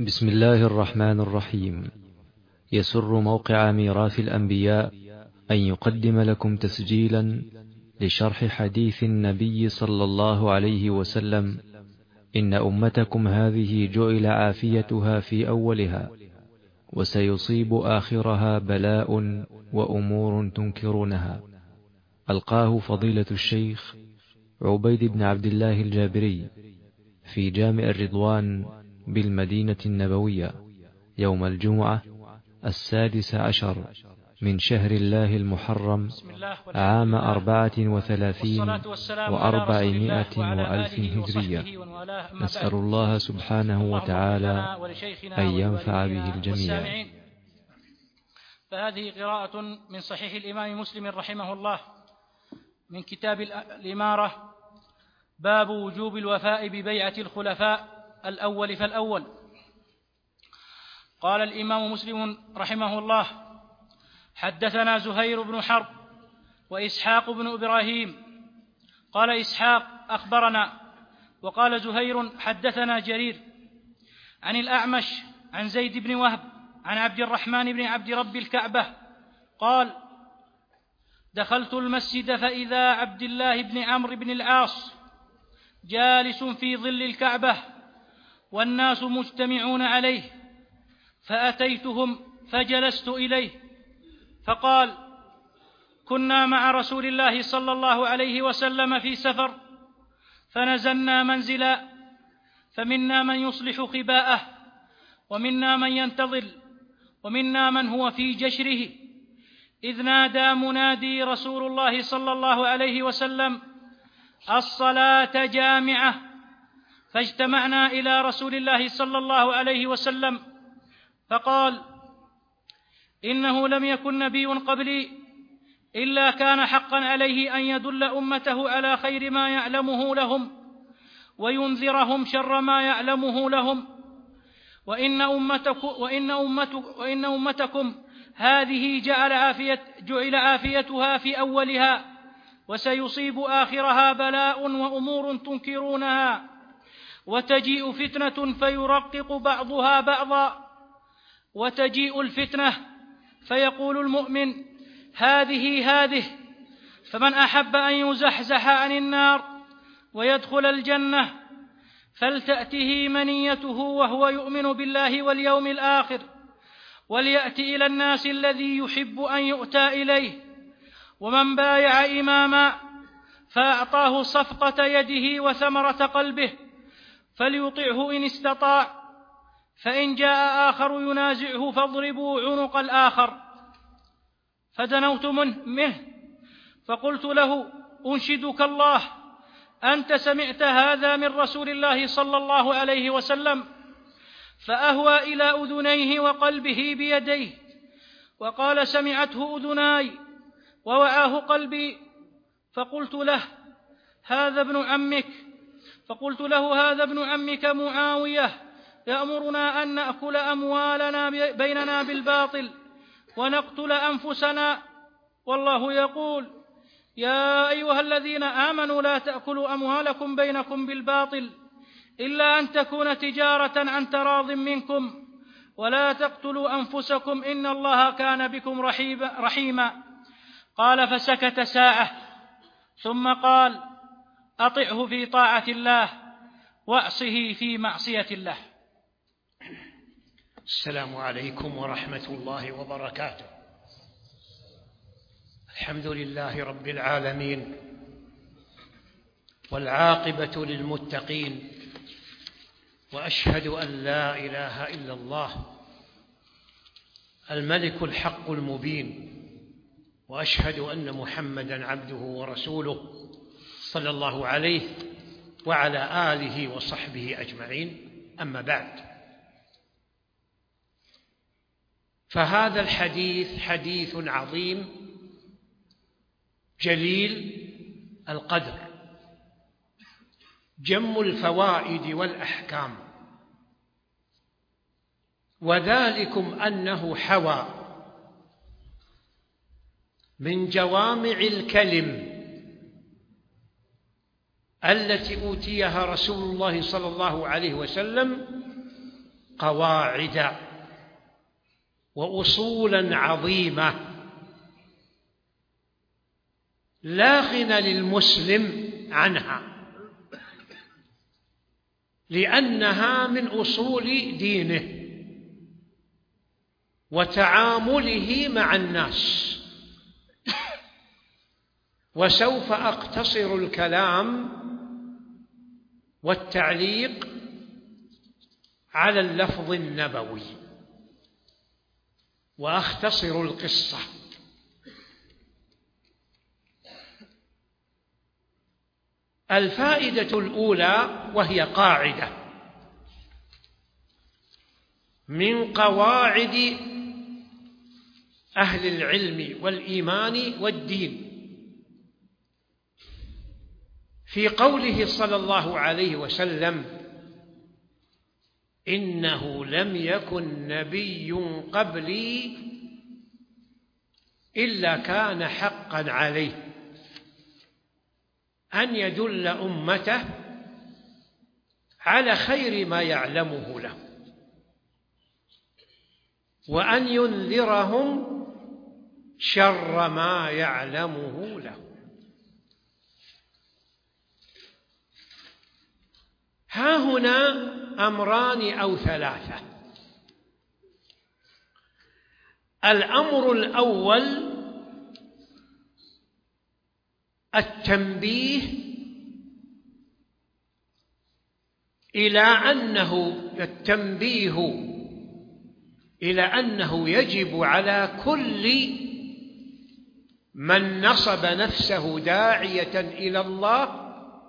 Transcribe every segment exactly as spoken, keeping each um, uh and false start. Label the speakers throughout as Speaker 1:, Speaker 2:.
Speaker 1: بسم الله الرحمن الرحيم. يسر موقع ميراث الأنبياء أن يقدم لكم تسجيلا لشرح حديث النبي صلى الله عليه وسلم: إن أمتكم هذه جعل عافيتها في أولها، وسيصيب آخرها بلاء وأمور تنكرونها. ألقاه فضيلة الشيخ عبيد بن عبد الله الجابري في جامع الرضوان بالمدينة النبوية يوم الجمعة السادس عشر من شهر الله المحرم عام أربعة وثلاثين وأربعمائة وألف هجرية. نسأل الله سبحانه وتعالى أن ينفع به الجميع.
Speaker 2: فهذه قراءة من صحيح الإمام مسلم رحمه الله من كتاب الإمارة، باب وجوب الوفاء ببيعة الخلفاء الأول فالأول. قال الإمام مسلم رحمه الله: حدثنا زهير بن حرب وإسحاق بن إبراهيم. قال إسحاق: أخبرنا. وقال زهير: حدثنا جرير عن الأعمش عن زيد بن وهب عن عبد الرحمن بن عبد رب الكعبة قال: دخلت المسجد فإذا عبد الله بن عمرو بن العاص جالس في ظل الكعبة والناس مجتمعون عليه، فأتيتهم فجلست إليه، فقال: كنا مع رسول الله صلى الله عليه وسلم في سفر، فنزلنا منزلا، فمنا من يصلح خباءه، ومنا من ينتظر، ومنا من هو في جشره، إذ نادى منادي رسول الله صلى الله عليه وسلم: الصلاة جامعة. فاجتمعنا إلى رسول الله صلى الله عليه وسلم فقال: إنه لم يكن نبي قبلي إلا كان حقا عليه أن يدل أمته على خير ما يعلمه لهم وينذرهم شر ما يعلمه لهم، وإن أمتكم, وإن أمتكم, وإن أمتكم هذه جعل, عافية جعل عافيتها في أولها، وسيصيب آخرها بلاء وأمور تنكرونها، وتجيء فتنة فيرقق بعضها بعضا. وتجيء الفتنة فيقول المؤمن: هذه هذه، فمن أحب أن يزحزح عن النار ويدخل الجنة فلتأته منيته وهو يؤمن بالله واليوم الآخر، وليأتي إلى الناس الذي يحب أن يؤتى إليه. ومن بايع إماما فأعطاه صفقة يده وثمرة قلبه فليطعه إن استطاع، فإن جاء آخر ينازعه فاضربوا عنق الآخر. فدنوت منه فقلت له: أنشدك الله، أنت سمعت هذا من رسول الله صلى الله عليه وسلم؟ فأهوى إلى أذنيه وقلبه بيديه وقال: سمعته أذناي ووعاه قلبي. فقلت له: هذا ابن عمك فقلت له هذا ابن عمك معاوية يأمرنا أن نأكل أموالنا بيننا بالباطل ونقتل أنفسنا، والله يقول: يا أيها الذين آمنوا لا تأكلوا أموالكم بينكم بالباطل إلا أن تكون تجارة عن تراض منكم، ولا تقتلوا أنفسكم إن الله كان بكم رحيما. قال: فسكت ساعة ثم قال: أطعه في طاعة الله وأعصه في معصية الله.
Speaker 3: السلام عليكم ورحمة الله وبركاته. الحمد لله رب العالمين، والعاقبة للمتقين، وأشهد أن لا إله إلا الله الملك الحق المبين، وأشهد أن محمدًا عبده ورسوله صلى الله عليه وعلى آله وصحبه أجمعين. أما بعد، فهذا الحديث حديث عظيم جليل القدر، جم الفوائد والأحكام، وذلكم أنه حوى من جوامع الكلم التي أوتيها رسول الله صلى الله عليه وسلم قواعد وأصولا عظيمة لا غنى للمسلم عنها، لأنها من أصول دينه وتعامله مع الناس. وسوف أقتصر الكلام والتعليق على اللفظ النبوي وأختصر القصة. الفائدة الأولى، وهي قاعدة من قواعد أهل العلم والإيمان والدين، في قوله صلى الله عليه وسلم: إنه لم يكن نبي قبلي إلا كان حقا عليه أن يدل أمته على خير ما يعلمه له، وأن ينذرهم شر ما يعلمه له. ها هنا أمران أو ثلاثة. الأمر الأول التنبيه إلى أنه التنبيه إلى أنه يجب على كل من نصب نفسه داعية إلى الله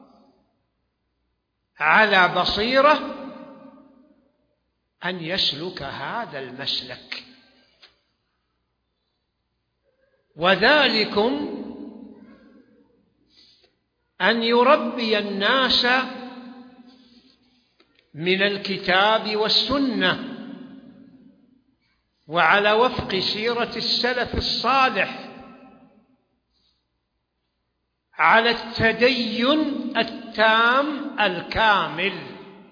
Speaker 3: على بصيرة أن يسلك هذا المسلك، وذلكم أن يربي الناس من الكتاب والسنة وعلى وفق سيرة السلف الصالح على التدين التام الكامل.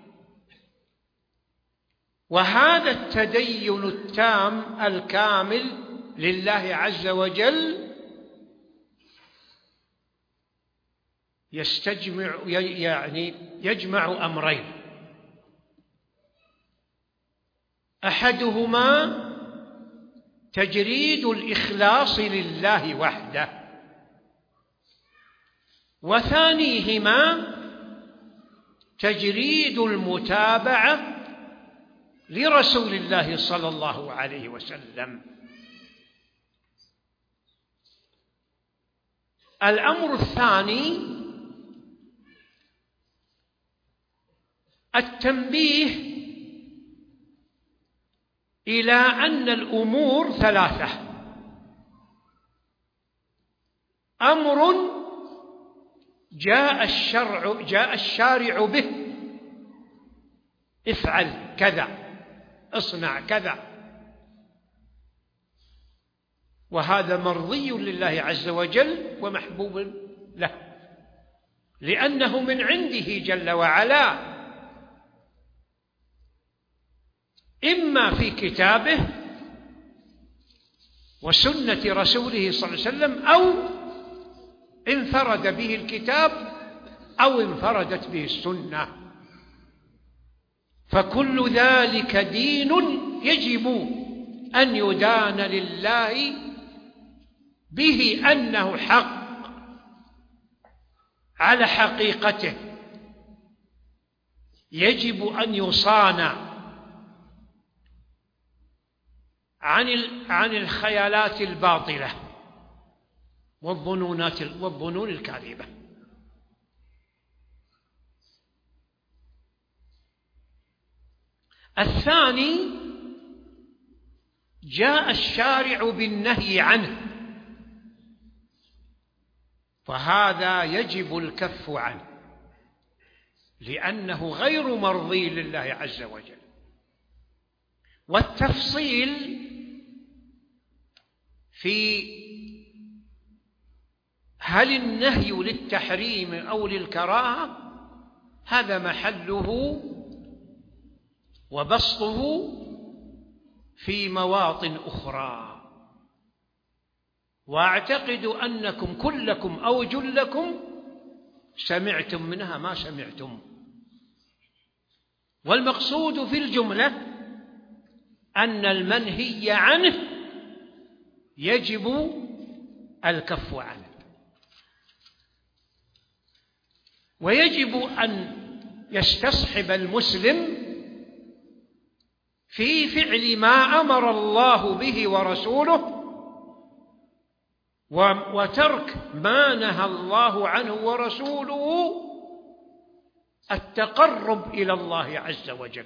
Speaker 3: وهذا التدين التام الكامل لله عز وجل يستجمع يعني يجمع أمرين: أحدهما تجريد الإخلاص لله وحده، وثانيهما تجريد المتابعة لرسول الله صلى الله عليه وسلم. الأمر الثاني التنبيه إلى أن الأمور ثلاثة: أمر جاء الشرع جاء الشارع به، افعل كذا، اصنع كذا، وهذا مرضي لله عز وجل ومحبوب له، لأنه من عنده جل وعلا، إما في كتابه وسنة رسوله صلى الله عليه وسلم، أو انفرد به الكتاب أو انفردت به السنة، فكل ذلك دين يجب أن يدان لله به أنه حق على حقيقته، يجب أن يصان عن عن الخيالات الباطلة والظنونات والظنون الكاذبة. الثاني جاء الشارع بالنهي عنه، فهذا يجب الكف عنه لأنه غير مرضي لله عز وجل. والتفصيل في هل النهي للتحريم أو للكراهة هذا محله وبسطه في مواطن أخرى. وأعتقد أنكم كلكم أو جلكم سمعتم منها ما سمعتم. والمقصود في الجملة أن المنهي عنه يجب الكف عنه، ويجب أن يستصحب المسلم في فعل ما أمر الله به ورسوله وترك ما نهى الله عنه ورسوله التقرب إلى الله عز وجل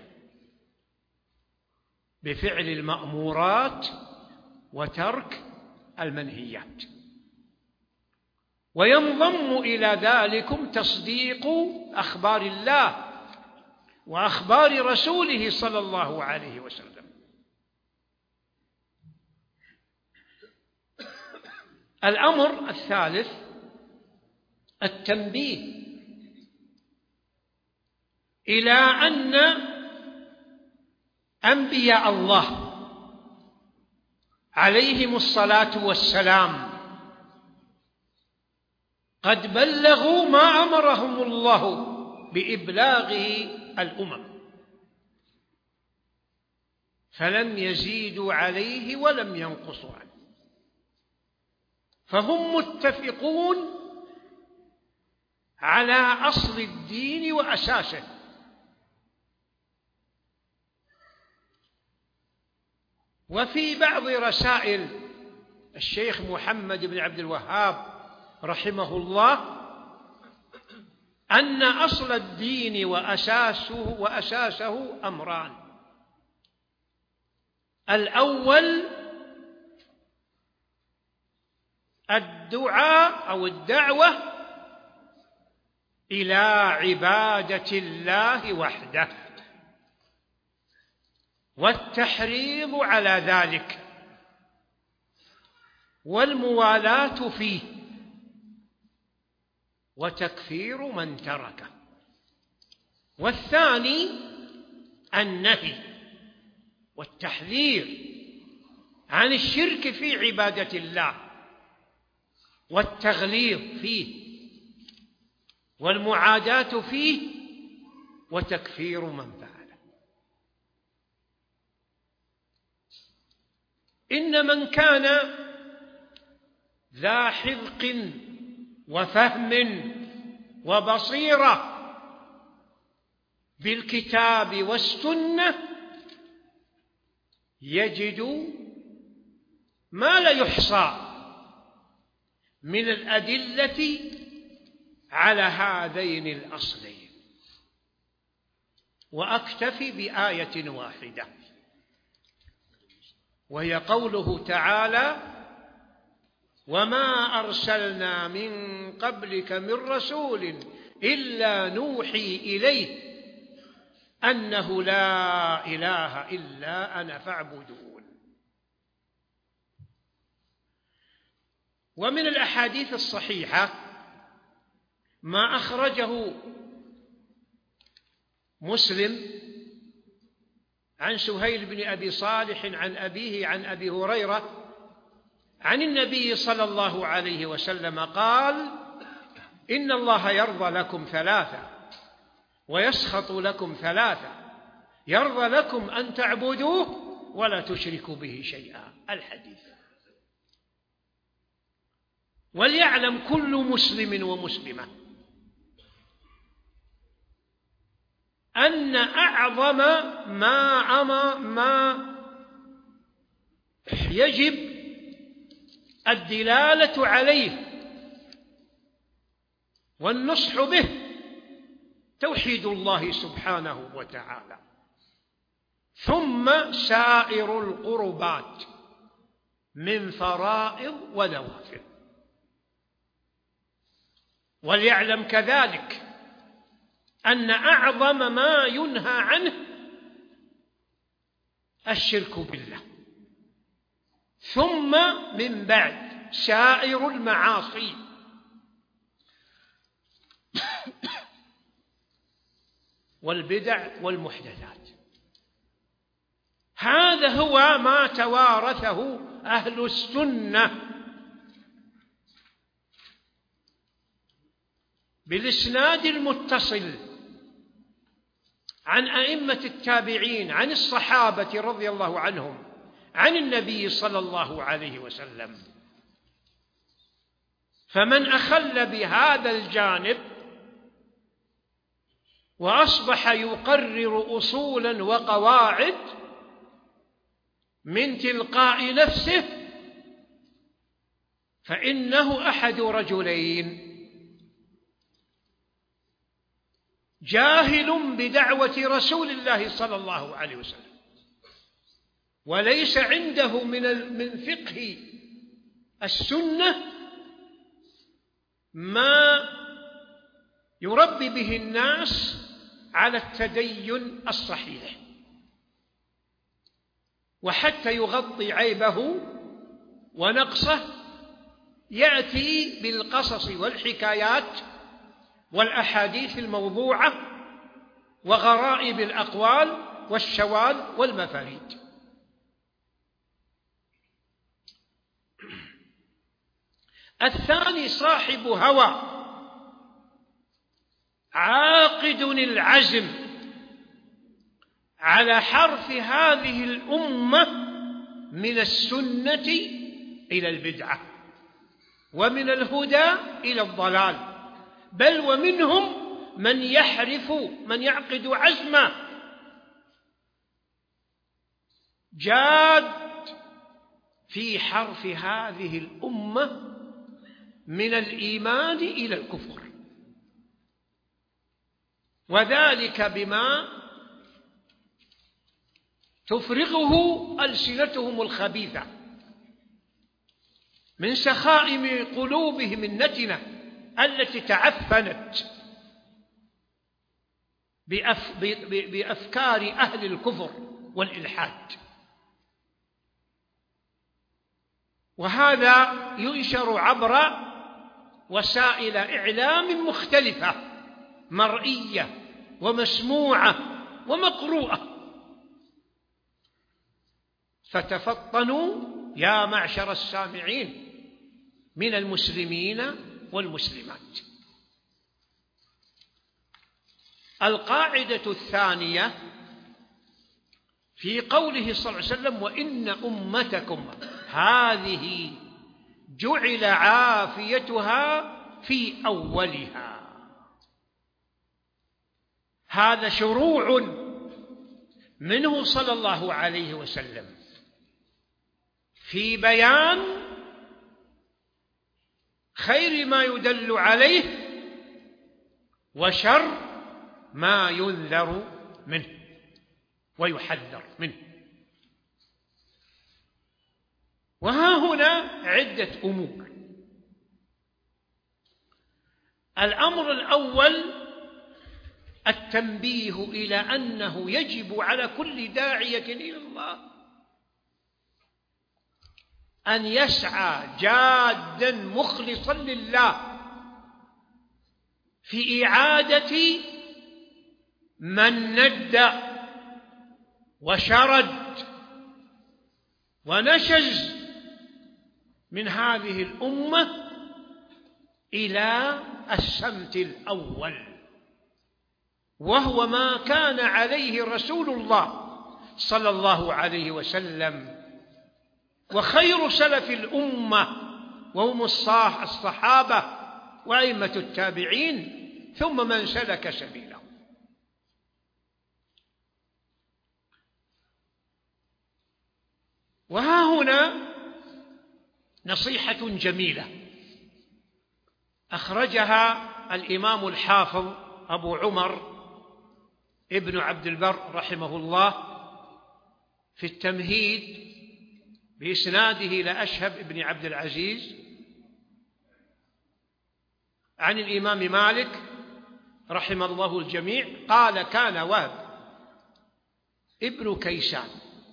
Speaker 3: بفعل المأمورات وترك المنهيات. وينضم إلى ذلكم تصديق أخبار الله وأخبار رسوله صلى الله عليه وسلم. الأمر الثالث التنبيه إلى أن أنبياء الله عليهم الصلاة والسلام قد بلغوا ما أمرهم الله بإبلاغه الأمم، فلم يزيدوا عليه ولم ينقصوا عنه، فهم متفقون على أصل الدين وأساسه. وفي بعض رسائل الشيخ محمد بن عبد الوهاب رحمه الله أن أصل الدين وأساسه, وأساسه أمران: الأول الدعاء أو الدعوة إلى عبادة الله وحده والتحريض على ذلك والموالاة فيه وتكفير من تركه. والثاني النهي والتحذير عن الشرك في عبادة الله والتغليظ فيه والمعاداة فيه وتكفير من فعله. إن من كان ذا حذق وفهم وبصيرة بالكتاب والسنة يجد ما لا يحصى من الأدلة على هذين الأصلين. وأكتفي بآية واحدة، وهي قوله تعالى: وما أرسلنا من قبلك من رسول إلا نوحي إليه أنه لا إله إلا أنا فاعبدون. ومن الأحاديث الصحيحة ما أخرجه مسلم عن سهيل بن أبي صالح عن أبيه عن أبي هريرة عن النبي صلى الله عليه وسلم قال: إن الله يرضى لكم ثلاثة ويسخط لكم ثلاثة: يرضى لكم أن تعبدوه ولا تشركوا به شيئا. الحديث. وليعلم كل مسلم ومسلمة أن أعظم ما أما ما يجب الدلالة عليه والنصح به توحيد الله سبحانه وتعالى، ثم سائر القربات من فرائض ونوافل. وليعلم كذلك أن أعظم ما ينهى عنه الشرك بالله، ثم من بعد سائر المعاصي. والبدع والمحدثات. هذا هو ما توارثه أهل السنة بالإسناد المتصل عن أئمة التابعين عن الصحابة رضي الله عنهم عن النبي صلى الله عليه وسلم. فمن أخل بهذا الجانب وأصبح يقرر أصولا وقواعد من تلقاء نفسه فإنه أحد رجلين: جاهل بدعوة رسول الله صلى الله عليه وسلم وليس عنده من من فقه السنة ما يربي به الناس على التدين الصحيح، وحتى يغطي عيبه ونقصه يأتي بالقصص والحكايات والأحاديث الموضوعة وغرائب الأقوال والشواذ والمفاريد. الثاني صاحب هوى عاقد العزم على حرف هذه الأمة من السنة إلى البدعة ومن الهدى إلى الضلال، بل ومنهم من يحرف من يعقد عزما جاد في حرف هذه الأمة من الإيمان إلى الكفر، وذلك بما تفرغه ألسنتهم الخبيثة من سخائم قلوبهم النتنة التي تعفنت بأف بأفكار أهل الكفر والإلحاد. وهذا ينشر عبر وسائل إعلام مختلفة مرئية ومسموعة ومقروءة. فتفطنوا يا معشر السامعين من المسلمين والمسلمات. القاعدة الثانية في قوله صلى الله عليه وسلم: وإن أمتكم هذه جعل عافيتها في أولها. هذا شروع منه صلى الله عليه وسلم في بيان خير ما يدل عليه وشر ما ينذر منه ويحذر منه. وها هنا عدة أمور. الأمر الأول التنبيه إلى أنه يجب على كل داعية إلى الله أن يسعى جادا مخلصا لله في إعادة من ند وشرد ونشز من هذه الأمة إلى السمت الأول، وهو ما كان عليه رسول الله صلى الله عليه وسلم وخير سلف الأمة وهم الصحابة وأئمة التابعين ثم من سلك سبيله. وها هنا نصيحة جميلة أخرجها الإمام الحافظ أبو عمر ابن عبد البر رحمه الله في التمهيد بإسناده إلى أشهب بن عبد العزيز عن الإمام مالك رحم الله الجميع قال: كان وهب ابن كيسان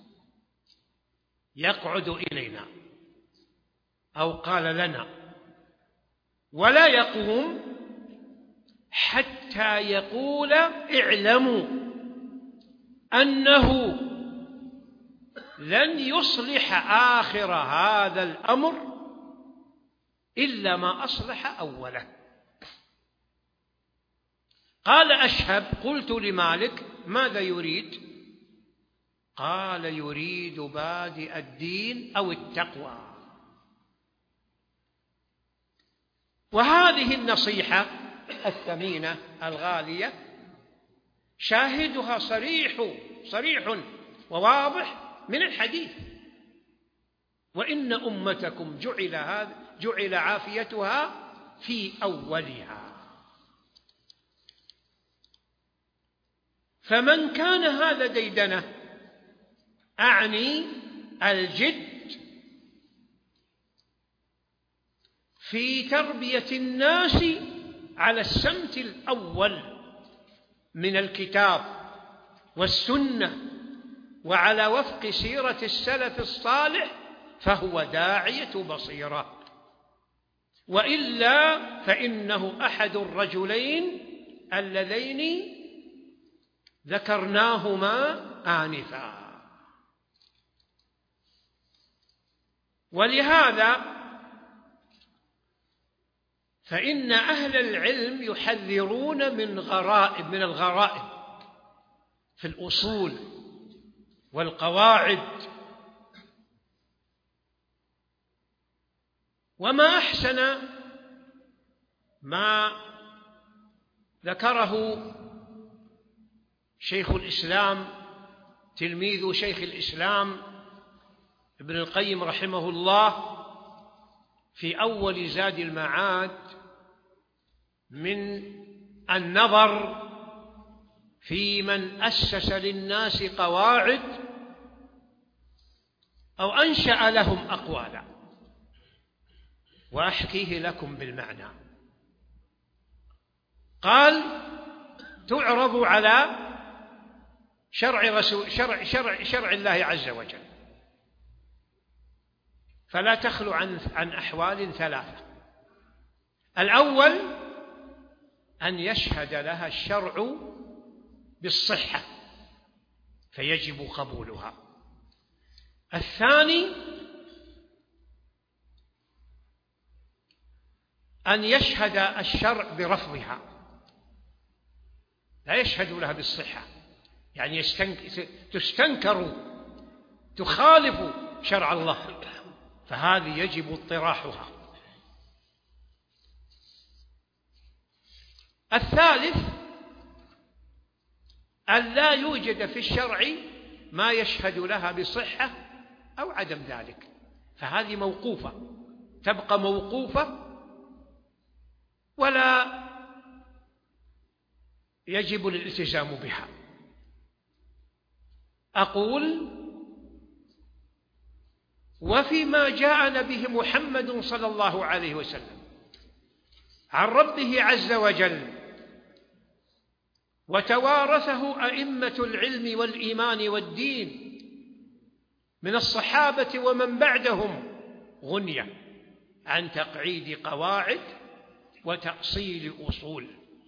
Speaker 3: يقعد إلينا، أو قال لنا، ولا يقوم حتى يقول: اعلموا أنه لن يصلح آخر هذا الأمر إلا ما أصلح أوله. قال أشهب: قلت لمالك: ماذا يريد؟ قال: يريد بادئ الدين أو التقوى. وهذه النصيحة الثمينة الغالية شاهدها صريح صريح وواضح من الحديث: وإن أمتكم جعل هذا جعل عافيتها في أولها. فمن كان هذا ديدنه، أعني الجد في تربية الناس على السمت الأول من الكتاب والسنة وعلى وفق سيرة السلف الصالح، فهو داعية بصيرة، وإلا فإنه أحد الرجلين اللذين ذكرناهما آنفا. ولهذا فإن أهل العلم يحذرون من غرائب من الغرائب في الأصول والقواعد. وما أحسن ما ذكره شيخ الإسلام تلميذ شيخ الإسلام ابن القيم رحمه الله في أول زاد المعاد من النظر في من أسس للناس قواعد أو أنشأ لهم أقوالا، وأحكيه لكم بالمعنى. قال: تعرض على شرع رسول شرع شرع شرع الله عز وجل، فلا تخلو عن عن أحوال ثلاثة. الأول أن يشهد لها الشرع بالصحة فيجب قبولها. الثاني أن يشهد الشرع برفضها، لا يشهد لها بالصحة، يعني تستنكر تخالف شرع الله، فهذه يجب اطراحها. الثالث أن لا يوجد في الشرع ما يشهد لها بصحة أو عدم ذلك، فهذه موقوفة، تبقى موقوفة ولا يجب الالتزام بها. أقول: وفيما جاءنا به محمد صلى الله عليه وسلم عن ربه عز وجل وتوارثه أئمة العلم والإيمان والدين من الصحابة ومن بعدهم، غنية عن تقعيد قواعد وتأصيل أصول.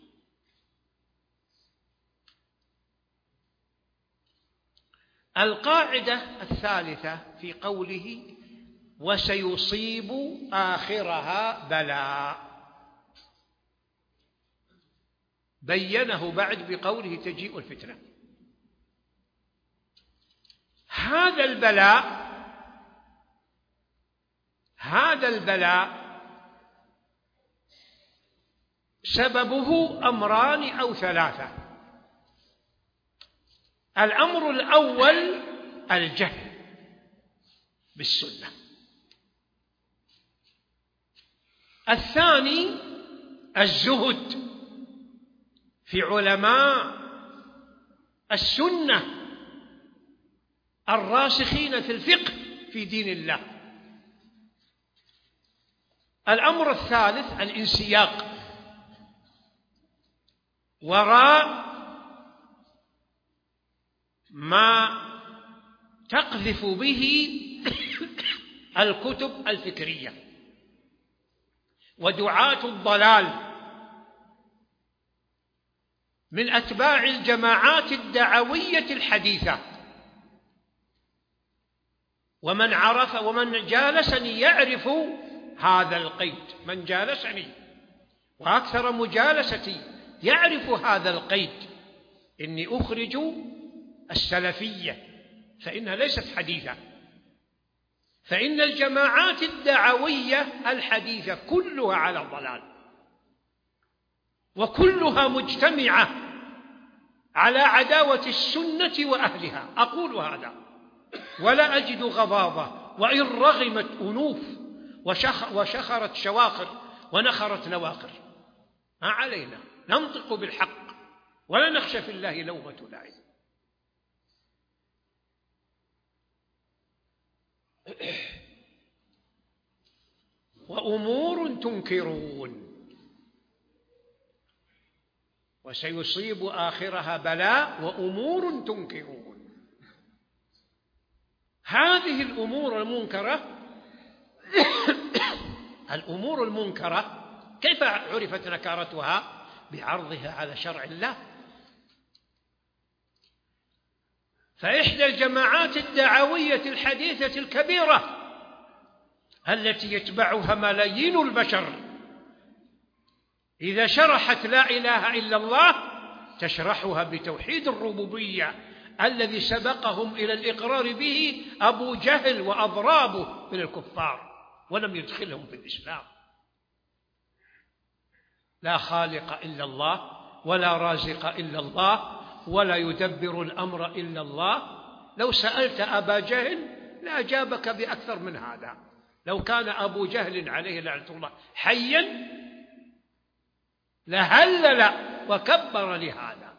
Speaker 3: القاعدة الثالثة في قوله: وسيصيب آخرها بلاء، بينه بعد بقوله: تجيء الفتنة. هذا البلاء هذا البلاء سببه أمران أو ثلاثة. الأمر الأول الجهل بالسنة. الثاني الزهد في علماء السنة الراسخين في الفقه في دين الله. الأمر الثالث الانسياق وراء ما تقذف به الكتب الفكرية ودعاة الضلال من أتباع الجماعات الدعوية الحديثة. ومن عرف ومن جالسني يعرف هذا القيد، من جالسني وأكثر مجالستي يعرف هذا القيد، إني أخرج السلفية فإنها ليست حديثة، فإن الجماعات الدعوية الحديثة كلها على الضلال، وكلها مجتمعة على عداوة السنة وأهلها. أقول هذا ولا أجد غضاضة، وإن رغمت أنوف وشخرت شواخر ونخرت نواخر، ما علينا، ننطق بالحق ولا نخشى في الله لومة لائم. وأمور تنكرون وسيصيب آخرها بلاء وأمور تنكرون. هذه الأمور المنكرة الأمور المنكرة كيف عرفت نكارتها؟ بعرضها على شرع الله. فإحدى الجماعات الدعوية الحديثة الكبيرة التي يتبعها ملايين البشر إذا شرحت لا إله إلا الله تشرحها بتوحيد الربوبية الذي سبقهم إلى الإقرار به أبو جهل وأضرابه من الكفار ولم يدخلهم في الإسلام. لا خالق إلا الله ولا رازق إلا الله ولا يدبر الأمر إلا الله. لو سألت أبا جهل لأجابك بأكثر من هذا. لو كان أبو جهل عليه لعنة الله حيا لهلل وكبر لهذا.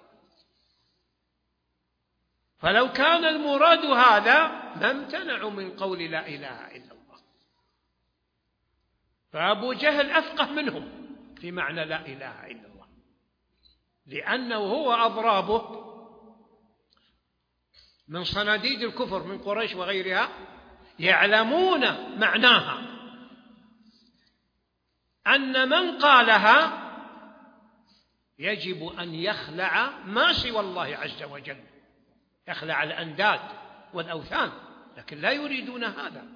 Speaker 3: فلو كان المراد هذا ما امتنعوا من قول لا إله إلا الله. فأبو جهل أفقه منهم في معنى لا إله إلا الله، لأنه هو أضرابه من صناديد الكفر من قريش وغيرها يعلمون معناها، أن من قالها يجب أن يخلع ما سوى الله عز وجل، يخلع الأنداد والأوثان، لكن لا يريدون هذا.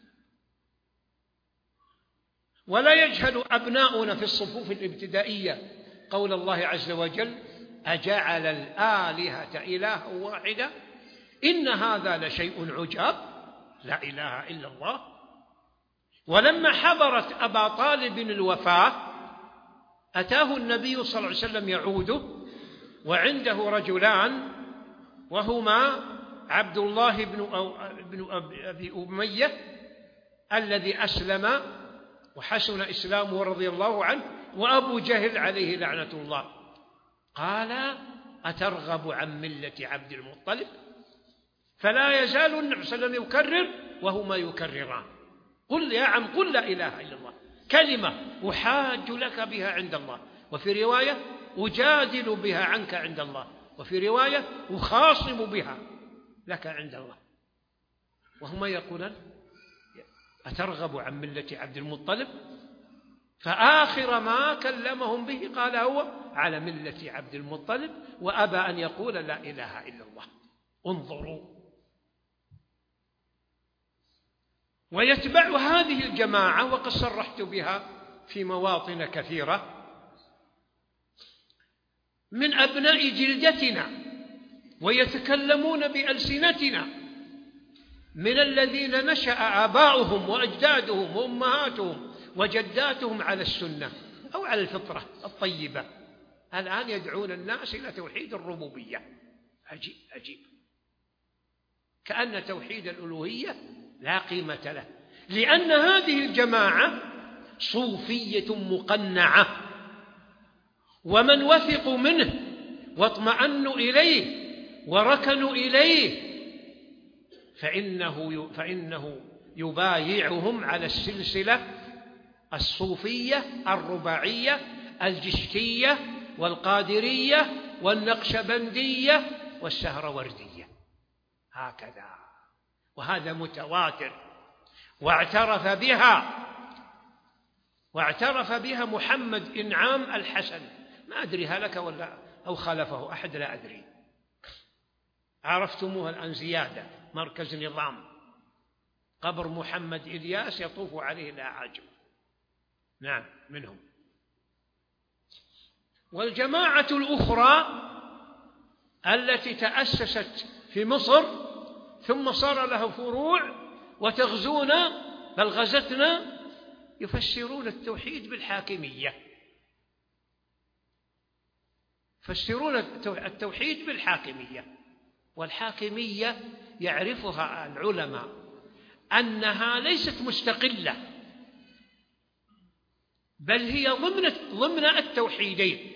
Speaker 3: ولا يجهل أبناؤنا في الصفوف الابتدائية قول الله عز وجل أجعل الآلهة إلها واحدة إن هذا لشيء عجاب. لا إله إلا الله. ولما حضرت أبا طالب الوفاة أتاه النبي صلى الله عليه وسلم يعوده وعنده رجلان وهما عبد الله بن أبي أمية الذي أسلم وحسن إسلامه رضي الله عنه، وأبو جهل عليه لعنة الله. قال أترغب عن ملة عبد المطلب؟ فلا يزال النبي صلى الله عليه وسلم يكرر وهما يكرران قل يا عم قل لا إله إلا الله، كلمة أحاج لك بها عند الله، وفي رواية أجادل بها عنك عند الله، وفي رواية أخاصم بها لك عند الله. وهما يقولان أترغب عن ملة عبد المطلب؟ فآخر ما كلمهم به قال هو على ملة عبد المطلب، وأبى أن يقول لا إله إلا الله. انظروا. ويتبع هذه الجماعة وقد صرحت بها في مواطن كثيرة من أبناء جلدتنا ويتكلمون بألسنتنا من الذين نشأ آباؤهم وأجدادهم وأمهاتهم وجداتهم على السنة أو على الفطرة الطيبة، الآن يدعون الناس إلى توحيد الربوبية. عجيب عجيب، كأن توحيد الألوهية لا قيمة له، لأن هذه الجماعة صوفية مقنعة، ومن وثقوا منه واطمأنوا إليه وركنوا إليه فإنه فإنه يبايعهم على السلسلة الصوفية الرباعية الجشتية والقادرية والنقشبندية والسهروردية هكذا. وهذا متواتر، واعترف بها واعترف بها محمد إنعام الحسن، ما أدري هلك ولا أو خلفه أحد لا أدري، عرفتموها الآن زيادة، مركز نظام قبر محمد إلياس يطوف عليه الأعاجم، نعم منهم. والجماعة الأخرى التي تأسست في مصر ثم صار له فروع وتغزونا بل غزتنا، يفسرون التوحيد بالحاكمية، يفسرون التوحيد بالحاكمية. والحاكمية يعرفها العلماء أنها ليست مستقلة، بل هي ضمن ضمن التوحيدين.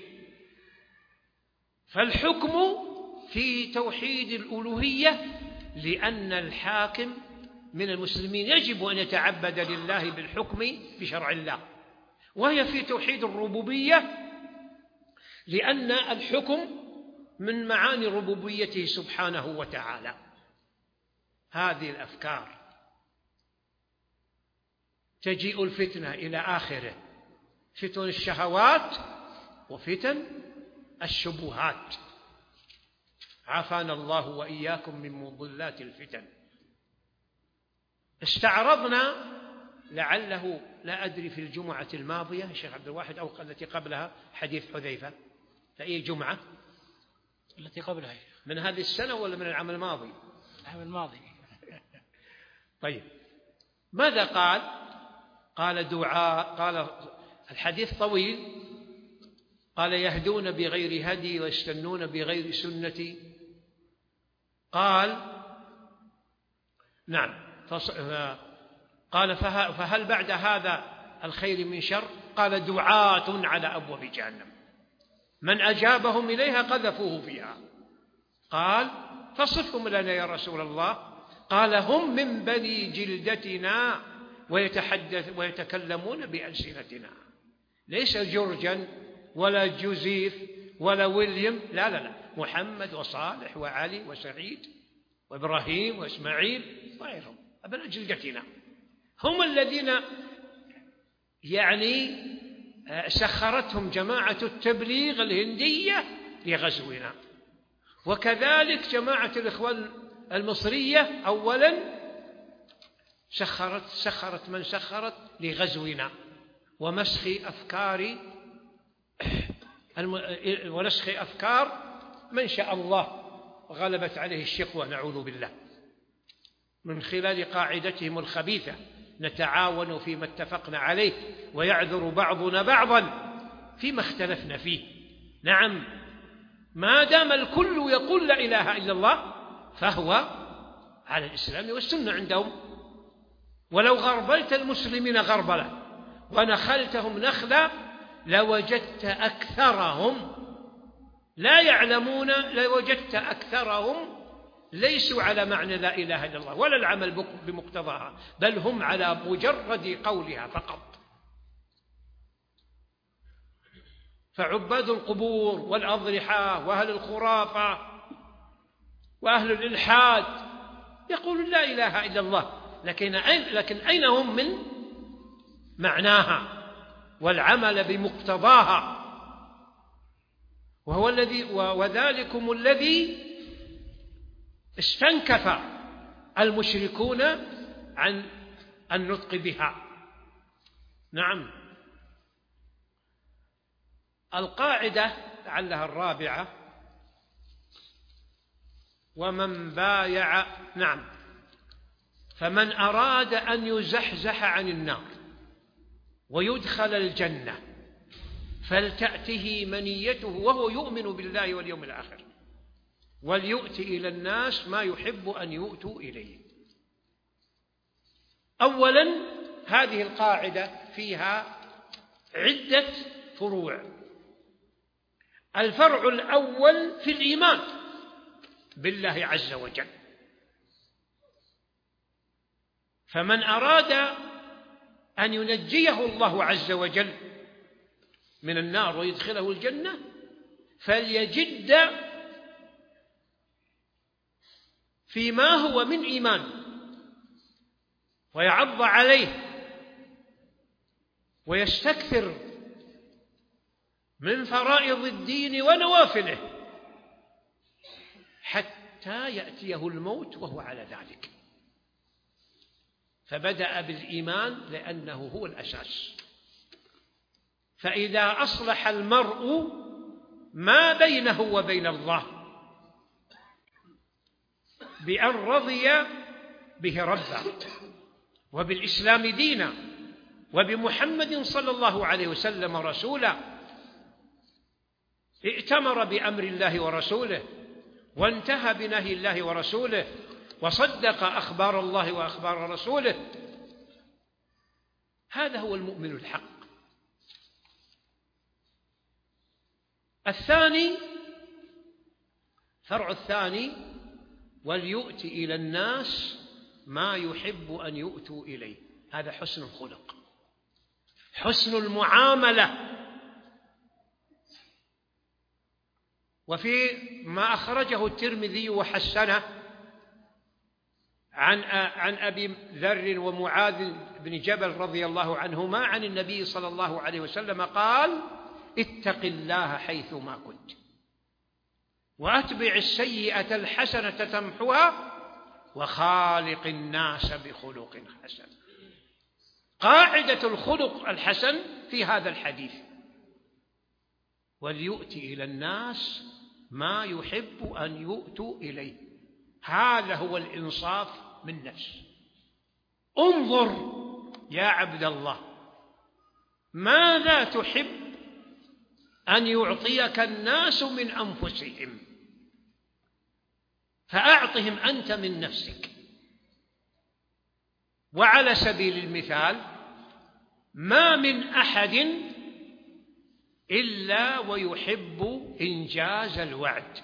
Speaker 3: فالحكم في توحيد الألوهية لأن الحاكم من المسلمين يجب أن يتعبد لله بالحكم بشرع الله، وهي في توحيد الربوبية لأن الحكم من معاني ربوبيته سبحانه وتعالى. هذه الأفكار تجيء الفتنة إلى آخره، فتن الشهوات وفتن الشبهات، عافانا الله وإياكم من مضلات الفتن. استعرضنا لعله لا أدري في الجمعة الماضية الشيخ عبد الواحد أو التي قبلها حديث حذيفة، فأي جمعة؟
Speaker 2: التي قبلها
Speaker 3: من هذه السنة ولا من العام الماضي؟
Speaker 2: العام الماضي.
Speaker 3: طيب ماذا قال؟ قال دعاء، قال الحديث طويل، قال يهدون بغير هدي ويستنون بغير سنتي. قال نعم، قال فهل بعد هذا الخير من شر؟ قال دعاة على أبواب جهنم من أجابهم إليها قذفوه فيها. قال فصفهم لنا يا رسول الله. قال هم من بني جلدتنا ويتحدث ويتكلمون بألسنتنا، ليس جرجا ولا جوزيف ولا ويليام، لا لا لا، محمد وصالح وعلي وسعيد وإبراهيم وإسماعيل وغيرهم أبناء جلدتنا، هم الذين يعني سخرتهم جماعة التبليغ الهندية لغزونا. وكذلك جماعة الإخوان المصرية أولا سخرت سخرت من سخرت لغزونا ومسخ أفكار ونسخ أفكار من شاء الله غلبت عليه الشقوى نعوذ بالله، من خلال قاعدتهم الخبيثة نتعاون فيما اتفقنا عليه ويعذر بعضنا بعضا فيما اختلفنا فيه. نعم، ما دام الكل يقول لا إله إلا الله فهو على الإسلام والسنة عندهم. ولو غربلت المسلمين غربلة ونخلتهم نخلا لوجدت أكثرهم لا يعلمون، لوجدت أكثرهم ليسوا على معنى لا إله إلا الله ولا العمل بمقتضاها، بل هم على مجرد قولها فقط. فعباد القبور والأضرحة وأهل الخرافة وأهل الإلحاد يقولون لا إله إلا الله، لكن أين, لكن أين هم من معناها والعمل بمقتضاها؟ وهو الذي وذلكم الذي استنكف المشركون عن النطق بها. نعم. القاعدة لعلها الرابعة: ومن بايع نعم فمن أراد أن يزحزح عن النار ويدخل الجنة فلتأته منيته وهو يؤمن بالله واليوم الآخر وليؤتي إلى الناس ما يحب أن يؤتوا إليه. أولا هذه القاعدة فيها عدة فروع. الفرع الأول في الإيمان بالله عز وجل، فمن أراد أن ينجيه الله عز وجل من النار ويدخله الجنة فليجد فيما هو من إيمان ويعض عليه ويستكثر من فرائض الدين ونوافله حتى يأتيه الموت وهو على ذلك. فبدأ بالإيمان لأنه هو الأساس. فإذا أصلح المرء ما بينه وبين الله بأن رضي به ربا وبالإسلام دينا وبمحمد صلى الله عليه وسلم رسولا، ائتمر بأمر الله ورسوله وانتهى بنهي الله ورسوله وصدق أخبار الله وأخبار رسوله، هذا هو المؤمن الحق. الثاني، فرع الثاني: وليؤتي إلى الناس ما يحب أن يؤتوا إليه. هذا حسن الخلق، حسن المعاملة. وفي ما أخرجه الترمذي وحسنه عن عن أبي ذر ومعاذ بن جبل رضي الله عنهما عن النبي صلى الله عليه وسلم قال: اتق الله حيثما كنت وأتبع السيئة الحسنة تمحها وخالق الناس بخلق حسن. قاعدة الخلق الحسن في هذا الحديث: وليؤتي إلى الناس ما يحب أن يؤتوا إليه. هذا هو الإنصاف من نفس. انظر يا عبد الله، ماذا تحب أن يعطيك الناس من أنفسهم، فأعطهم أنت من نفسك. وعلى سبيل المثال: ما من أحد إلا ويحب إنجاز الوعد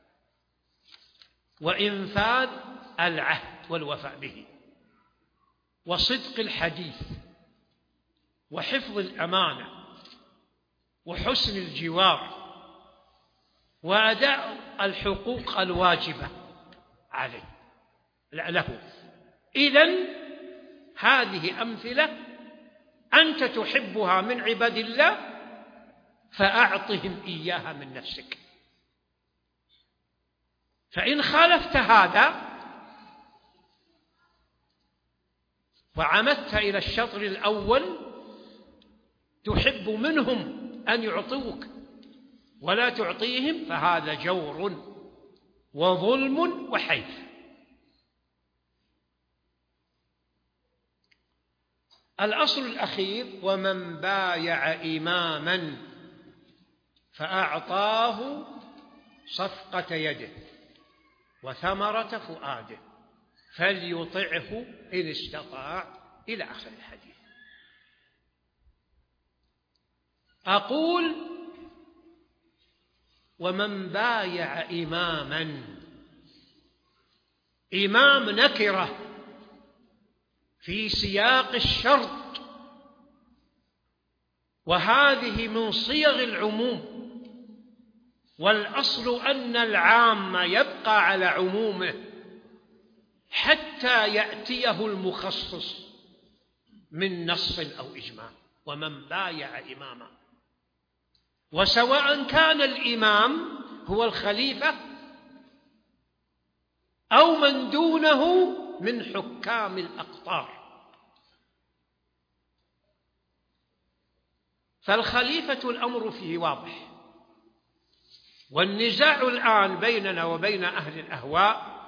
Speaker 3: وإنفاذ العهد والوفاء به وصدق الحديث وحفظ الأمانة وحسن الجوار وأداء الحقوق الواجبة عليه له. إذن هذه أمثلة أنت تحبها من عباد الله، فأعطهم إياها من نفسك. فإن خالفت هذا وعمدت إلى الشطر الأول، تحب منهم أن يعطوك ولا تعطيهم، فهذا جور وظلم وحيف. الأصل الأخير: ومن بايع إماما فأعطاه صفقة يده وثمرة فؤاده فليطعه إن استطاع، إلى آخر الحديث. أقول: ومن بايع إماما، إمام نكرة في سياق الشرط، وهذه من صيغ العموم، والأصل أن العام يبقى على عمومه حتى يأتيه المخصص من نص أو إجماع. ومن بايع إماما، وسواء كان الإمام هو الخليفة أو من دونه من حكام الأقطار. فالخليفة الأمر فيه واضح، والنزاع الآن بيننا وبين أهل الأهواء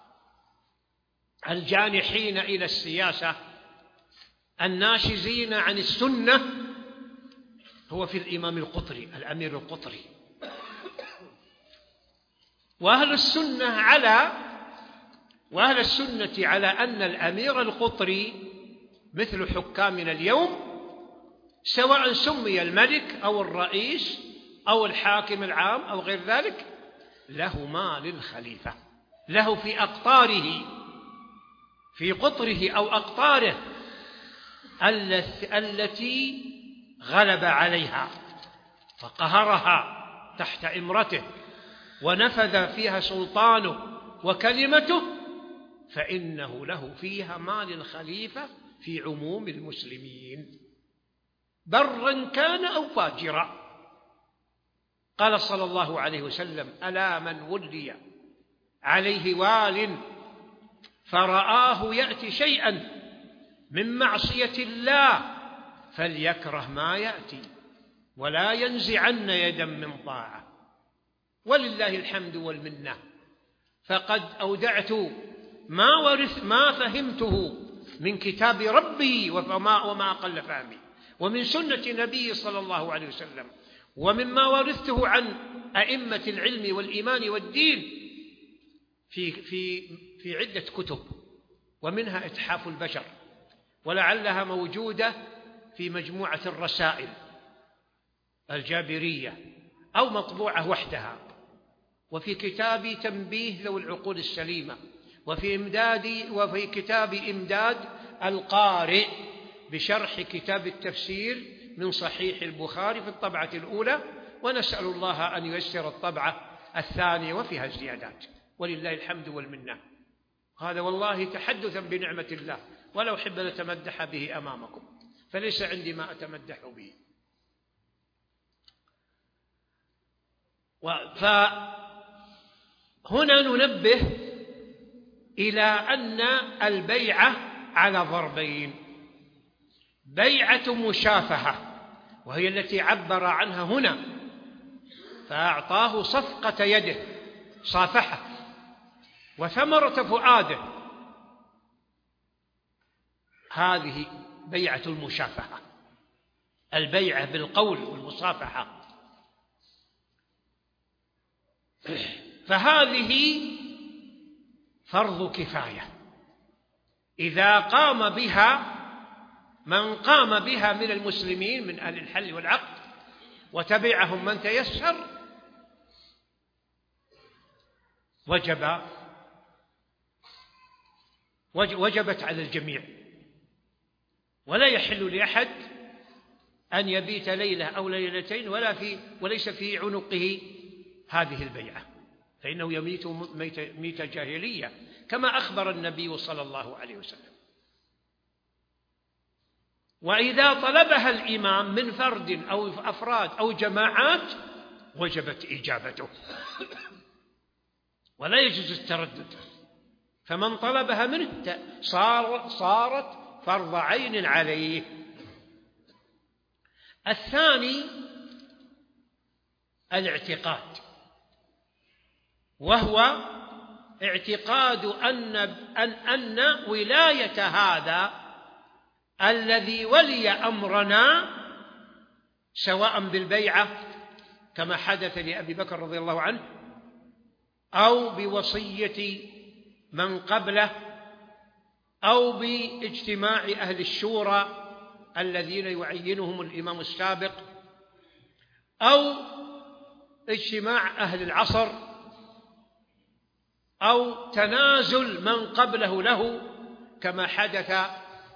Speaker 3: الجانحين إلى السياسة الناشزين عن السنة هو في الإمام القطري، الأمير القطري. وأهل السنة على وأهل السنة على أن الأمير القطري مثل حكامنا اليوم، سواء سمي الملك أو الرئيس أو الحاكم العام أو غير ذلك، له ما للخليفة، له في أقطاره، في قطره أو أقطاره التي غلب عليها فقهرها تحت إمرته ونفذ فيها سلطانه وكلمته، فإنه له فيها ما للخليفة في عموم المسلمين، برا كان أو فاجرا. قال صلى الله عليه وسلم: ألا من ولي عليه وال فرآه يأتي شيئا من معصية الله فليكره ما يأتي ولا ينزعن يدا من طاعة. ولله الحمد والمنة، فقد أودعت ما ورث ما فهمته من كتاب ربي وما, وما أقل فهمي، ومن سنة نبي صلى الله عليه وسلم، ومما ورثته عن أئمة العلم والإيمان والدين في, في, في عدة كتب، ومنها إتحاف البشر، ولعلها موجودة في مجموعة الرسائل الجابرية أو مطبوعة وحدها، وفي كتاب تنبيه ذوي العقول السليمة، وفي إمداد وفي كتاب إمداد القارئ بشرح كتاب التفسير من صحيح البخاري في الطبعة الأولى، ونسأل الله أن ييسر الطبعة الثانية وفيها الزيادات، ولله الحمد والمنة. هذا والله تحدثا بنعمة الله، ولا أحب أن أتمدح به أمامكم، فليس عندي ما أتمدح به. فهنا ننبه إلى أن البيعة على ضربين: بيعة مشافهة وهي التي عبر عنها هنا، فأعطاه صفقة يده صافحة وثمرة فؤاده، هذه بيعة المشافهة، البيعة بالقول والمصافحة. فهذه فرض كفاية إذا قام بها من قام بها من المسلمين من أهل الحل والعقد وتبعهم من تيسر، وجب وجبت على الجميع، ولا يحل لأحد أن يبيت ليلة أو ليلتين ولا في وليس في عنقه هذه البيعة، فإنه يميت ميت جاهلية كما أخبر النبي صلى الله عليه وسلم. وإذا طلبها الإمام من فرد أو أفراد أو جماعات وجبت إجابته ولا يجوز التردد، فمن طلبها منه صار صارت فرض عين عليه. الثاني الاعتقاد، وهو اعتقاد أن أن أن ولاية هذا الذي ولي أمرنا سواء بالبيعة كما حدث لأبي بكر رضي الله عنه أو بوصية من قبله أو باجتماع أهل الشورى الذين يعينهم الإمام السابق أو اجتماع أهل العصر أو تنازل من قبله له كما حدث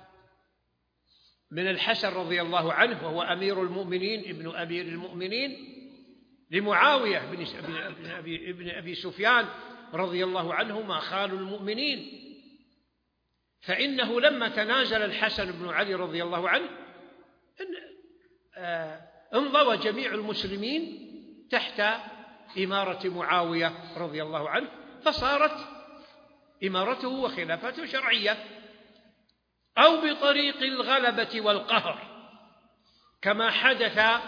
Speaker 3: من الحسن رضي الله عنه وهو أمير المؤمنين ابن أمير المؤمنين لمعاوية بن أبي, ابن أبي سفيان رضي الله عنهما خال المؤمنين، فإنه لما تنازل الحسن بن علي رضي الله عنه انضوى جميع المسلمين تحت إمارة معاوية رضي الله عنه، فصارت إمارته وخلافته شرعية، أو بطريق الغلبة والقهر كما حدث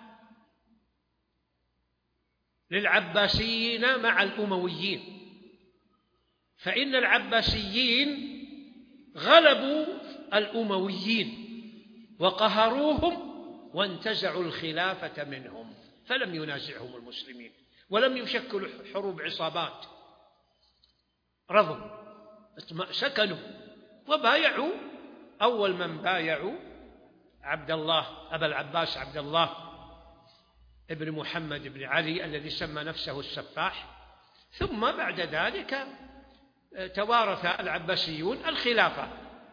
Speaker 3: للعباسيين مع الأمويين، فإن العباسيين غلبوا الأمويين وقهروهم وانتزعوا الخلافة منهم، فلم ينازعهم المسلمين ولم يشكلوا حروب عصابات، رضوا سكنوا وبايعوا. أول من بايعوا عبد الله أبا العباس عبد الله ابن محمد بن علي الذي سمى نفسه السفاح، ثم بعد ذلك توارث العباسيون الخلافة.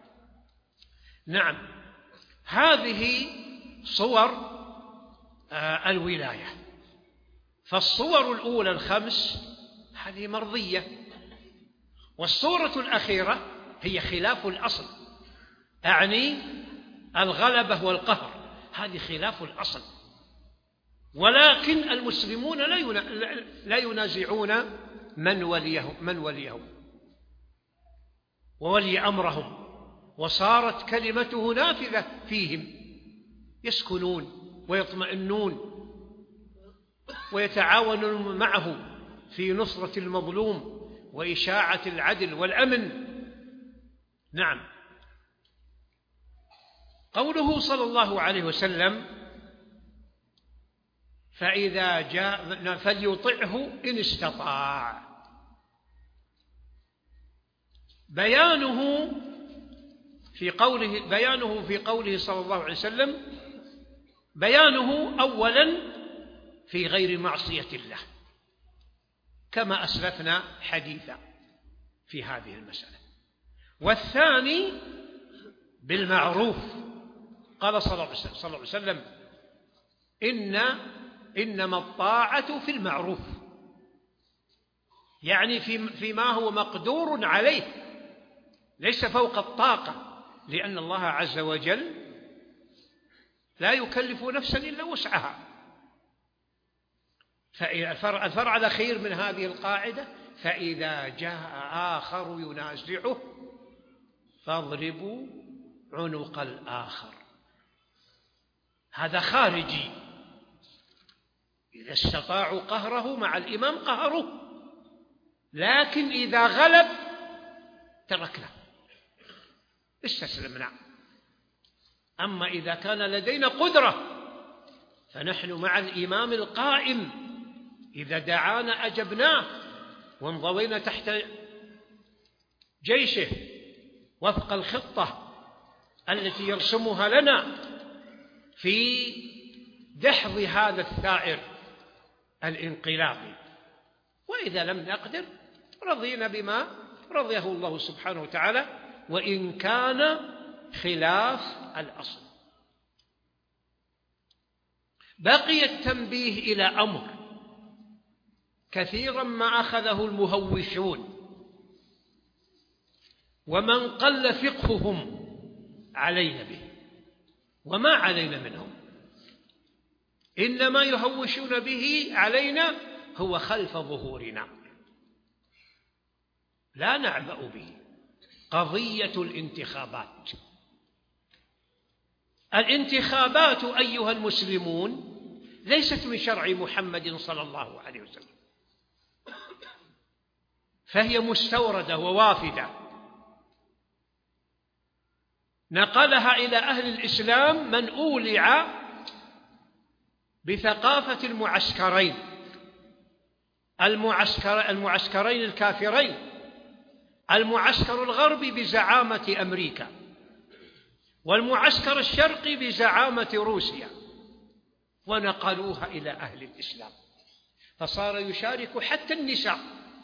Speaker 3: نعم، هذه صور الولاية. فالصور الأولى الخمس هذه مرضية، والصورة الأخيرة هي خلاف الأصل، أعني الغلبة والقهر، هذه خلاف الأصل، ولكن المسلمون لا ينازعون من وليهم من وليهم وولي أمرهم وصارت كلمته نافذة فيهم، يسكنون ويطمئنون ويتعاونون معه في نصرة المظلوم وإشاعة العدل والأمن. نعم. قوله صلى الله عليه وسلم فإذا جاء فليطعه إن استطاع، بيانه في قوله بيانه في قوله صلى الله عليه وسلم بيانه أولا في غير معصية الله، كما أسلفنا حديثا في هذه المسألة. والثاني بالمعروف، قال صلى الله عليه وسلم إن إنما الطاعة في المعروف، يعني في فيما هو مقدور عليه ليس فوق الطاقة، لأن الله عز وجل لا يكلف نفسا إلا وسعها. فالفرع الأخير من هذه القاعدة فإذا جاء آخر ينازعه فاضربوا عنق الآخر، هذا خارجي، إذا استطاعوا قهره مع الإمام قهروه، لكن إذا غلب تركنا استسلمنا. أما إذا كان لدينا قدرة فنحن مع الإمام القائم، إذا دعانا أجبناه وانضوينا تحت جيشه وفق الخطة التي يرسمها لنا في دحض هذا الثائر الانقلابي. وإذا لم نقدر رضينا بما رضيه الله سبحانه وتعالى، وإن كان خلاف الأصل. بقي التنبيه إلى أمر كثيرا ما أخذه المهوشون ومن قل فقههم علينا به، وما علينا منهم، إنما يهوشون به علينا هو خلف ظهورنا، لا نعبأ به. قضية الانتخابات، الانتخابات أيها المسلمون ليست من شرع محمد صلى الله عليه وسلم، فهي مستوردة ووافدة نقلها إلى أهل الإسلام من أولع بثقافة المعسكرين المعسكر المعسكرين الكافرين، المعسكر الغربي بزعامة أمريكا، والمعسكر الشرقي بزعامة روسيا، ونقلوها إلى أهل الإسلام، فصار يشارك حتى النساء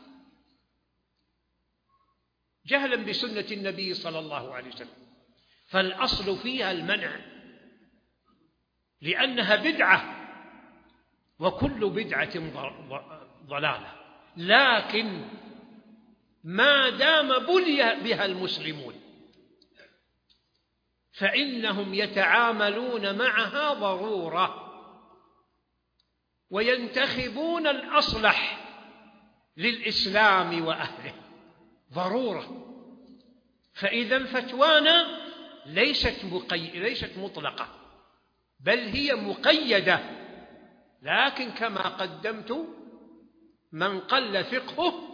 Speaker 3: جهلا بسنة النبي صلى الله عليه وسلم. فالأصل فيها المنع لأنها بدعة، وكل بدعة ضلالة، لكن ما دام بلي بها المسلمون فإنهم يتعاملون معها ضرورة وينتخبون الأصلح للإسلام وأهله ضرورة. فإذا فتوانا ليست مقي... ليست مطلقة، بل هي مقيدة، لكن كما قدمت من قل فقهه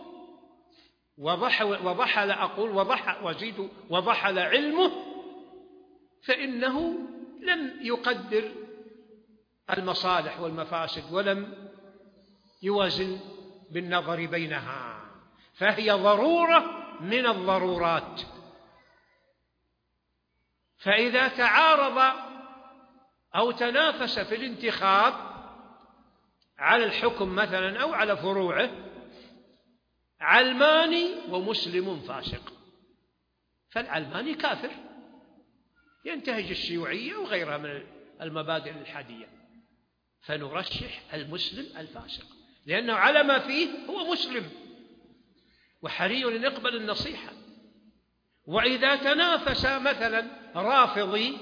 Speaker 3: وضحل أقول وضح وزيد وضحل علمه فإنه لم يقدر المصالح والمفاسد ولم يوازن بالنظر بينها، فهي ضرورة من الضرورات. فإذا تعارض أو تنافس في الانتخاب على الحكم مثلا أو على فروعه علماني ومسلم فاسق، فالعلماني كافر ينتهج الشيوعية وغيرها من المبادئ الإلحادية، فنرشح المسلم الفاسق لأنه على ما فيه هو مسلم وحري أن يقبل النصيحة. وإذا تنافس مثلا رافضي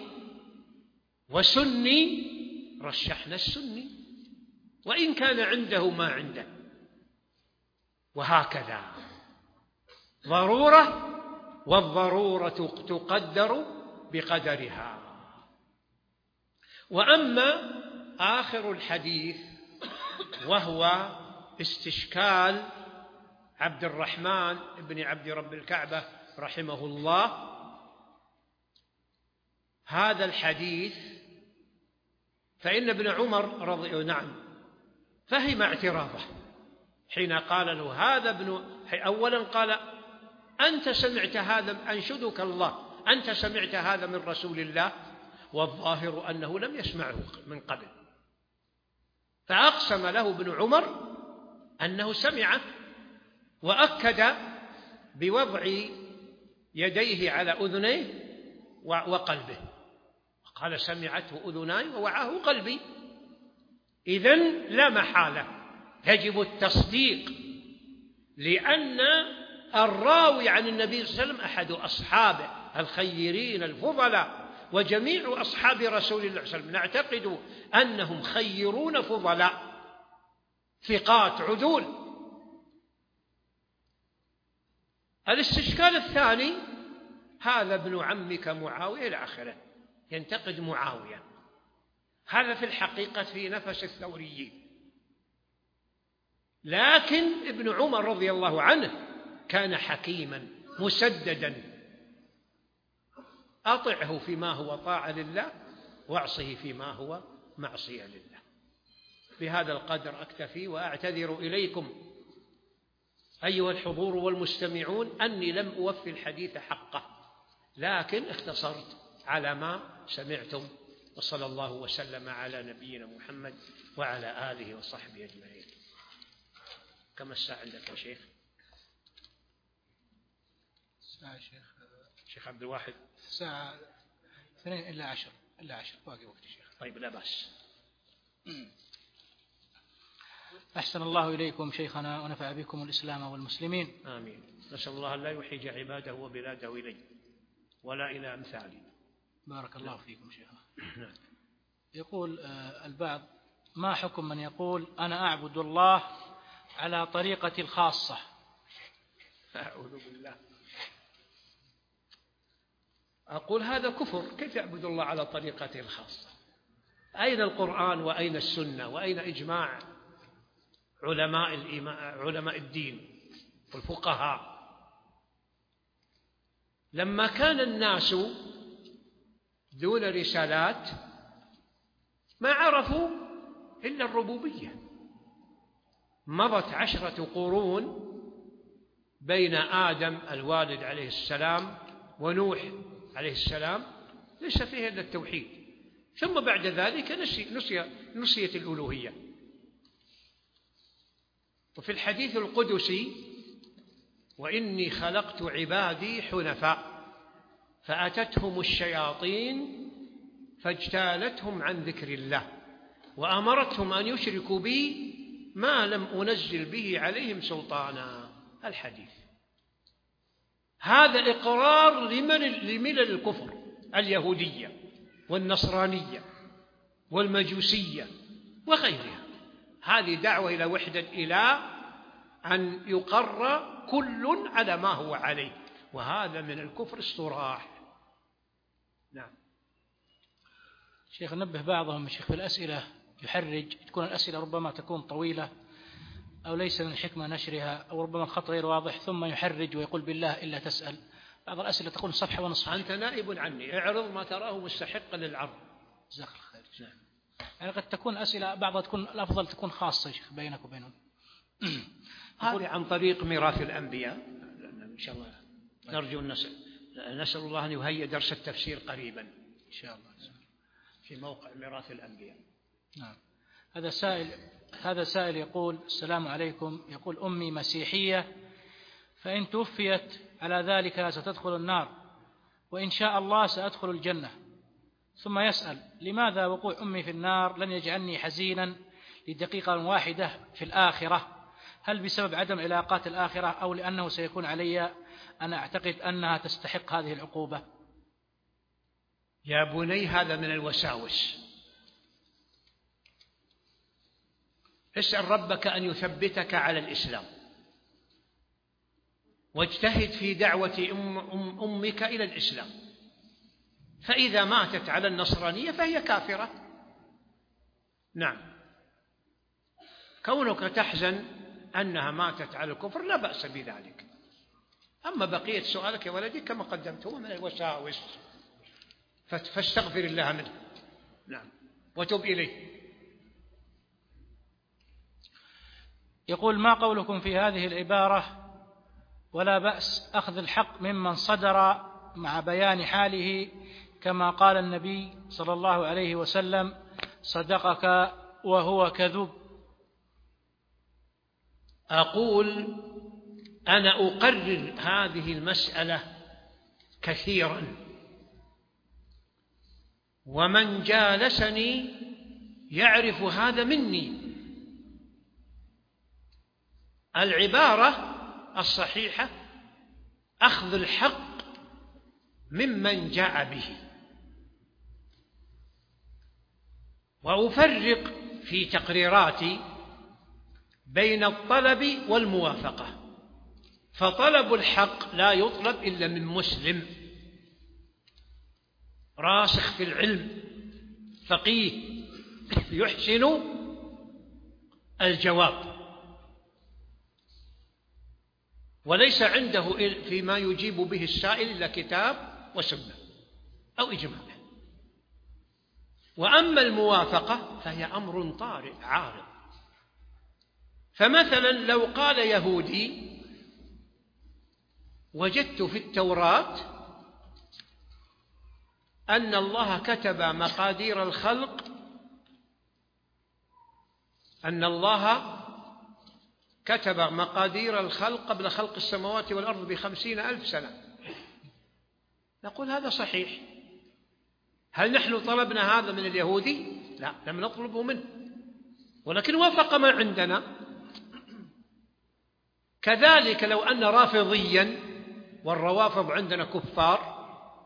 Speaker 3: وسني رشحنا السني وإن كان عنده ما عنده، وهكذا ضرورة والضرورة تقدر بقدرها. وأما آخر الحديث وهو استشكال عبد الرحمن بن عبد رب الكعبة رحمه الله، هذا الحديث فإن ابن عمر رضي نعم فهم اعتراضه حين قال له هذا ابن، أولا قال أنت سمعت هذا، أنشدك الله، أنت سمعت هذا من رسول الله؟ والظاهر أنه لم يسمعه من قبل، فأقسم له ابن عمر أنه سمعه، وأكد بوضع يديه على أذنيه وقلبه، قال سمعته أذناي ووعاه قلبي. إذن لا محالة يجب التصديق، لأن الراوي عن النبي صلى الله عليه وسلم أحد أصحابه الخيرين الفضلاء، وجميع أصحاب رسول الله صلى الله عليه وسلم نعتقد أنهم خيرون فضلاء ثقات عدول. الاستشكال الثاني هذا ابن عمك معاوية إلى آخره، ينتقد معاوية، هذا في الحقيقة في نفس الثوريين، لكن ابن عمر رضي الله عنه كان حكيما مسددا، أطعه فيما هو طاعة لله واعصه فيما هو معصية لله. بهذا القدر أكتفي، وأعتذر إليكم أيها الحضور والمستمعون أني لم أوفي الحديث حقه، لكن اختصرت على ما سمعتم، وصلى الله وسلم على نبينا محمد وعلى آله وصحبه أجمعين. كم الساعة عندك يا شيخ؟
Speaker 2: الساعة شيخ
Speaker 3: شيخ عبد الواحد
Speaker 2: الساعة اثنين إلا عشر إلا عشر باقي وقت شيخ.
Speaker 3: طيب لا بأس.
Speaker 2: أحسن الله إليكم شيخنا ونفع بكم الإسلام والمسلمين.
Speaker 3: آمين. نسأل الله لا يحيج عباده وبلاده إليه ولا إلى أمثاله.
Speaker 2: بارك الله فيكم شيخنا. يقول البعض: ما حكم من يقول أنا أعبد الله على طريقتي الخاصة؟
Speaker 3: أعوذ بالله. أقول هذا كفر، كيف يعبد الله على طريقته الخاصة؟ أين القرآن وأين السنة وأين إجماع علماء علماء الدين والفقهاء؟ لما كان الناس دون رسالات ما عرفوا إلا الربوبية، مضت عشرة قرون بين آدم الوالد عليه السلام ونوح عليه السلام، ليس فيه إلا التوحيد، ثم بعد ذلك نسي نسي نسيت الألوهية. وفي الحديث القدسي: وإني خلقت عبادي حنفاء فأتتهم الشياطين فاجتالتهم عن ذكر الله وأمرتهم أن يشركوا بي ما لم أنزل به عليهم سلطانا. الحديث هذا إقرار لمن لملل الكفر، اليهودية والنصرانية والمجوسية وغيرها. هذه دعوة إلى وحدة، إلى أن يقر كل على ما هو عليه، وهذا من الكفر الصراح. نعم
Speaker 2: شيخ، نبه بعضهم الشيخ في الأسئلة يحرج، تكون الأسئلة ربما تكون طويلة أو ليس من الحكمة نشرها، أو ربما الخط غير واضح، ثم يحرج ويقول بالله إلا تسأل. بعض الأسئلة تكون صفحة ونصف.
Speaker 3: أنت نائب عني، اعرض ما تراه مستحقا للعرض.
Speaker 2: جزاك الله خير. نعم. يعني قد تكون أسئلة بعضها تكون الأفضل تكون خاصة شيخ بينك وبينهم.
Speaker 3: هذه عن طريق ميراث الأنبياء إن شاء الله. نرجو النسأل نسأل الله أن يهيئ درس التفسير قريبا إن شاء الله في موقع ميراث الأنبياء.
Speaker 2: نعم. هذا سائل هذا سائل يقول: السلام عليكم، يقول أمي مسيحية، فإن توفيت على ذلك ستدخل النار، وإن شاء الله سأدخل الجنة. ثم يسأل: لماذا وقوع أمي في النار لن يجعلني حزينا لدقيقة واحدة في الآخرة؟ هل بسبب عدم علاقات الآخرة، أو لأنه سيكون علي أن أعتقد أنها تستحق هذه العقوبة؟
Speaker 3: يا بني، هذا من الوساوس. اسأل ربك أن يثبتك على الإسلام، واجتهد في دعوة أم أم أمك إلى الإسلام، فإذا ماتت على النصرانية فهي كافرة. نعم، كونك تحزن أنها ماتت على الكفر لا بأس بذلك. أما بقية سؤالك يا ولدي كما قدمت هو من الوساوس، فاستغفر الله منه. نعم، وتب إليه.
Speaker 2: يقول: ما قولكم في هذه العبارة: ولا بأس أخذ الحق ممن صدر مع بيان حاله، كما قال النبي صلى الله عليه وسلم: صدقك وهو كذوب؟
Speaker 3: أقول أنا أقرر هذه المسألة كثيرا، ومن جالسني يعرف هذا مني. العبارة الصحيحة أخذ الحق ممن جاء به، وأفرق في تقريراتي بين الطلب والموافقة. فطلب الحق لا يطلب إلا من مسلم راسخ في العلم، فقيه يحسن الجواب، وليس عنده فيما يجيب به السائل إلا كتاب وسنة أو إجماع. وأما الموافقة فهي أمر طارئ عارض. فمثلا لو قال يهودي: وجدت في التوراة أن الله كتب مقادير الخلق، أن الله كتب مقادير الخلق قبل خلق السماوات والأرض بخمسين ألف سنة، نقول هذا صحيح. هل نحن طلبنا هذا من اليهودي؟ لا، لم نطلبه منه، ولكن وافق ما عندنا. كذلك لو أن رافضيا، والروافض عندنا كفار،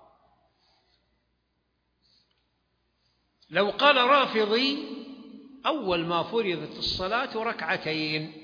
Speaker 3: لو قال رافضي: أول ما فرضت الصلاة ركعتين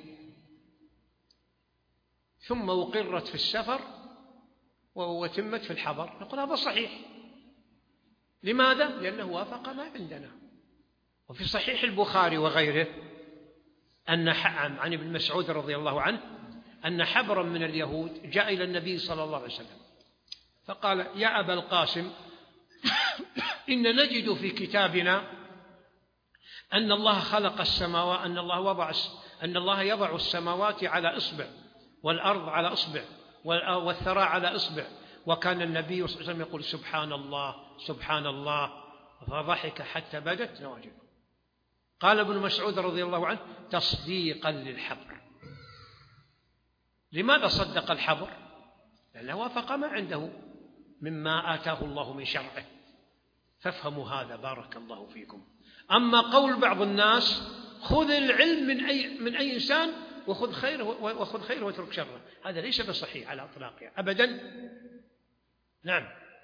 Speaker 3: ثم أقرت في السفر وتمت في الحضر، نقول هذا صحيح. لماذا؟ لأنه وافق ما عندنا. وفي صحيح البخاري وغيره أن عن ابن مسعود رضي الله عنه أن حبرا من اليهود جاء إلى النبي صلى الله عليه وسلم فقال: يا أبا القاسم، إن نجد في كتابنا أن الله خلق السماوات، أن الله وضع أن الله يضع السماوات على إصبع والأرض على إصبع والثرى على إصبع، وكان النبي صلى الله عليه وسلم يقول: سبحان الله سبحان الله، فضحك حتى بدت نواجذه. قال ابن مسعود رضي الله عنه: تصديقا للحبر. لماذا صدق الحبر؟ لأنه وافق ما عنده مما آتاه الله من شرعه. فافهموا هذا بارك الله فيكم. أما قول بعض الناس: خذ العلم من أي, من أي إنسان وخذ خيره وخذ خيره واترك شره، هذا ليس بصحيح على إطلاقه أبدا. نعم،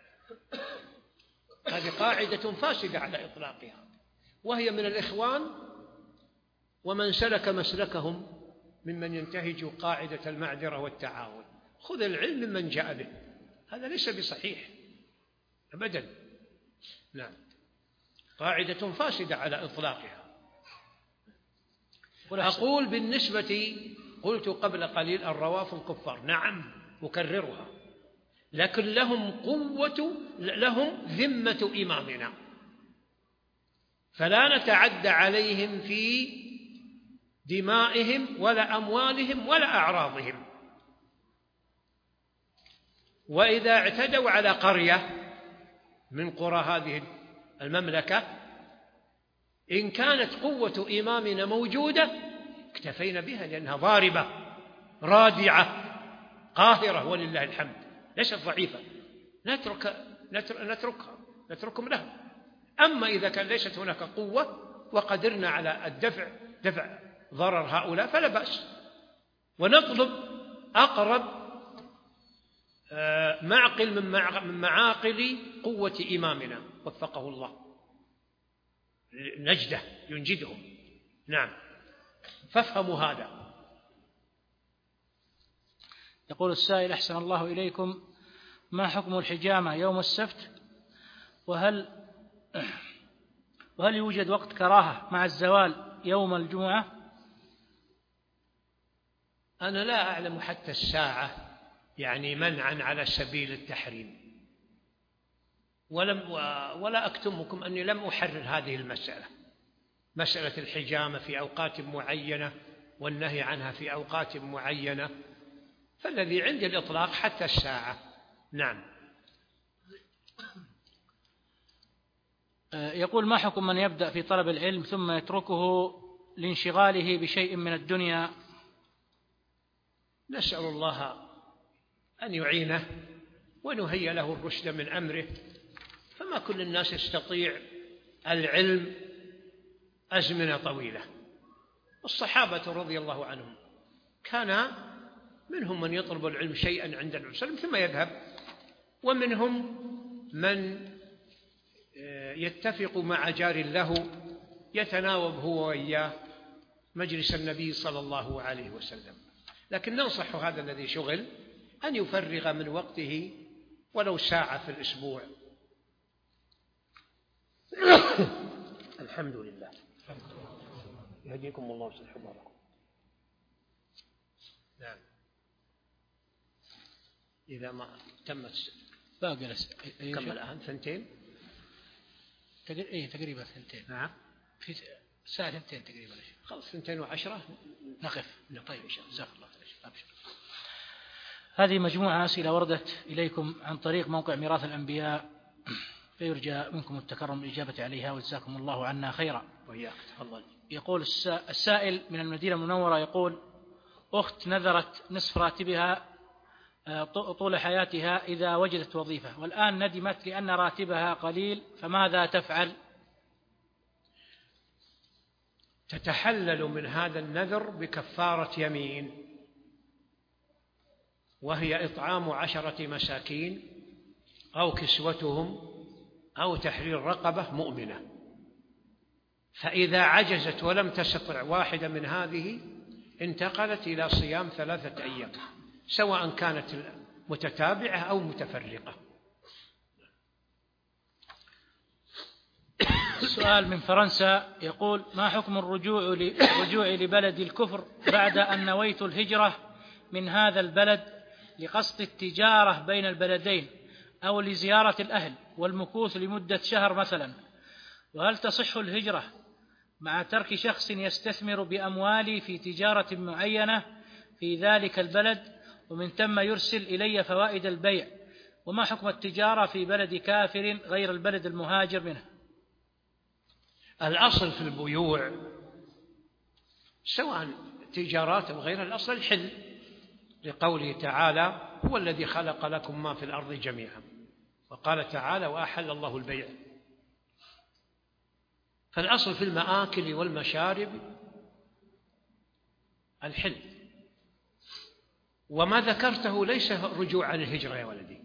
Speaker 3: هذه قاعدة فاسدة على إطلاقها، وهي من الإخوان ومن سلك مسلكهم ممن ينتهج قاعدة المعذرة والتعاون. خذ العلم ممن جاء به، هذا ليس بصحيح أبدا. نعم، قاعدة فاسدة على إطلاقها. أقول بالنسبة، قلت قبل قليل الروافض كفار، نعم أكررها، لكن لهم قوة، لهم ذمة إمامنا، فلا نتعدى عليهم في دمائهم ولا أموالهم ولا أعراضهم. وإذا اعتدوا على قرية من قرى هذه المملكة، إن كانت قوة إمامنا موجودة اكتفينا بها، لأنها ضاربة رادعة قاهرة ولله الحمد، ليست ضعيفة، نترك نتركها نتركهم لها. أما إذا كان ليست هناك قوة وقدرنا على الدفع دفع ضرر هؤلاء فلا بأس، ونطلب أقرب معقل من معاقل قوة إمامنا وفقه الله، نجده ينجدهم. نعم، فافهموا هذا.
Speaker 2: يقول السائل: أحسن الله إليكم، ما حكم الحجامة يوم السبت؟ وهل وهل يوجد وقت كراهة مع الزوال يوم الجمعة؟
Speaker 3: أنا لا أعلم حتى الساعة يعني منعا على سبيل التحريم، ولم ولا أكتمكم أني لم أحرر هذه المسألة، مسألة الحجامة في أوقات معينة والنهي عنها في أوقات معينة، فالذي عندي الإطلاق حتى الساعة. نعم.
Speaker 2: يقول: ما حكم من يبدأ في طلب العلم ثم يتركه لانشغاله بشيء من الدنيا؟
Speaker 3: نسأل الله أن يعينه ونهيئ له الرشد من أمره، فما كل الناس يستطيع العلم أزمنة طويلة. الصحابة رضي الله عنهم كان منهم من يطلب العلم شيئا عند النبي صلى الله عليه وسلم ثم يذهب، ومنهم من يتفق مع جار له يتناوب هو وإياه مجلس النبي صلى الله عليه وسلم. لكن ننصح هذا الذي شغل أن يفرغ من وقته ولو ساعة في الأسبوع. الحمد لله. يهديكم الله ويصلح بالكم. نعم. إذا ما تمت
Speaker 2: باقي
Speaker 3: كم الآن؟ ثنتين؟
Speaker 2: إيه تقريبا ثنتين.
Speaker 3: نعم.
Speaker 2: في ساعة ثنتين تقريبا.
Speaker 3: خلص ثنتين وعشرة
Speaker 2: نقف. طيب إن شاء الله. جزاك الله خير. أبشر. هذه مجموعة أسئلة وردت إليكم عن طريق موقع ميراث الأنبياء، فيرجى منكم التكرم بالإجابة عليها، وجزاكم الله عنا خيرا.
Speaker 3: وإياك. تفضل.
Speaker 2: يقول السائل من المدينة المنورة، يقول: أخت نذرت نصف راتبها طول حياتها إذا وجدت وظيفة، والآن ندمت لأن راتبها قليل، فماذا تفعل؟
Speaker 3: تتحلل من هذا النذر بكفارة يمين، وهي إطعام عشرة مساكين أو كسوتهم أو تحرير رقبة مؤمنة. فإذا عجزت ولم تستطع واحدة من هذه انتقلت إلى صيام ثلاثة أيام، سواء كانت متتابعة أو متفرقة.
Speaker 2: سؤال من فرنسا، يقول: ما حكم الرجوع الرجوع لبلد الكفر بعد أن نويت الهجرة من هذا البلد لقصد التجارة بين البلدين أو لزيارة الأهل والمكوث لمدة شهر مثلا، وهل تصح الهجرة مع ترك شخص يستثمر بأموالي في تجارة معينة في ذلك البلد ومن ثم يرسل إلي فوائد البيع، وما حكم التجارة في بلد كافر غير البلد المهاجر منه؟
Speaker 3: الأصل في البيوع سواء تجارات أو غيرها الأصل الحل، لقوله تعالى: هو الذي خلق لكم ما في الأرض جميعا، وقال تعالى: وأحل الله البيع. فالأصل في المآكل والمشارب الحل، وما ذكرته ليس رجوع عن الهجرة يا ولدي،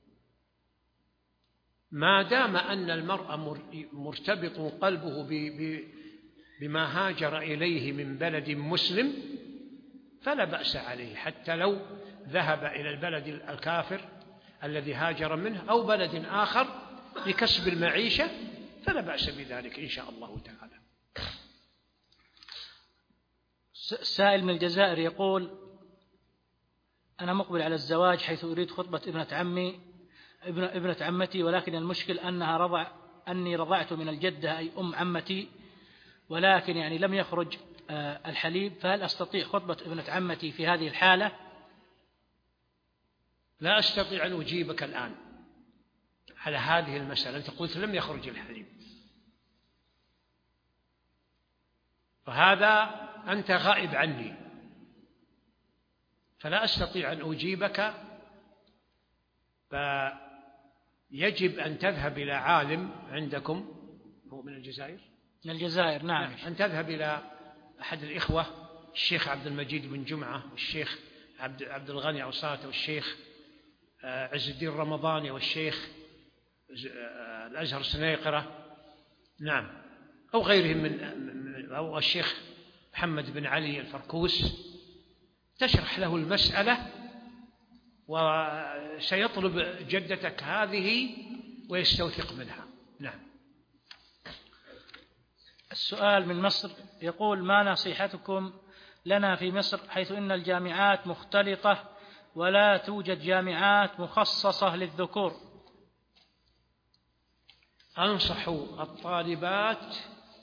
Speaker 3: ما دام أن المرء مرتبط قلبه بما هاجر إليه من بلد مسلم فلا بأس عليه، حتى لو ذهب إلى البلد الكافر الذي هاجر منه أو بلد آخر لكسب المعيشة فلا بأس بذلك إن شاء الله تعالى.
Speaker 2: سائل من الجزائر يقول: أنا مقبل على الزواج حيث أريد خطبة ابنة عمي ابن ابنة عمتي، ولكن المشكل أنها رضع أني رضعت من الجدة أي أم عمتي، ولكن يعني لم يخرج الحليب، فهل أستطيع خطبة ابنة عمتي في هذه الحالة؟
Speaker 3: لا أستطيع أن أجيبك الآن على هذه المسألة. أنت قلت لم يخرج الحليب، فهذا أنت غائب عني، فلا أستطيع أن أجيبك. فيجب أن تذهب إلى عالم عندكم، هو من الجزائر؟
Speaker 2: من الجزائر نعم.
Speaker 3: أن تذهب إلى أحد الإخوة، الشيخ عبد المجيد بن جمعة والشيخ عبد عبد الغني عصاة والشيخ عز الدين رمضاني والشيخ الأزهر سنيقرة، نعم، أو غيرهم من أو الشيخ محمد بن علي الفركوس، تشرح له المسألة وسيطلب جدتك هذه ويستوثق منها. نعم.
Speaker 2: السؤال من مصر يقول: ما نصيحتكم لنا في مصر حيث إن الجامعات مختلطة ولا توجد جامعات مخصصة للذكور؟
Speaker 3: أنصح الطالبات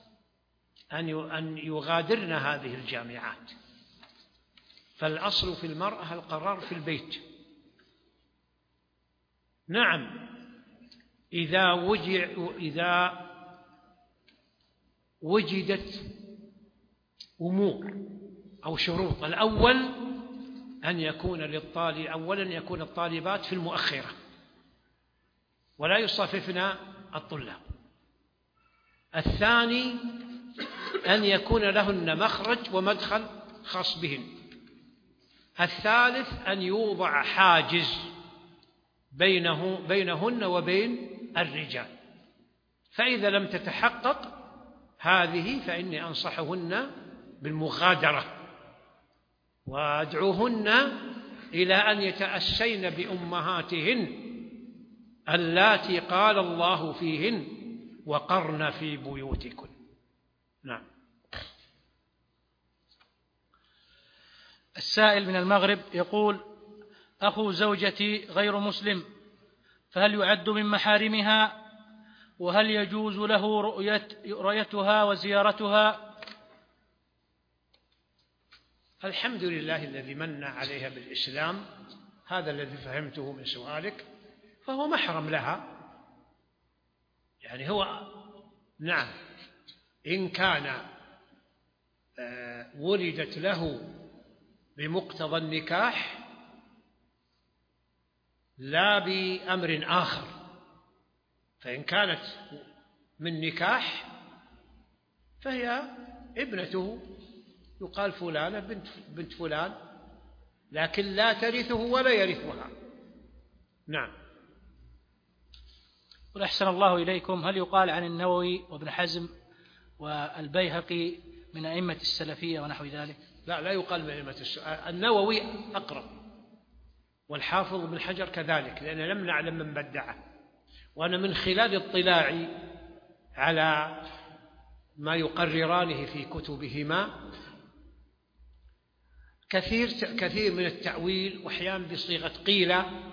Speaker 3: أن يغادرن هذه الجامعات، فالأصل في المرأة القرار في البيت. نعم، إذا وجع إذا وجدت أمور أو شروط. الأول أن يكون للطالب أولا يكون الطالبات في المؤخرة ولا يصاففن الطلاب. الثاني أن يكون لهن مخرج ومدخل خاص بهن. الثالث أن يوضع حاجز بينه بينهن وبين الرجال. فإذا لم تتحقق هذه فإني أنصحهن بالمغادرة، وأدعوهن إلى أن يتأسين بأمهاتهن اللاتي قال الله فيهن: وقرن في بيوتكن. نعم.
Speaker 2: السائل من المغرب يقول: أخو زوجتي غير مسلم، فهل يعد من محارمها؟ وهل يجوز له رؤية رؤيتها وزيارتها؟
Speaker 3: الحمد لله الذي من عليها بالإسلام، هذا الذي فهمته من سؤالك، فهو محرم لها. يعني هو نعم، إن كان ولدت له بمقتضى النكاح لا بأمر آخر، فإن كانت من نكاح فهي ابنته، يقال فلانة بنت, بنت فلان، لكن لا ترثه ولا يرثها. نعم.
Speaker 2: أحسن الله إليكم، هل يقال عن النووي وابن حزم والبيهقي من أئمة السلفية ونحو ذلك؟
Speaker 3: لا، لا يقال من أئمة السلفية. النووي أقرب، والحافظ بن حجر كذلك، لأن لم نعلم من بدعه. وأنا من خلال اطلاعي على ما يقررانه في كتبهما كثير كثير من التأويل، وأحيانا بصيغة قيل،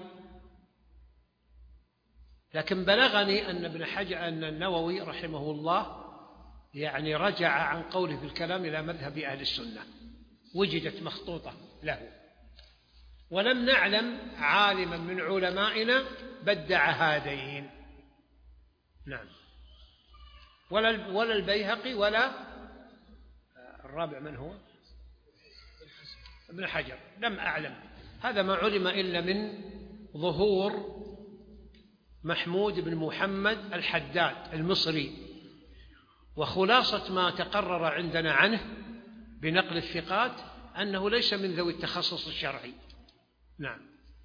Speaker 3: لكن بلغني أن ابن حجر أن النووي رحمه الله يعني رجع عن قوله في الكلام إلى مذهب أهل السنة، وجدت مخطوطة له، ولم نعلم عالما من علمائنا بدع هذين. نعم. ولا ولا البيهقي ولا الرابع من هو؟ ابن حجر، لم أعلم. هذا ما علم إلا من ظهور محمود بن محمد الحداد المصري، وخلاصة ما تقرر عندنا عنه بنقل الثقات أنه ليس من ذوي التخصص الشرعي. نعم.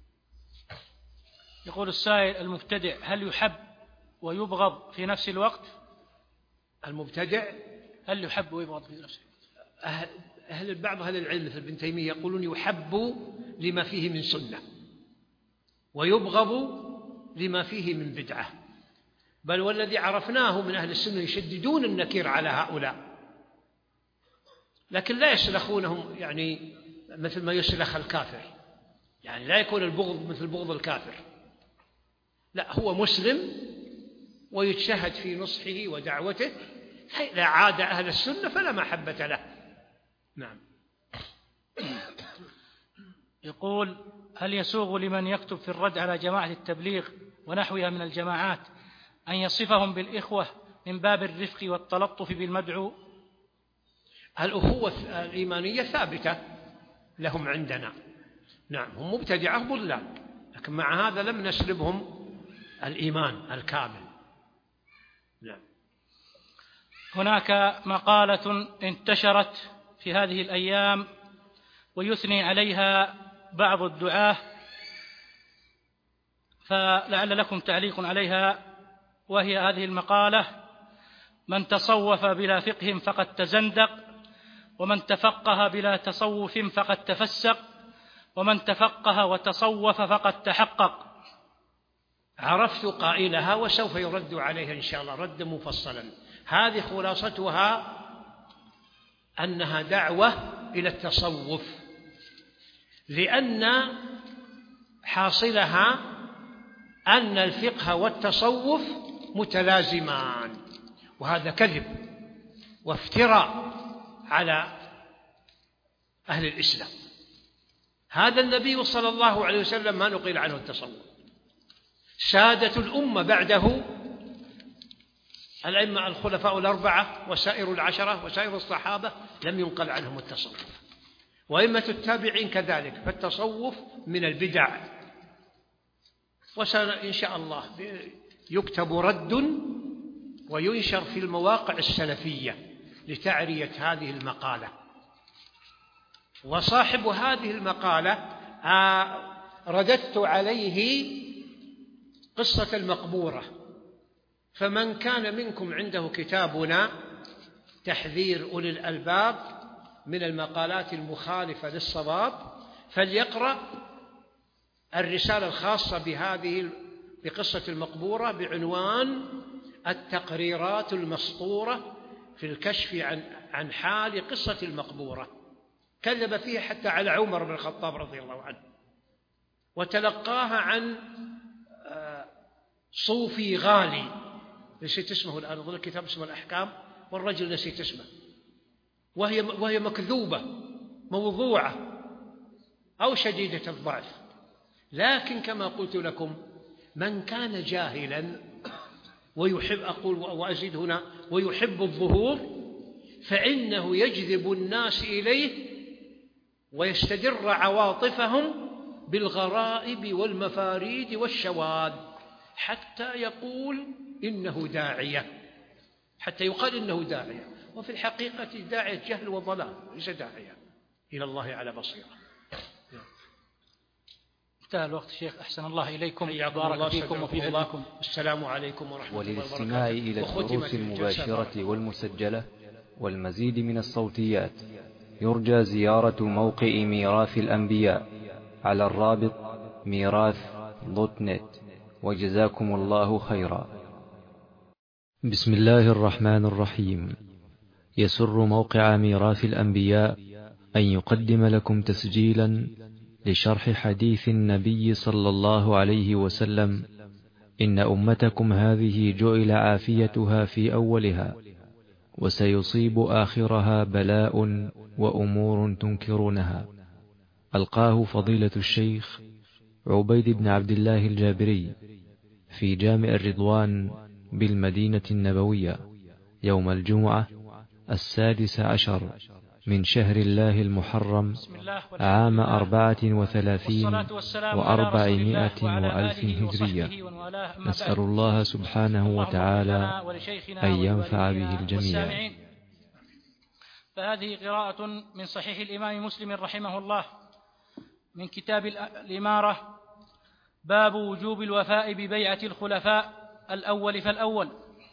Speaker 2: يقول السائل: المبتدع هل يحب ويبغض في نفس الوقت؟
Speaker 3: المبتدع
Speaker 2: هل يحب ويبغض في نفس الوقت؟
Speaker 3: أهل, أهل بعض أهل العلم مثل ابن تيمية يقولون يحب لما فيه من سنة، ويبغض لما فيه من بدعة، بل والذي عرفناه من أهل السنة يشددون النكير على هؤلاء، لكن لا يسلخونهم يعني مثل ما يسلخ الكافر، يعني لا يكون البغض مثل بغض الكافر، لا، هو مسلم ويتشهد في نصحه ودعوته، فإذا عاد أهل السنة فلا محبة له. نعم.
Speaker 2: يقول: هل يسوغ لمن يكتب في الرد على جماعة التبليغ ونحوها من الجماعات أن يصفهم بالإخوة من باب الرفق والتلطف بالمدعو؟
Speaker 3: الأخوة الإيمانية ثابتة لهم عندنا. نعم، هم مبتدعة ضلال، لكن مع هذا لم نسلبهم الإيمان الكامل. نعم.
Speaker 2: هناك مقالة انتشرت في هذه الأيام ويثني عليها بعض الدعاة، فلعل لكم تعليق عليها، وهي هذه المقالة: من تصوف بلا فقه فقد تزندق، ومن تفقه بلا تصوف فقد تفسق، ومن تفقه وتصوف فقد تحقق.
Speaker 3: عرفت قائلها وسوف يرد عليها إن شاء الله رد مفصلا. هذه خلاصتها أنها دعوة إلى التصوف، لأن حاصلها أن الفقه والتصوف متلازمان، وهذا كذب وافتراء على أهل الإسلام. هذا النبي صلى الله عليه وسلم ما نقل عنه التصوف، سادة الأمة بعده الأئمة الخلفاء الأربعة وسائر العشرة وسائر الصحابة لم ينقل عنهم التصوف، وأئمة التابعين كذلك. فالتصوف من البدع، وإن شاء الله يكتب رد وينشر في المواقع السلفية لتعرية هذه المقالة. وصاحب هذه المقالة رددت عليه قصة المقبورة، فمن كان منكم عنده كتابنا تحذير أولي الألباب من المقالات المخالفة للصواب فليقرأ الرسالة الخاصة بهذه بقصة المقبورة بعنوان التقريرات المسطورة في الكشف عن عن حال قصة المقبورة. كذب فيها حتى على عمر بن الخطاب رضي الله عنه، وتلقاها عن صوفي غالي نسيت اسمه الآن، أظن الكتاب اسمه الأحكام، والرجل نسيت اسمه، وهي وهي مكذوبة موضوعة أو شديدة الضعف. لكن كما قلت لكم من كان جاهلا ويحب، أقول وأزيد هنا، ويحب الظهور، فإنه يجذب الناس إليه ويستدر عواطفهم بالغرائب والمفاريد والشواذ حتى يقول إنه داعية، حتى يقال إنه داعية، وفي الحقيقة داعية جهل وضلال، ليس داعية إلى الله على بصيرة.
Speaker 2: انتهى الوقت شيخ، أحسن الله إليكم، بارك فيكم وفي علمكم.
Speaker 3: السلام عليكم ورحمة الله وبركاته.
Speaker 1: وللاستماع إلى الدروس المباشرة والمسجلة والمزيد من الصوتيات يرجى زيارة موقع ميراث الأنبياء على الرابط ميراث دوت نت، وجزاكم الله خيرا. بسم الله الرحمن الرحيم. يسر موقع ميراث الأنبياء أن يقدم لكم تسجيلا لشرح حديث النبي صلى الله عليه وسلم: إن أمتكم هذه جعل عافيتها في أولها، وسيصيب آخرها بلاء وأمور تنكرونها. ألقاه فضيلة الشيخ عبيد بن عبد الله الجابري في جامع الرضوان بالمدينة النبوية يوم الجمعة السادس عشر من شهر الله المحرم عام أربعة وثلاثين وأربعمائة وألف هجرية. نسأل الله سبحانه وتعالى أن ينفع به الجميع.
Speaker 2: فهذه قراءة من صحيح الإمام مسلم رحمه الله من كتاب الإمارة، باب وجوب الوفاء ببيعة الخلفاء الأول فالأول.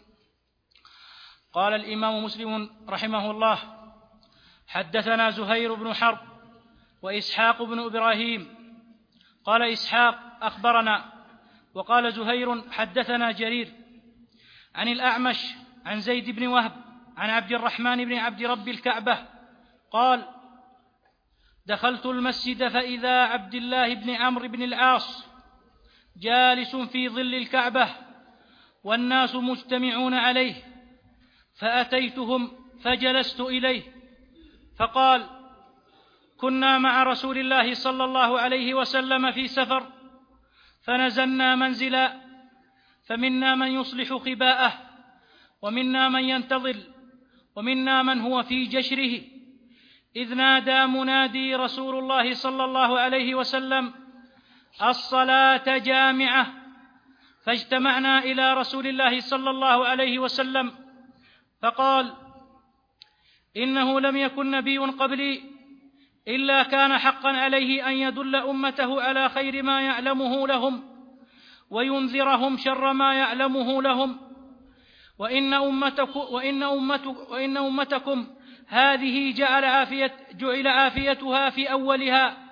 Speaker 2: قال الإمام مسلم رحمه الله: حدثنا زهير بن حرب وإسحاق بن إبراهيم. قال إسحاق: أخبرنا. وقال زهير: حدثنا جرير عن الأعمش عن زيد بن وهب عن عبد الرحمن بن عبد رب الكعبة قال: دخلت المسجد فإذا عبد الله بن عمرو بن العاص جالس في ظل الكعبة والناس مجتمعون عليه، فأتيتهم فجلست إليه، فقال: كنا مع رسول الله صلى الله عليه وسلم في سفر، فنزلنا منزلا، فمنا من يصلح خباءه، ومنا من ينتظر، ومنا من هو في جشره، إذ نادى منادي رسول الله صلى الله عليه وسلم: الصلاة جامعة. فاجتمعنا إلى رسول الله صلى الله عليه وسلم فقال: إنه لم يكن نبي قبلي إلا كان حقا عليه أن يدل أمته على خير ما يعلمه لهم وينذرهم شر ما يعلمه لهم، وإن أمتكم, وإن أمتكم, وإن أمتكم هذه جعل عافية جعل عافيتها في أولها،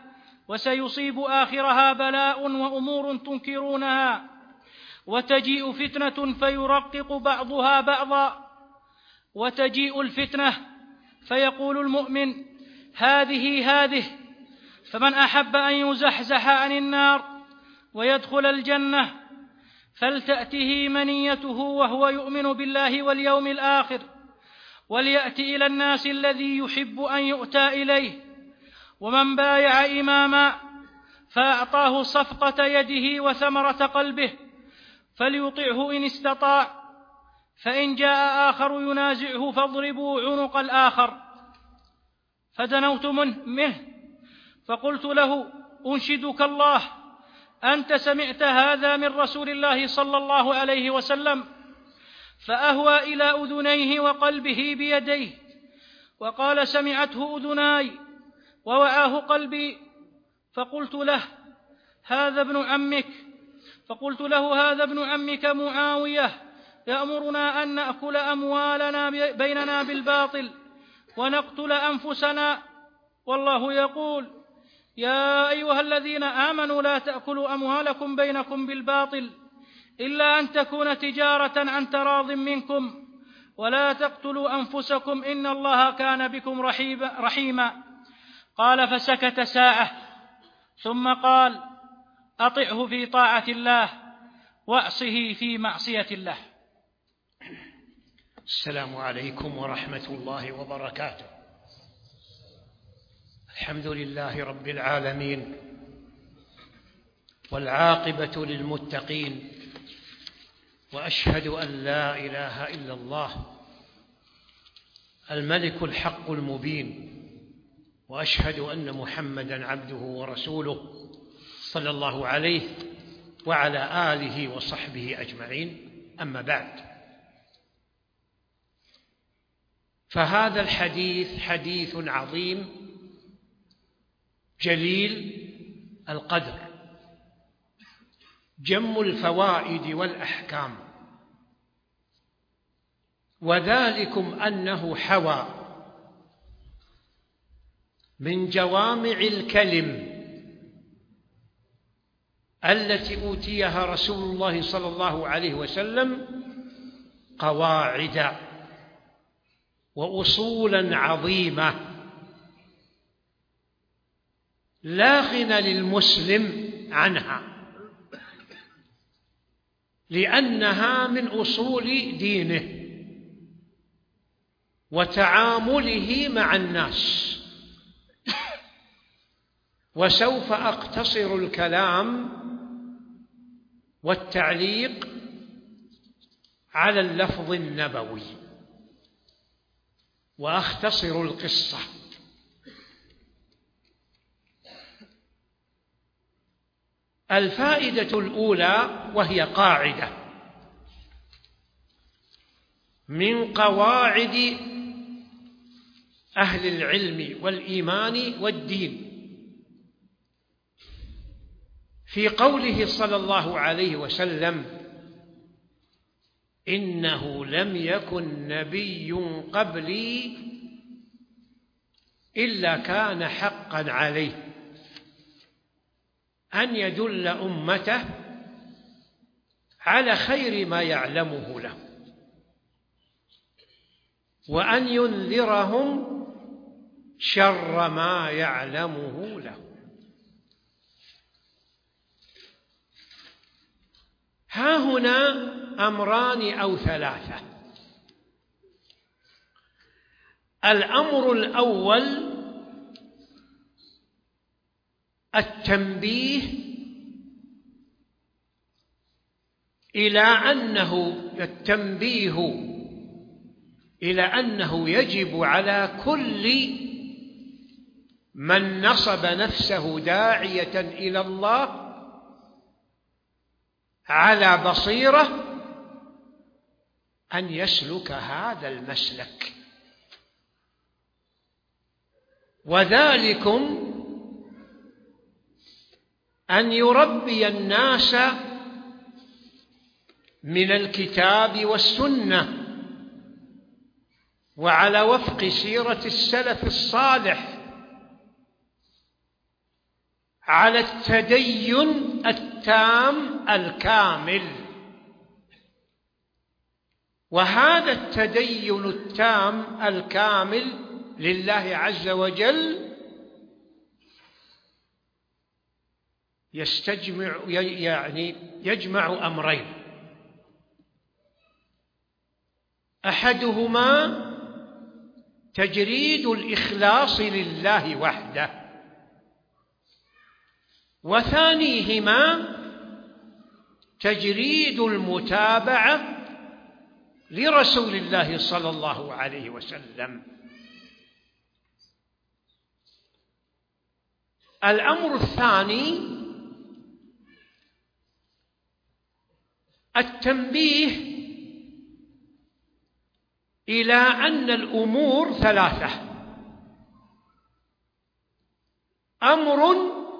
Speaker 2: وسيصيب آخرها بلاء وأمور تنكرونها، وتجيء فتنة فيرقق بعضها بعضا، وتجيء الفتنة فيقول المؤمن هذه هذه، فمن أحب أن يزحزح عن النار ويدخل الجنة فلتأته منيته وهو يؤمن بالله واليوم الآخر، وليأت إلى الناس الذي يحب أن يؤتى إليه. ومن بايع إماما فأعطاه صفقة يده وثمرة قلبه فليطعه إن استطاع، فإن جاء آخر ينازعه فاضربوا عنق الآخر. فدنوت منه فقلت له أنشدك الله، أنت سمعت هذا من رسول الله صلى الله عليه وسلم؟ فأهوى إلى أذنيه وقلبه بيديه وقال سمعته أذناي ووعاه قلبي. فقلت له هذا ابن عمك فقلت له هذا ابن عمك معاوية يأمرنا أن نأكل أموالنا بيننا بالباطل ونقتل أنفسنا، والله يقول يا أيها الذين آمنوا لا تأكلوا أموالكم بينكم بالباطل إلا أن تكون تجارة عن تراض منكم ولا تقتلوا أنفسكم إن الله كان بكم رحيما. قال فسكت ساعة ثم قال أطعه في طاعة الله واعصه في معصية الله.
Speaker 3: السلام عليكم ورحمة الله وبركاته. الحمد لله رب العالمين، والعاقبة للمتقين، وأشهد أن لا إله إلا الله الملك الحق المبين، وأشهد أن محمدًا عبده ورسوله صلى الله عليه وعلى آله وصحبه أجمعين. أما بعد، فهذا الحديث حديث عظيم جليل القدر، جم الفوائد والأحكام، وذلكم أنه حوى من جوامع الكلم التي أوتيها رسول الله صلى الله عليه وسلم قواعد وأصولا عظيمة لا غنى للمسلم عنها، لأنها من أصول دينه وتعامله مع الناس. وسوف أقتصر الكلام والتعليق على اللفظ النبوي وأختصر القصة. الفائدة الأولى، وهي قاعدة من قواعد أهل العلم والإيمان والدين، في قوله صلى الله عليه وسلم إنه لم يكن نبي قبلي إلا كان حقا عليه أن يدل أمته على خير ما يعلمه له، وأن ينذرهم شر ما يعلمه له. ها هنا أمران أو ثلاثة. الأمر الأول التنبيه إلى أنه التنبيه إلى أنه يجب على كل من نصب نفسه داعية إلى الله على بصيرة أن يسلك هذا المسلك، وذلكم أن يربي الناس من الكتاب والسنة وعلى وفق سيرة السلف الصالح على التدين التام الكامل. وهذا التدين التام الكامل لله عز وجل يستجمع يعني يجمع أمرين: أحدهما تجريد الإخلاص لله وحده، وثانيهما تجريد المتابعة لرسول الله صلى الله عليه وسلم. الأمر الثاني التنبيه إلى أن الأمور ثلاثة: أمر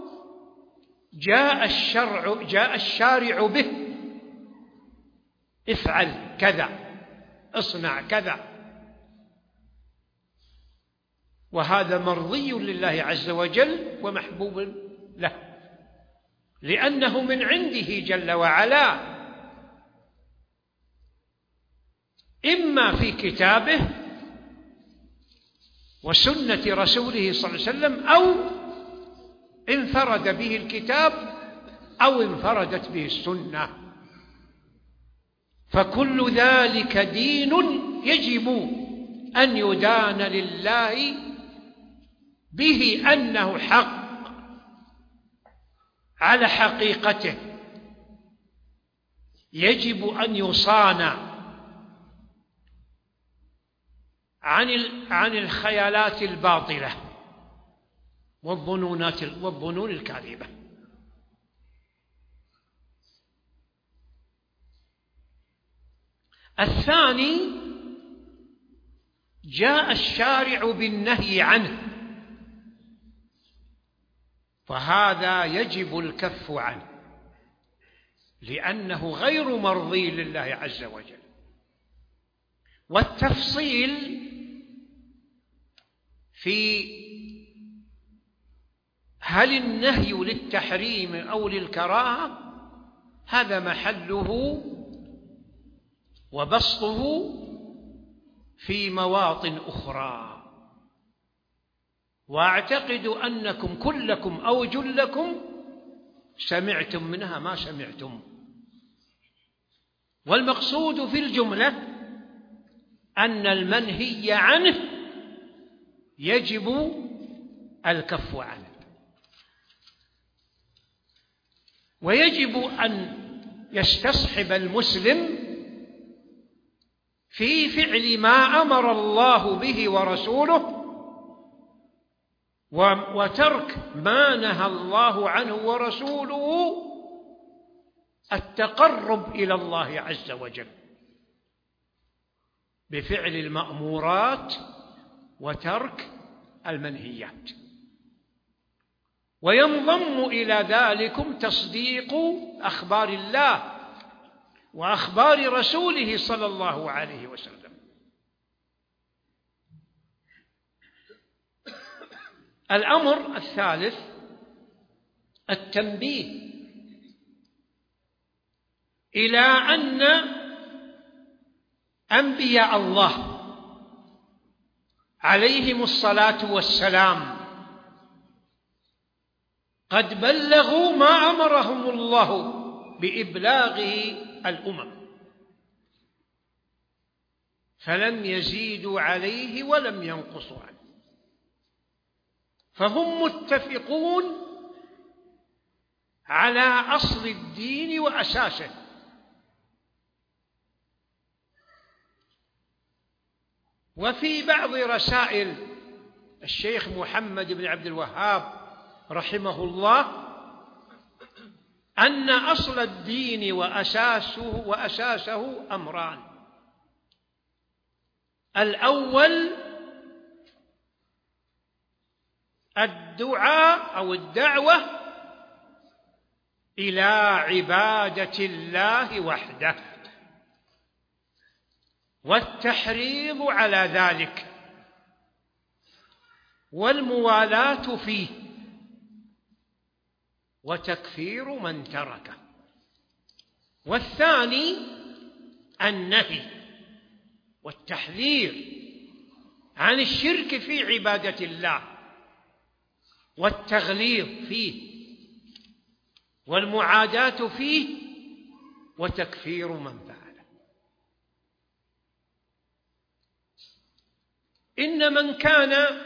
Speaker 3: جاء الشرع جاء الشارع به، افعل كذا، اصنع كذا، وهذا مرضي لله عز وجل ومحبوب له، لأنه من عنده جل وعلا، إما في كتابه وسنة رسوله صلى الله عليه وسلم، أو انفرد به الكتاب أو انفردت به السنة، فكل ذلك دين يجب أن يدان لله به أنه حق على حقيقته، يجب أن يصان عن عن الخيالات الباطلة والظنونات والظنون الكاذبة. الثاني جاء الشارع بالنهي عنه، فهذا يجب الكف عنه لأنه غير مرضي لله عز وجل. والتفصيل في هل النهي للتحريم أو للكراهة هذا محله وبسطه في مواطن أخرى، وأعتقد أنكم كلكم أو جلكم سمعتم منها ما سمعتم. والمقصود في الجملة أن المنهي عنه يجب الكف عنه، ويجب أن يستصحب المسلم في فعل ما أمر الله به ورسوله، وترك ما نهى الله عنه ورسوله، التقرب إلى الله عز وجل بفعل المأمورات وترك المنهيات. وينضم إلى ذلكم تصديق أخبار الله وأخبار رسوله صلى الله عليه وسلم. الأمر الثالث التنبيه إلى أن أنبياء الله عليهم الصلاة والسلام قد بلغوا ما أمرهم الله بإبلاغه الأمم، فلم يزيدوا عليه ولم ينقصوا عنه، فهم متفقون على أصل الدين وأساسه. وفي بعض رسائل الشيخ محمد بن عبد الوهاب رحمه الله أن أصل الدين وأساسه وأساسه أمران: الأول الدعاء أو الدعوة إلى عبادة الله وحده، والتحريض على ذلك والموالاة فيه، وتكفير من تركه. والثاني النهي والتحذير عن الشرك في عبادة الله والتغليظ فيه والمعاداة فيه وتكفير من فعله. إن من كان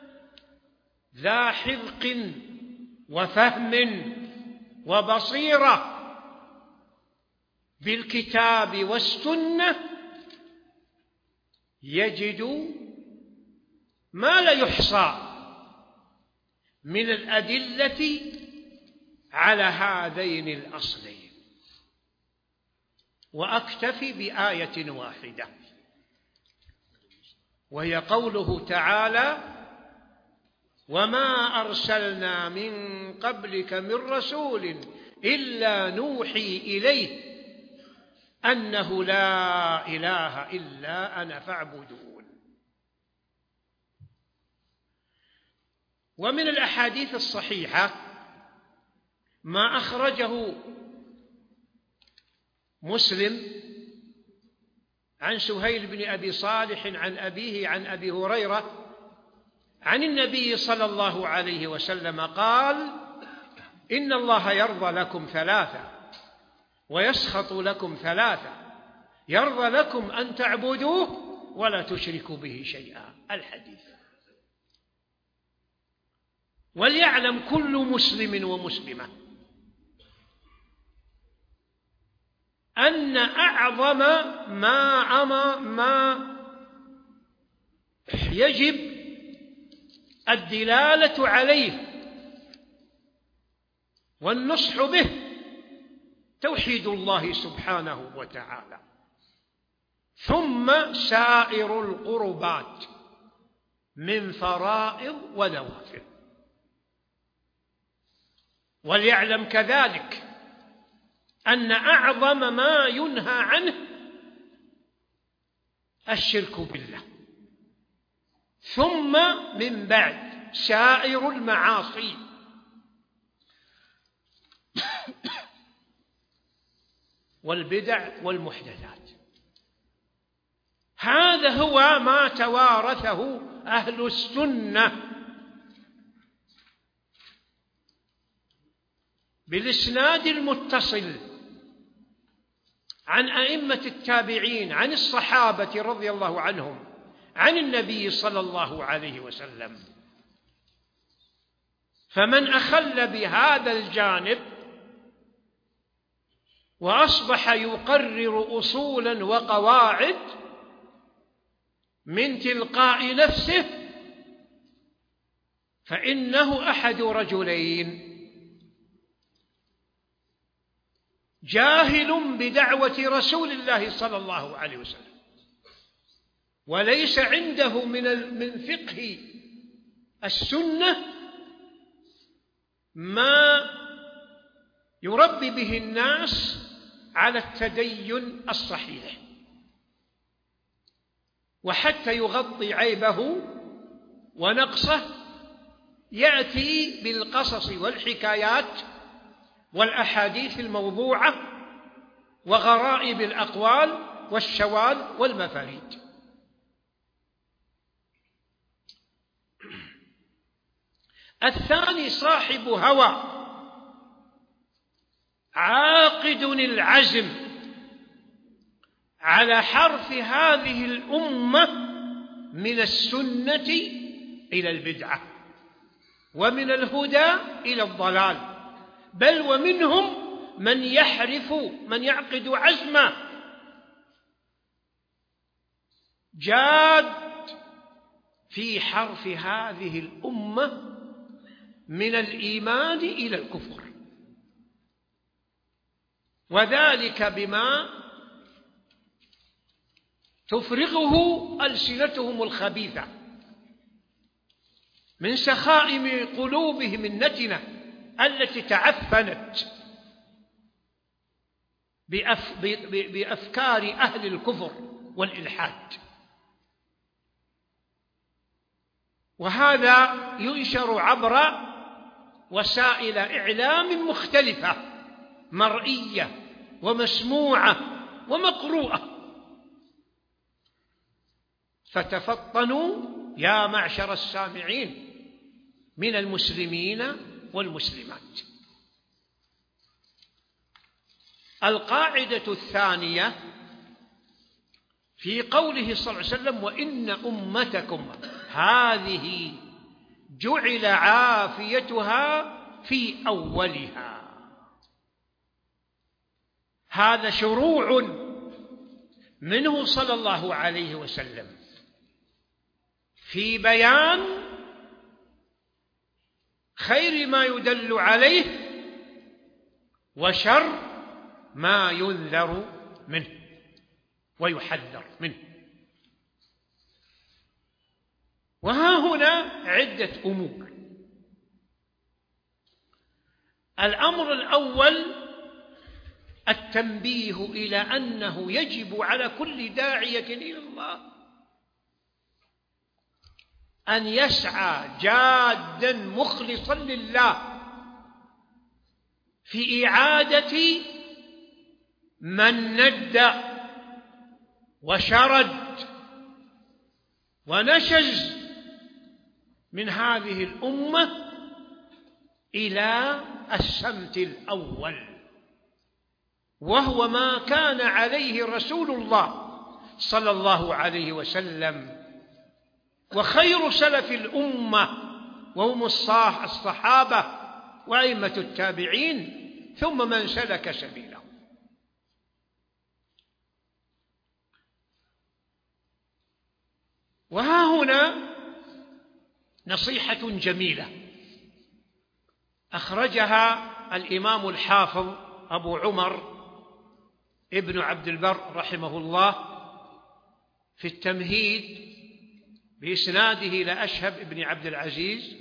Speaker 3: ذا حذق وفهم وبصيرة بالكتاب والسنة يجد ما لا يحصى من الأدلة على هذين الأصلين. وأكتفي بآية واحدة، وهي قوله تعالى: وما أرسلنا من قبلك من رسول إلا نوحي إليه أنه لا إله إلا أنا فاعبدون. ومن الأحاديث الصحيحة ما أخرجه مسلم عن سهيل بن أبي صالح عن أبيه عن أبي هريرة عن النبي صلى الله عليه وسلم قال: إن الله يرضى لكم ثلاثة ويسخط لكم ثلاثة، يرضى لكم أن تعبدوه ولا تشركوا به شيئا. الحديث. وليعلم كل مسلم ومسلمة أن أعظم ما أما ما يجب الدلالة عليه والنصح به توحيد الله سبحانه وتعالى، ثم سائر القربات من فرائض ونوافل. وليعلم كذلك أن أعظم ما ينهى عنه الشرك بالله، ثم من بعد سائر المعاصي. والبدع والمحدثات. هذا هو ما توارثه أهل السنة بالإسناد المتصل عن أئمة التابعين عن الصحابة رضي الله عنهم عن النبي صلى الله عليه وسلم. فمن أخل بهذا الجانب وأصبح يقرر أصولا وقواعد من تلقاء نفسه فإنه أحد رجلين: جاهل بدعوة رسول الله صلى الله عليه وسلم وليس عنده من من فقه السنة ما يربي به الناس على التدين الصحيح، وحتى يغطي عيبه ونقصه يأتي بالقصص والحكايات والأحاديث الموضوعة وغرائب الأقوال والشواذ والمفاريد. الثاني صاحب هوى عاقد العزم على حرف هذه الأمة من السنة إلى البدعة ومن الهدى إلى الضلال، بل ومنهم من يحرف من يعقد عزمه جاد في حرف هذه الأمة من الإيمان إلى الكفر، وذلك بما تفرغه ألسنتهم الخبيثة من سخائم قلوبهم النتنة التي تعفنت بأف بأفكار أهل الكفر والإلحاد. وهذا ينشر عبر وسائل إعلام مختلفة مرئية ومسموعة ومقروءة. فتفطنوا يا معشر السامعين من المسلمين والمسلمات. القاعدة الثانية في قوله صلى الله عليه وسلم: وإن أمتكم هذه جعل عافيتها في أولها. هذا شروع منه صلى الله عليه وسلم في بيان خير ما يدل عليه وشر ما ينذر منه ويحذر منه. وها هنا عدة أمور. الأمر الأول التنبيه إلى أنه يجب على كل داعية إلى الله أن يسعى جادا مخلصا لله في إعادة من ند وشرد ونشز من هذه الأمة إلى السمت الأول، وهو ما كان عليه رسول الله صلى الله عليه وسلم وخير سلف الأمة، وهم الصحابة وأئمة التابعين ثم من سلك سبيله. وها هنا نصيحة جميلة أخرجها الإمام الحافظ أبو عمر ابن عبد البر رحمه الله في التمهيد بإسناده إلى أشهب بن عبد العزيز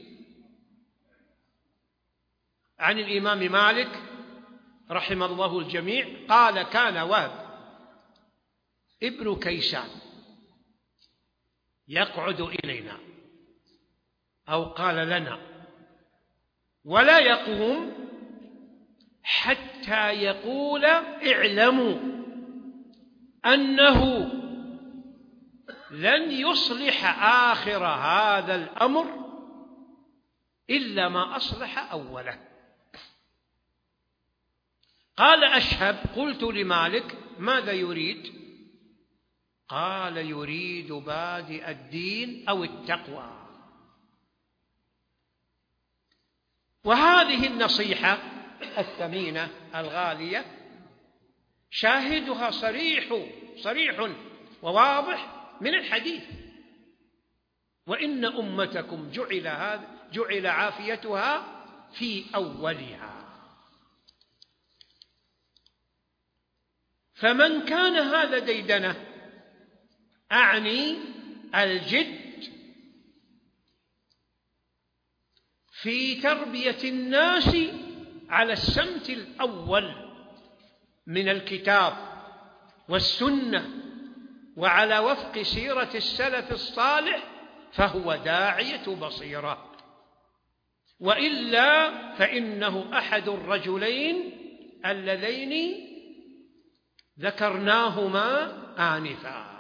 Speaker 3: عن الإمام مالك رحمه الله الجميع قال: كان وهب ابن كيسان يقعد إلينا، أو قال لنا، ولا يقوم حتى يقول: اعلموا أنه لن يصلح آخر هذا الأمر إلا ما أصلح أوله. قال أشهب: قلت لمالك: ماذا يريد؟ قال: يريد بادئ الدين أو التقوى. وهذه النصيحة الثمينة الغالية شاهدها صريح صريح وواضح من الحديث: وإن أمتكم جعل هذا جعل عافيتها في أولها. فمن كان هذا ديدنه، أعني الجد في تربية الناس على السمت الأول من الكتاب والسنة وعلى وفق سيرة السلف الصالح، فهو داعية بصيرة، وإلا فإنه أحد الرجلين اللذين ذكرناهما آنفا.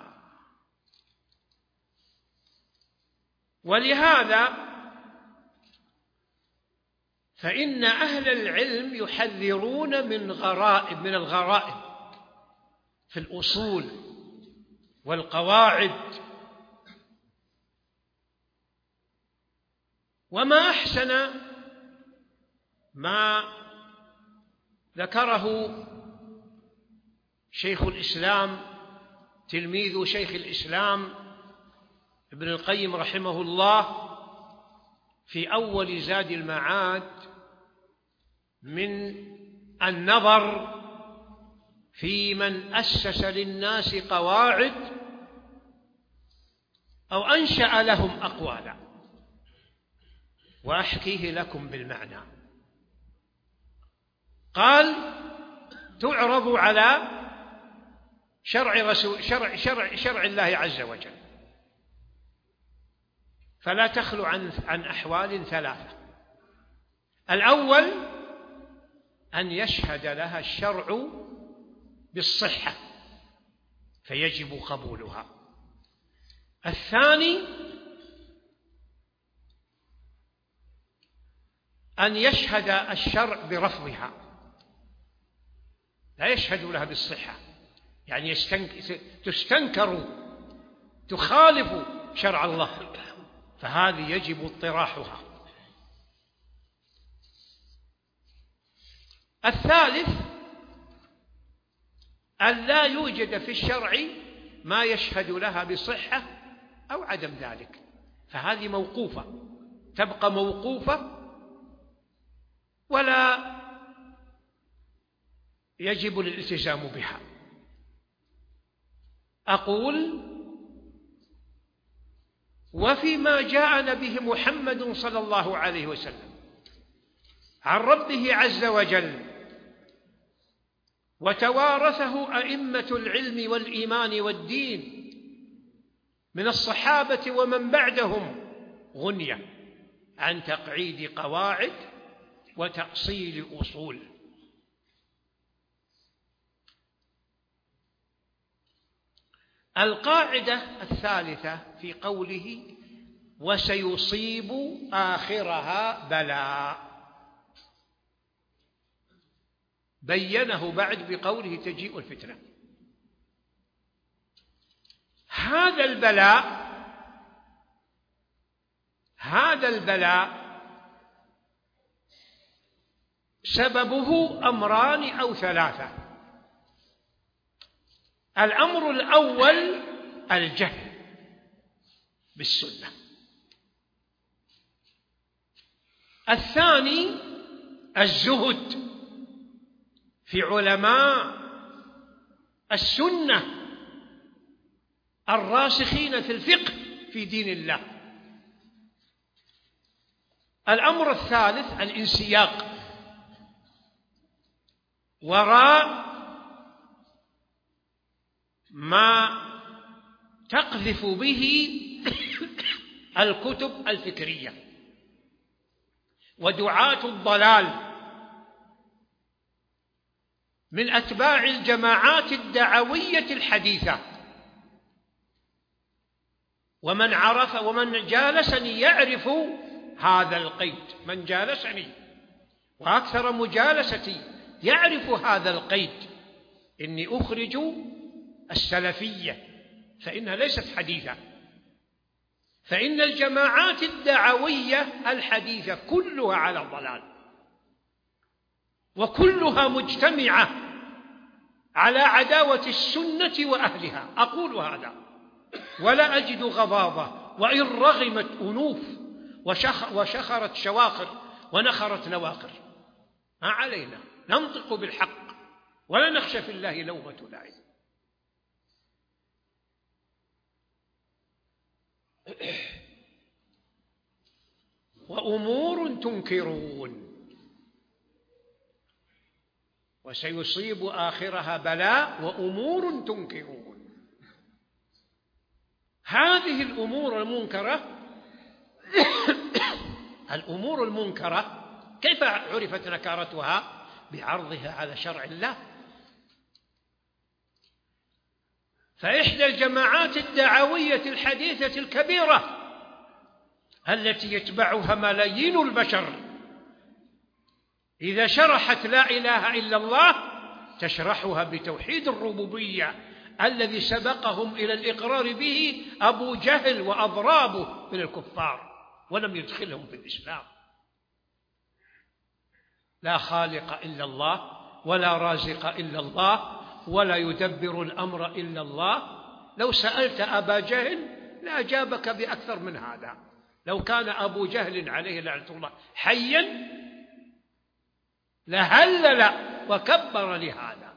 Speaker 3: ولهذا فإن أهل العلم يحذرون من غرائب من الغرائب في الأصول والقواعد. وما أحسن ما ذكره شيخ الإسلام تلميذ شيخ الإسلام ابن القيم رحمه الله في أول زاد المعاد من النظر في من أسس للناس قواعد أو أنشأ لهم أقوالا، وأحكيه لكم بالمعنى. قال: تعرض على شرع رسول شرع شرع شرع الله عز وجل، فلا تخلو عن عن أحوال ثلاثة. الأول أن يشهد لها الشرع بالصحة فيجب قبولها. الثاني أن يشهد الشرع برفضها، لا يشهد لها بالصحة، يعني تستنكر تخالف شرع الله، فهذه يجب اطراحها. الثالث أن لا يوجد في الشرع ما يشهد لها بصحة أو عدم ذلك، فهذه موقوفة، تبقى موقوفة ولا يجب الالتزام بها. أقول: وفيما جاءنا به محمد صلى الله عليه وسلم عن ربه عز وجل وتوارثه أئمة العلم والإيمان والدين من الصحابة ومن بعدهم غنية عن تقعيد قواعد وتأصيل أصول. القاعدة الثالثة في قوله: وسيصيب آخرها بلاء، بينه بعد بقوله: تجيء الفتنة. هذا البلاء هذا البلاء سببه أمران أو ثلاثة. الأمر الأول الجهل بالسنة. الثاني الزهد في علماء السنة الراسخين في الفقه في دين الله. الأمر الثالث الانسياق وراء ما تقذف به الكتب الفكرية ودعاة الضلال من أتباع الجماعات الدعوية الحديثة. ومن عرف ومن جالسني يعرف هذا القيد، من جالسني وأكثر مجالستي يعرف هذا القيد، إني أخرج السلفية فإنها ليست حديثة، فإن الجماعات الدعوية الحديثة كلها على الضلال وكلها مجتمعة على عداوة السنة وأهلها. أقول هذا ولا أجد غضاضة، وإن رغمت أنوف وشخرت شواخر ونخرت نواقر، ما علينا، ننطق بالحق ولا نخشى في الله لومة لائم. وأمور تنكرون وسيصيب آخرها بلاء وأمور تنكرون. هذه الأمور المنكرة الأمور المنكرة كيف عرفت نكارتها؟ بعرضها على شرع الله. فإحدى الجماعات الدعوية الحديثة الكبيرة التي يتبعها ملايين البشر إذا شرحت لا إله إلا الله تشرحها بتوحيد الربوبية الذي سبقهم إلى الإقرار به أبو جهل وأضرابه من الكفار ولم يدخلهم في الإسلام. لا خالق إلا الله ولا رازق إلا الله ولا يدبر الأمر إلا الله. لو سألت أبا جهل لأجابك بأكثر من هذا. لو كان أبو جهل عليه لعنة الله حيا لهلل وكبر لهذا.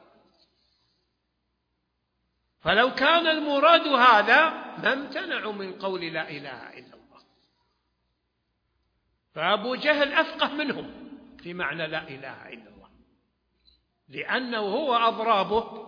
Speaker 3: فلو كان المراد هذا ما امتنعوا من قول لا إله إلا الله. فأبو جهل أفقه منهم في معنى لا إله إلا الله، لأنه هو أضرابه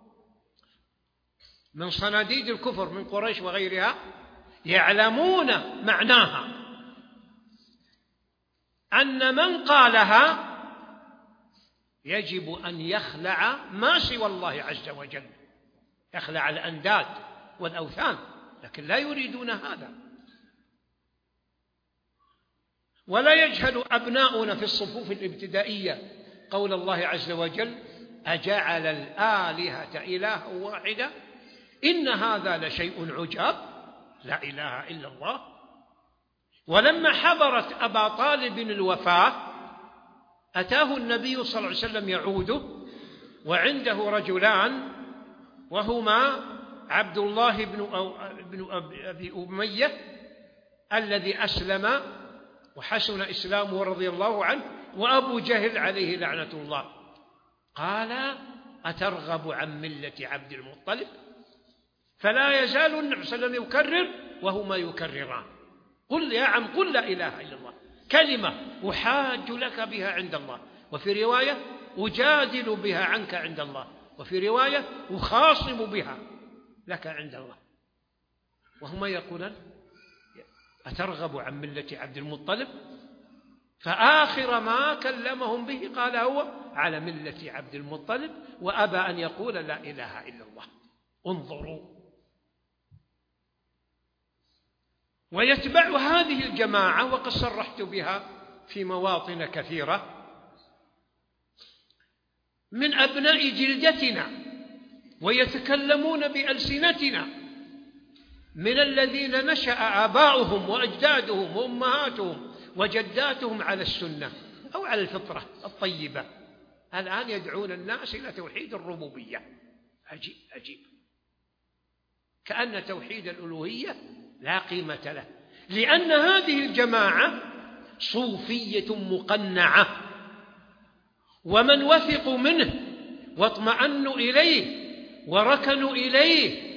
Speaker 3: من صناديد الكفر من قريش وغيرها يعلمون معناها، أن من قالها يجب أن يخلع ما سوى الله عز وجل، يخلع الأنداد والأوثان، لكن لا يريدون هذا. ولا يجهل أبناؤنا في الصفوف الابتدائية قول الله عز وجل: أجعل الآلهة إلها واحدة إن هذا لشيء عجاب، لا إله إلا الله. ولما حضرت أبا طالب الوفاة أتاه النبي صلى الله عليه وسلم يعوده، وعنده رجلان وهما عبد الله بن أبي أمية الذي أسلم وحسن إسلامه رضي الله عنه، وأبو جهل عليه لعنة الله. قال: أترغب عن ملة عبد المطلب؟ فلا يزال النبي صلى الله عليه وسلم يكرر وهما يكرران: قل يا عم قل لا إله إلا الله، كلمة أحاج لك بها عند الله، وفي رواية أجادل بها عنك عند الله، وفي رواية أخاصم بها لك عند الله. وهما يقولان: أترغب عن ملة عبد المطلب؟ فآخر ما كلمهم به قال هو على ملة عبد المطلب، وأبى أن يقول لا إله إلا الله. انظروا. ويتبع هذه الجماعة، وقد صرحت بها في مواطن كثيرة، من أبناء جلدتنا ويتكلمون بألسنتنا، من الذين نشأ آباؤهم وأجدادهم وأمهاتهم وجداتهم على السنة أو على الفطرة الطيبة، الآن يدعون الناس إلى توحيد الربوبية. عجيب عجيب، كأن توحيد الألوهية لا قيمة له، لأن هذه الجماعة صوفية مقنعة، ومن وثقوا منه واطمأنوا إليه وركنوا إليه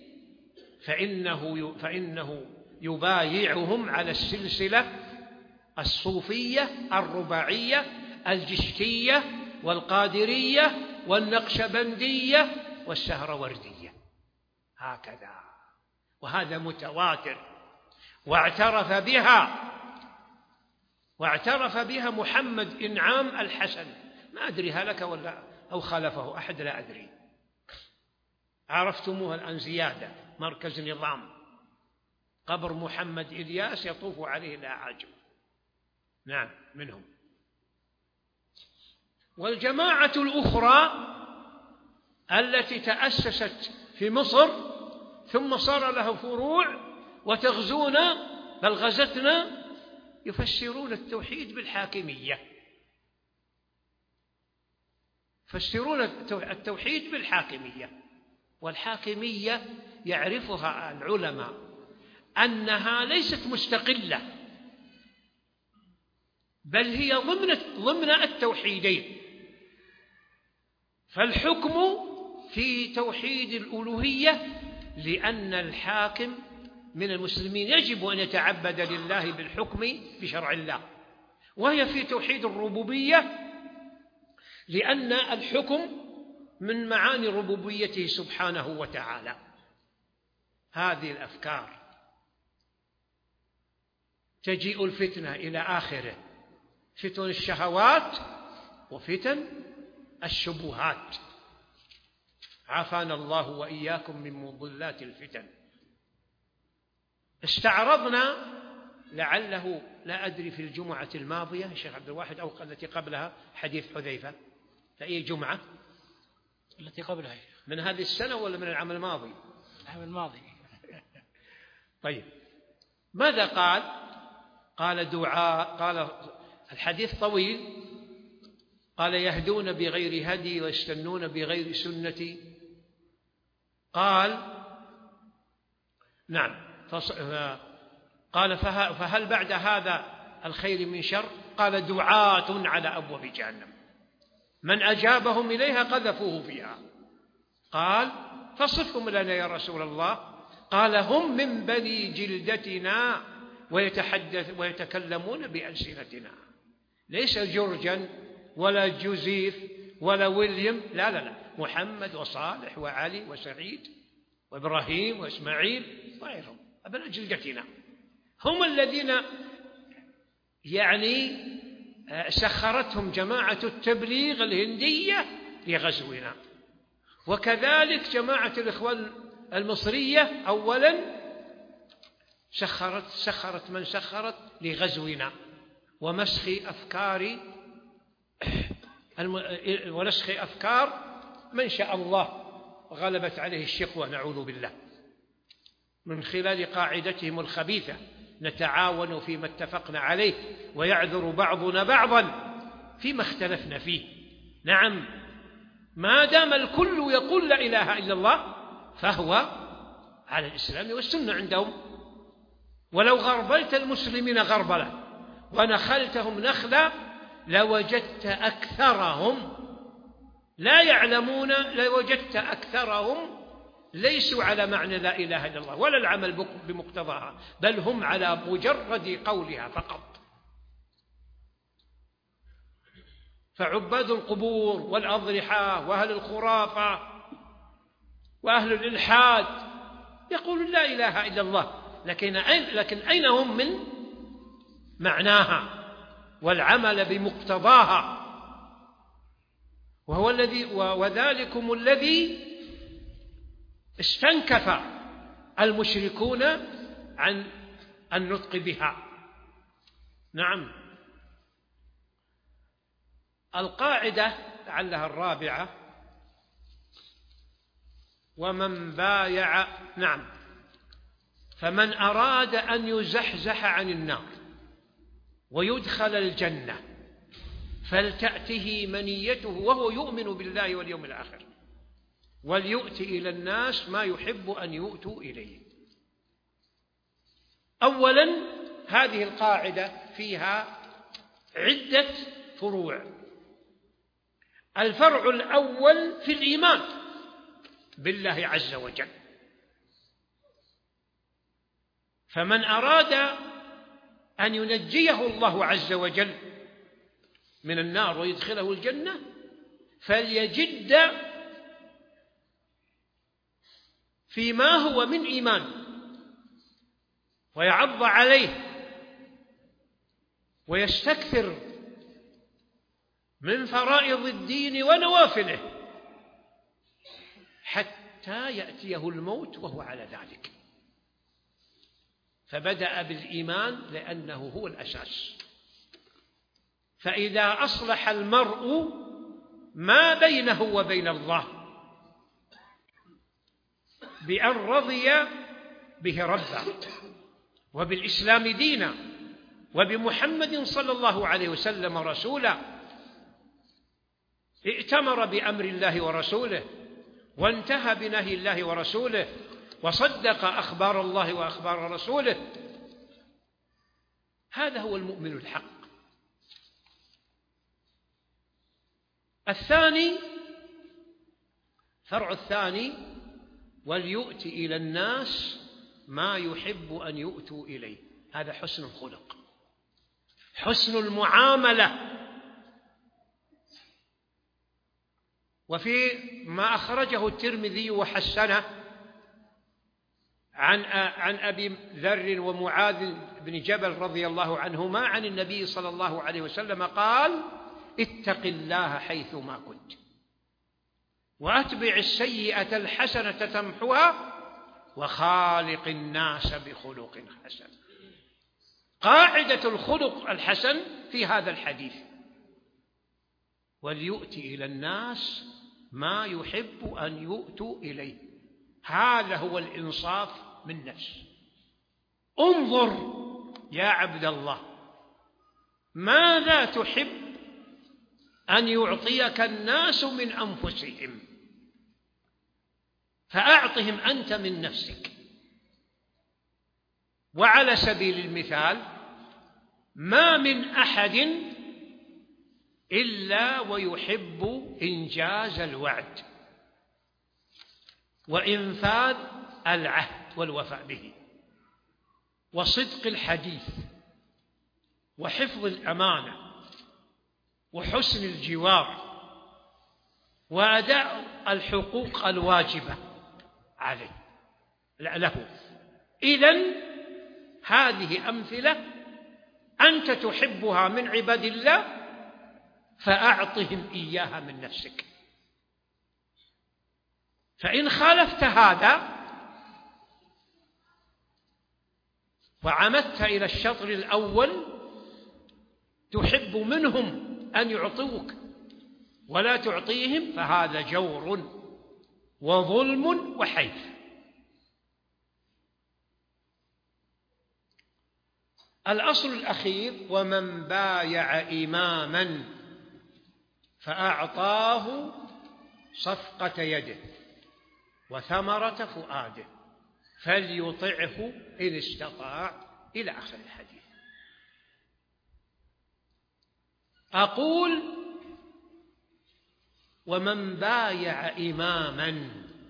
Speaker 3: فإنه فإنه يبايعهم على السلسلة الصوفية الرباعية الجشتية والقادرية والنقشبندية والسهروردية، هكذا. وهذا متواتر، واعترف بها واعترف بها محمد إنعام الحسن، ما أدري هلك ولا أو خلفه أحد، لا أدري. عرفتموها الآن زيادة، مركز نظام، قبر محمد إلياس يطوف عليه الأعاجم، نعم منهم. والجماعة الأخرى التي تأسست في مصر ثم صار له فروع وتغزونا بل غزتنا، يفسرون التوحيد بالحاكمية، يفسرون التوحيد بالحاكمية. والحاكمية يعرفها العلماء أنها ليست مستقلة، بل هي ضمن ضمن التوحيدين. فالحكم في توحيد الألوهية لأن الحاكم من المسلمين يجب أن يتعبد لله بالحكم بشرع الله، وهي في توحيد الربوبية لأن الحكم من معاني ربوبيته سبحانه وتعالى. هذه الأفكار تجيء الفتنة إلى آخره، فتن الشهوات وفتن الشبهات، عافانا الله وإياكم من مضلات الفتن. استعرضنا لعله لا أدري في الجمعة الماضية الشيخ عبد الواحد أو التي قبلها حديث حذيفة، فأي جمعة؟
Speaker 2: التي قبلها
Speaker 3: من هذه السنة ولا من العام الماضي؟
Speaker 2: العام الماضي.
Speaker 3: طيب ماذا قال؟ قال دعاء، قال الحديث طويل، قال يهدون بغير هدي ويستنون بغير سنتي. قال نعم، قال فهل بعد هذا الخير من شر؟ قال دعاة على أبواب جهنم من أجابهم إليها قذفوه فيها. قال فصفهم لنا يا رسول الله. قال هم من بني جلدتنا ويتحدث ويتكلمون بألسنتنا، ليس جرجا ولا جوزيف ولا ويليام، لا لا لا، محمد وصالح وعلي وسعيد وإبراهيم وإسماعيل وغيرهم أبناء جلدتنا، هم الذين يعني سخرتهم جماعة التبليغ الهندية لغزونا، وكذلك جماعة الإخوان المصرية أولا سخرت سخرت من سخرت لغزونا ومسخ أفكار ونسخ أفكار من شاء الله غلبت عليه الشقوة نعوذ بالله، من خلال قاعدتهم الخبيثة: نتعاون فيما اتفقنا عليه ويعذر بعضنا بعضا فيما اختلفنا فيه. نعم، ما دام الكل يقول لا إله إلا الله فهو على الإسلام والسنة عندهم. ولو غربلت المسلمين غربلة ونخلتهم نخلا لوجدت أكثرهم لا يعلمون، لوجدت أكثرهم ليسوا على معنى لا إله إلا الله ولا العمل بمقتضاها، بل هم على مجرد قولها فقط. فعباد القبور والأضرحة وأهل الخرافة وأهل الإلحاد يقولون لا إله إلا الله، لكن أين, لكن أين هم من معناها والعمل بمقتضاها؟ وهو الذي وذلكم الذي استنكف المشركون عن النطق بها. نعم. القاعدة لعلها الرابعة: ومن بايع نعم فمن أراد أن يزحزح عن النار ويدخل الجنة فلتأته منيته وهو يؤمن بالله واليوم الآخر وليؤتي إلى الناس ما يحب أن يؤتوا إليه. أولا، هذه القاعدة فيها عدة فروع. الفرع الأول في الإيمان بالله عز وجل، فمن أراد أن ينجيه الله عز وجل من النار ويدخله الجنة فليجد فيما هو من إيمان ويعض عليه ويستكثر من فرائض الدين ونوافله حتى يأتيه الموت وهو على ذلك. فبدأ بالإيمان لأنه هو الأساس. فإذا أصلح المرء ما بينه وبين الله بأن رضي به ربا وبالإسلام دينا وبمحمد صلى الله عليه وسلم رسولا، ائتمر بأمر الله ورسوله وانتهى بنهي الله ورسوله وصدق أخبار الله وأخبار رسوله، هذا هو المؤمن الحق. الثاني، فرع الثاني: وليؤتي إلى الناس ما يحب أن يؤتوا إليه. هذا حسن الخلق، حسن المعاملة. وفي ما أخرجه الترمذي وحسنه عن عن أبي ذر ومعاذ بن جبل رضي الله عنهما عن النبي صلى الله عليه وسلم قال: اتق الله حيثما كنت وأتبع السيئة الحسنة تمحها وخالق الناس بخلق حسن. قاعدة الخلق الحسن في هذا الحديث: وليؤتي إلى الناس ما يحب أن يؤتوا إليه. هذا هو الإنصاف من نفس. انظر يا عبد الله، ماذا تحب أن يعطيك الناس من أنفسهم فأعطهم أنت من نفسك. وعلى سبيل المثال، ما من أحد إلا ويحب إنجاز الوعد وإنفاذ العهد والوفاء به وصدق الحديث وحفظ الأمانة وحسن الجوار وأداء الحقوق الواجبة عليه له. إذن هذه أمثلة أنت تحبها من عباد الله فأعطهم إياها من نفسك. فإن خالفت هذا وعمدت إلى الشطر الأول تحب منهم أن يعطوك ولا تعطيهم، فهذا جور وظلم وحيف. الأصل الأخير: ومن بايع إماما فأعطاه صفقة يده وثمرة فؤاده فليطعه إن استطاع، إلى آخر الحديث. أقول: ومن بايع إماما،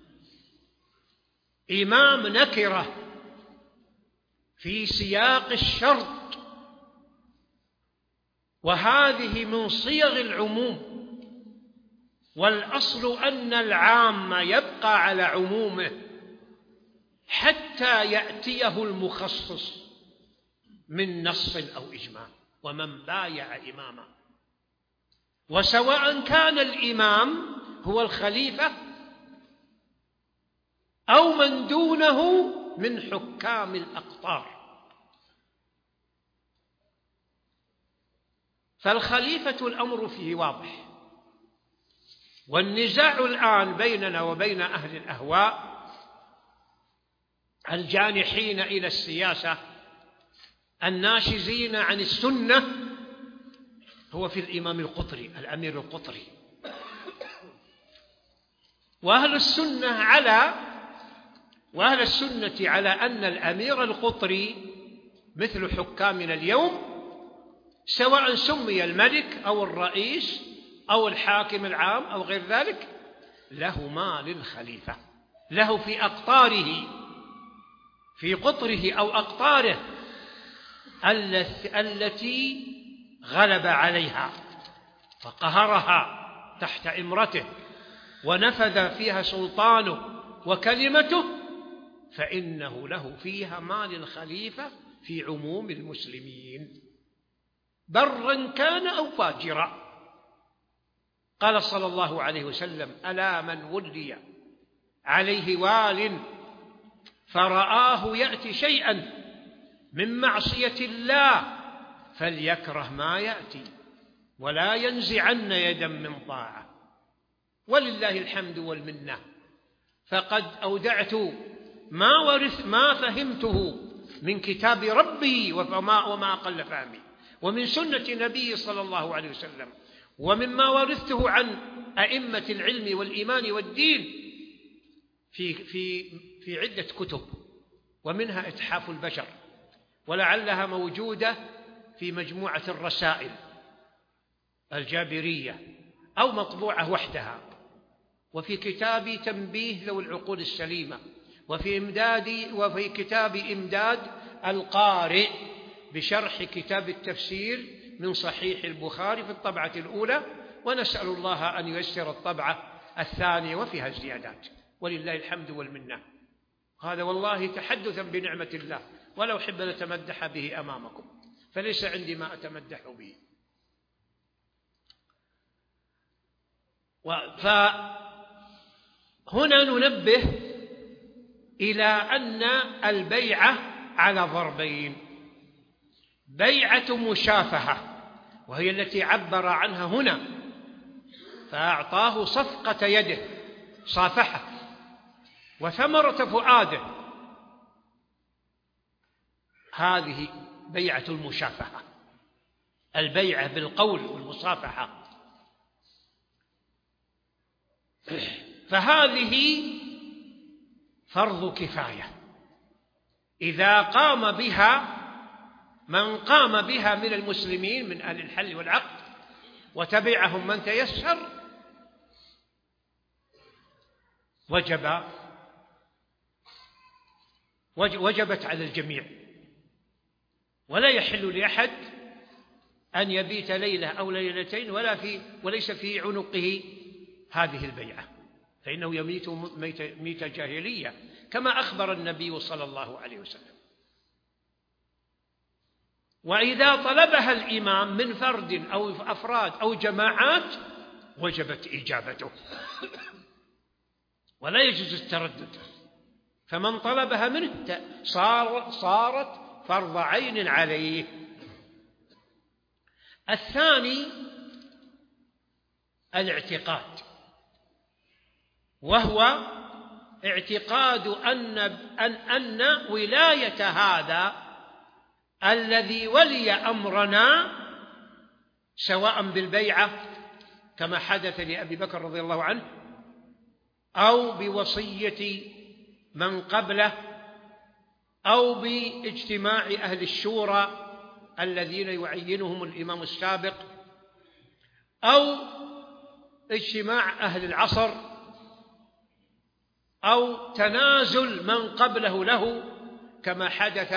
Speaker 3: إمام نكرة في سياق الشرط، وهذه من صيغ العموم، والأصل أن العام يبقى على عمومه حتى يأتيه المخصص من نص أو إجماع. ومن بايع إماما، وسواء كان الإمام هو الخليفة أو من دونه من حكام الأقطار. فالخليفة الأمر فيه واضح، والنزاع الآن بيننا وبين أهل الأهواء الجانحين إلى السياسة الناشزين عن السنة هو في الإمام القطري، الأمير القطري. وأهل السنة على وأهل السنة على أن الأمير القطري مثل حكامنا اليوم، سواء سمي الملك أو الرئيس أو الحاكم العام أو غير ذلك، له ما للخليفة، له في أقطاره، في قطره أو أقطاره التي غلب عليها فقهرها تحت إمرته ونفذ فيها سلطانه وكلمته، فإنه له فيها ما للخليفة في عموم المسلمين برا كان أو فاجرا. قال صلى الله عليه وسلم: ألا من ولي عليه وال فرآه يأتي شيئا من معصية الله فليكره ما يأتي ولا ينزعن يدا من طاعة. ولله الحمد والمنة، فقد أودعت ما ورث ما فهمته من كتاب ربي وما, وما أقل فهمي، ومن سنة نبي صلى الله عليه وسلم، ومما ورثته عن أئمة العلم والإيمان والدين في, في, في عدة كتب، ومنها إتحاف البشر، ولعلها موجودة في مجموعة الرسائل الجابرية أو مطبوعة وحدها، وفي كتاب تنبيه ذوي العقول السليمة، وفي إمداد وفي كتاب إمداد القارئ بشرح كتاب التفسير من صحيح البخاري في الطبعة الأولى، ونسأل الله أن ييسر الطبعة الثانية وفيها الزيادات، ولله الحمد والمنة. هذا والله تحدثا بنعمة الله، ولو أحب لتمدح به أمامكم، فليس عندي ما أتمدح به. فهنا ننبه إلى أن البيعة على ضربين: بيعة مشافهة وهي التي عبر عنها هنا، فأعطاه صفقة يده صافحة وثمرة فؤاده، هذه بيعة المشافهة، البيعة بالقول والمصافحة. فهذه فرض كفاية إذا قام بها من قام بها من المسلمين من أهل الحل والعقد وتبعهم من تيسر، وجب وجبت على الجميع، ولا يحل لأحد أن يبيت ليلة أو ليلتين ولا في وليس في عنقه هذه البيعة، فإنه يميت ميت جاهلية كما أخبر النبي صلى الله عليه وسلم. وإذا طلبها الإمام من فرد أو أفراد أو جماعات وجبت إجابته ولا يجوز التردد، فمن طلبها منه صار صارت فرض عين عليه. الثاني الاعتقاد، وهو اعتقاد أن أن أن ولاية هذا الذي ولي أمرنا سواء بالبيعة كما حدث لأبي بكر رضي الله عنه أو بوصية من قبله أو باجتماع أهل الشورى الذين يعينهم الإمام السابق أو اجتماع أهل العصر أو تنازل من قبله له كما حدث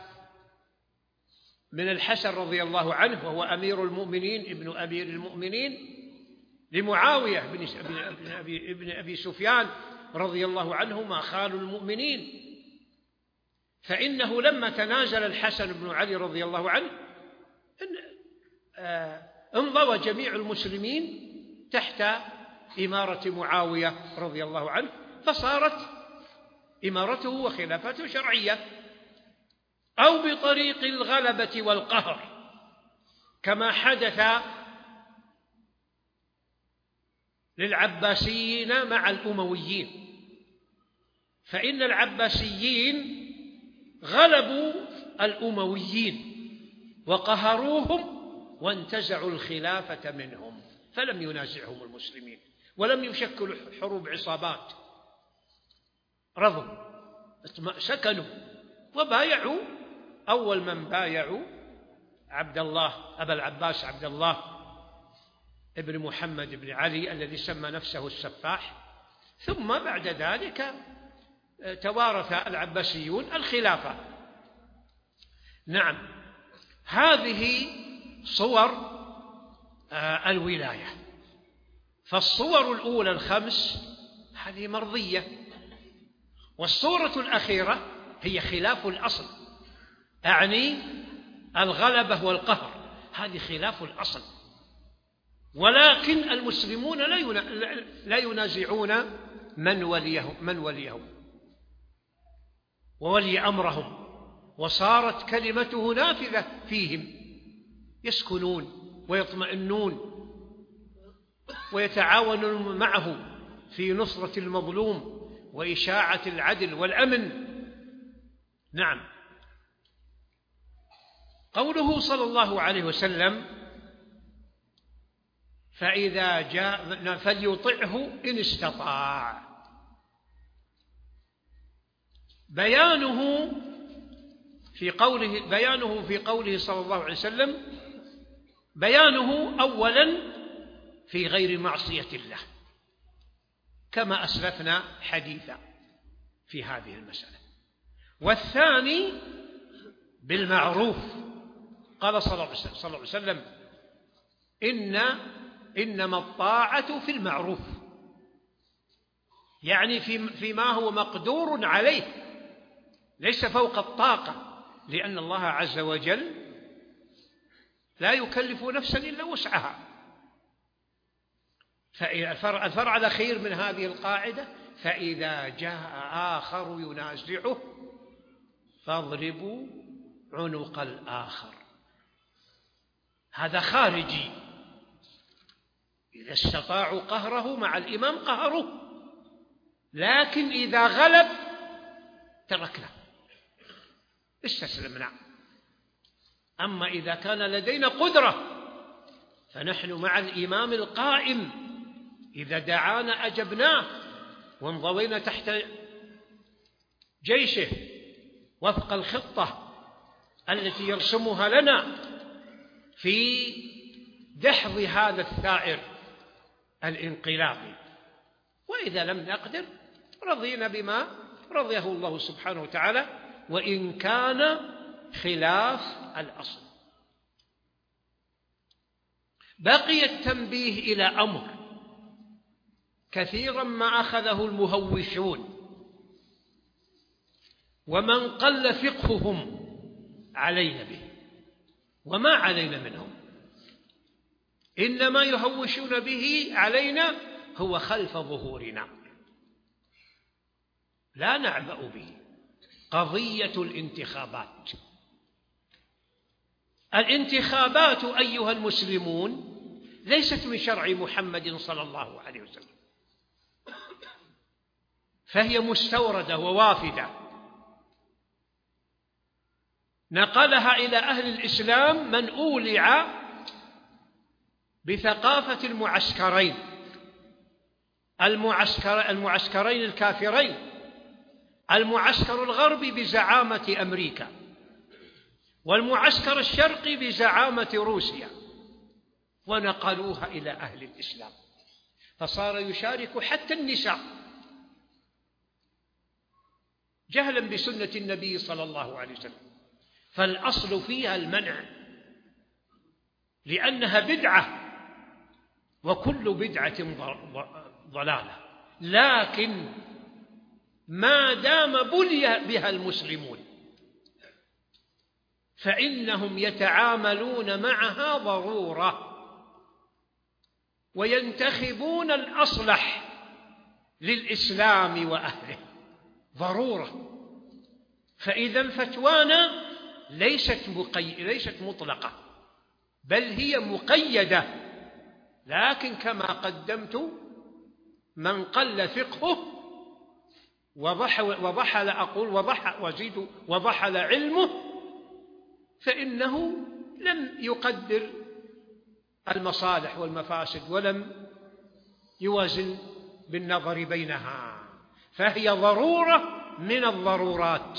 Speaker 3: من الحسن رضي الله عنه وهو أمير المؤمنين ابن أمير المؤمنين لمعاوية بن أبي, ابن أبي سفيان رضي الله عنهما خال المؤمنين، فإنه لما تنازل الحسن بن علي رضي الله عنه انضوى جميع المسلمين تحت إمارة معاوية رضي الله عنه، فصارت إمارته وخلافته شرعية، أو بطريق الغلبة والقهر كما حدث للعباسيين مع الأمويين، فإن العباسيين غلبوا الأمويين وقهروهم وانتزعوا الخلافة منهم فلم ينازعهم المسلمين ولم يشكلوا حروب عصابات، رضوا سكنوا وبايعوا. أول من بايعوا عبد الله أبا العباس عبد الله ابن محمد بن علي الذي سمى نفسه السفاح، ثم بعد ذلك توارث العباسيون الخلافة. نعم، هذه صور الولاية. فالصور الأولى الخمس هذه مرضية، والصورة الأخيرة هي خلاف الأصل، أعني الغلبة والقهر، هذه خلاف الأصل، ولكن المسلمون لا ينازعون من وليهم من وليهم وولي أمرهم، وصارت كلمته نافذة فيهم، يسكنون ويطمئنون ويتعاونون معه في نصرة المظلوم وإشاعة العدل والأمن. نعم، قوله صلى الله عليه وسلم فإذا جاء فليطعه إن استطاع، بيانه في قوله بيانه في قوله صلى الله عليه وسلم بيانه أولا في غير معصية الله كما أسلفنا حديثا في هذه المسألة، والثاني بالمعروف. قال صلى الله عليه وسلم إن إنما الطاعة في المعروف، يعني في فيما هو مقدور عليه ليس فوق الطاقة، لأن الله عز وجل لا يكلف نفسا إلا وسعها. فالفرع الأخير من هذه القاعدة فإذا جاء آخر ينازعه فاضربوا عنق الآخر، هذا خارجي، إذا استطاعوا قهره مع الإمام قهروه، لكن إذا غلب تركنا استسلمنا. أما إذا كان لدينا قدرة فنحن مع الإمام القائم، إذا دعانا أجبناه وانضوينا تحت جيشه وفق الخطة التي يرسمها لنا في دحض هذا الثائر الانقلابي. وإذا لم نقدر رضينا بما رضيه الله سبحانه وتعالى وإن كان خلاف الأصل. بقي التنبيه إلى أمر كثيرا ما أخذه المهوشون ومن قل فقههم علينا به، وما علينا منهم، إنما يهوشون به علينا هو خلف ظهورنا، لا نعبأ به. قضية الانتخابات، الانتخابات أيها المسلمون ليست من شرع محمد صلى الله عليه وسلم، فهي مستوردة ووافدة نقلها إلى أهل الإسلام من أولع بثقافة المعسكرين المعسكر المعسكرين الكافرين، المعسكر الغربي بزعامة أمريكا، والمعسكر الشرقي بزعامة روسيا، ونقلوها إلى أهل الإسلام، فصار يشارك حتى النساء جهلا بسنة النبي صلى الله عليه وسلم. فالأصل فيها المنع لأنها بدعة، وكل بدعة ضلالة، لكن ما دام بلي بها المسلمون فإنهم يتعاملون معها ضرورة، وينتخبون الأصلح للإسلام وأهله ضرورة. فإذا فتوانا ليست مقي... ليست مطلقة، بل هي مقيدة، لكن كما قدمت من قل فقهه وضحل أقول وضح وزيد وضحل علمه فإنه لم يقدر المصالح والمفاسد ولم يوازن بالنظر بينها، فهي ضرورة من الضرورات.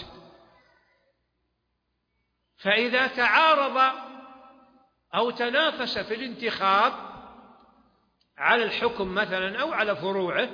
Speaker 3: فإذا تعارض أو تنافس في الانتخاب على الحكم مثلا أو على فروعه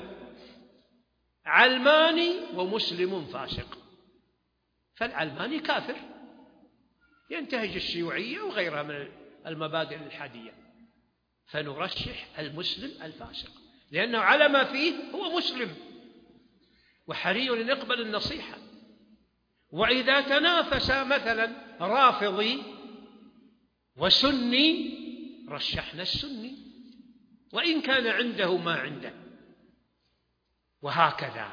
Speaker 3: علماني ومسلم فاسق، فالعلماني كافر ينتهج الشيوعية وغيرها من المبادئ الإلحادية، فنرشح المسلم الفاسق لأنه على ما فيه هو مسلم وحري أن يقبل النصيحة. وإذا تنافس مثلا رافضي وسني رشحنا السني وإن كان عنده ما عنده، وهكذا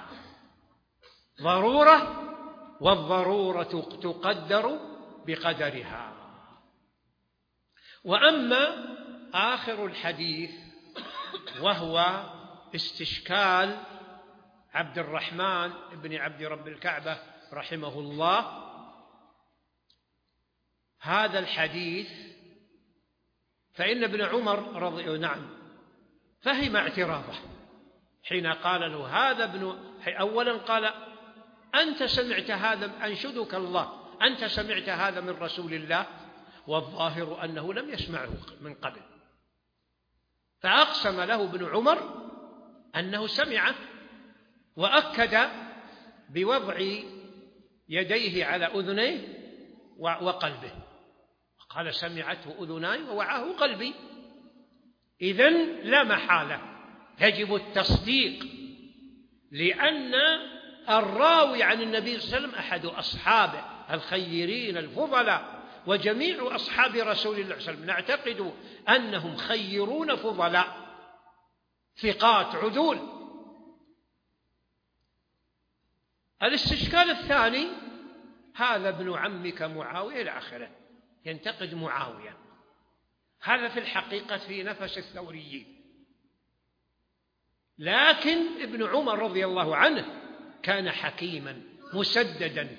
Speaker 3: ضرورة، والضرورة تقدر بقدرها. وأما آخر الحديث وهو استشكال عبد الرحمن بن عبد رب الكعبة رحمه الله، هذا الحديث فإن ابن عمر رضي نعم فهم اعتراضه حين قال له هذا ابن، أولا قال أنت سمعت هذا، أنشدك الله، أنت سمعت هذا من رسول الله، والظاهر أنه لم يسمعه من قبل، فأقسم له ابن عمر أنه سمعه، وأكد بوضع يديه على أذنيه وقلبه، قال سمعته أذناي ووعاه قلبي. إذن لا محالة يجب التصديق، لأن الراوي عن النبي صلى الله عليه وسلم أحد أصحابه الخيرين الفضلاء، وجميع أصحاب رسول الله صلى الله عليه وسلم نعتقد أنهم خيرون فضلاء ثقات عدول. الاستشكال الثاني هذا ابن عمك معاوية إلى آخره، ينتقد معاوية، هذا في الحقيقة في نفس الثوريين، لكن ابن عمر رضي الله عنه كان حكيما مسددا،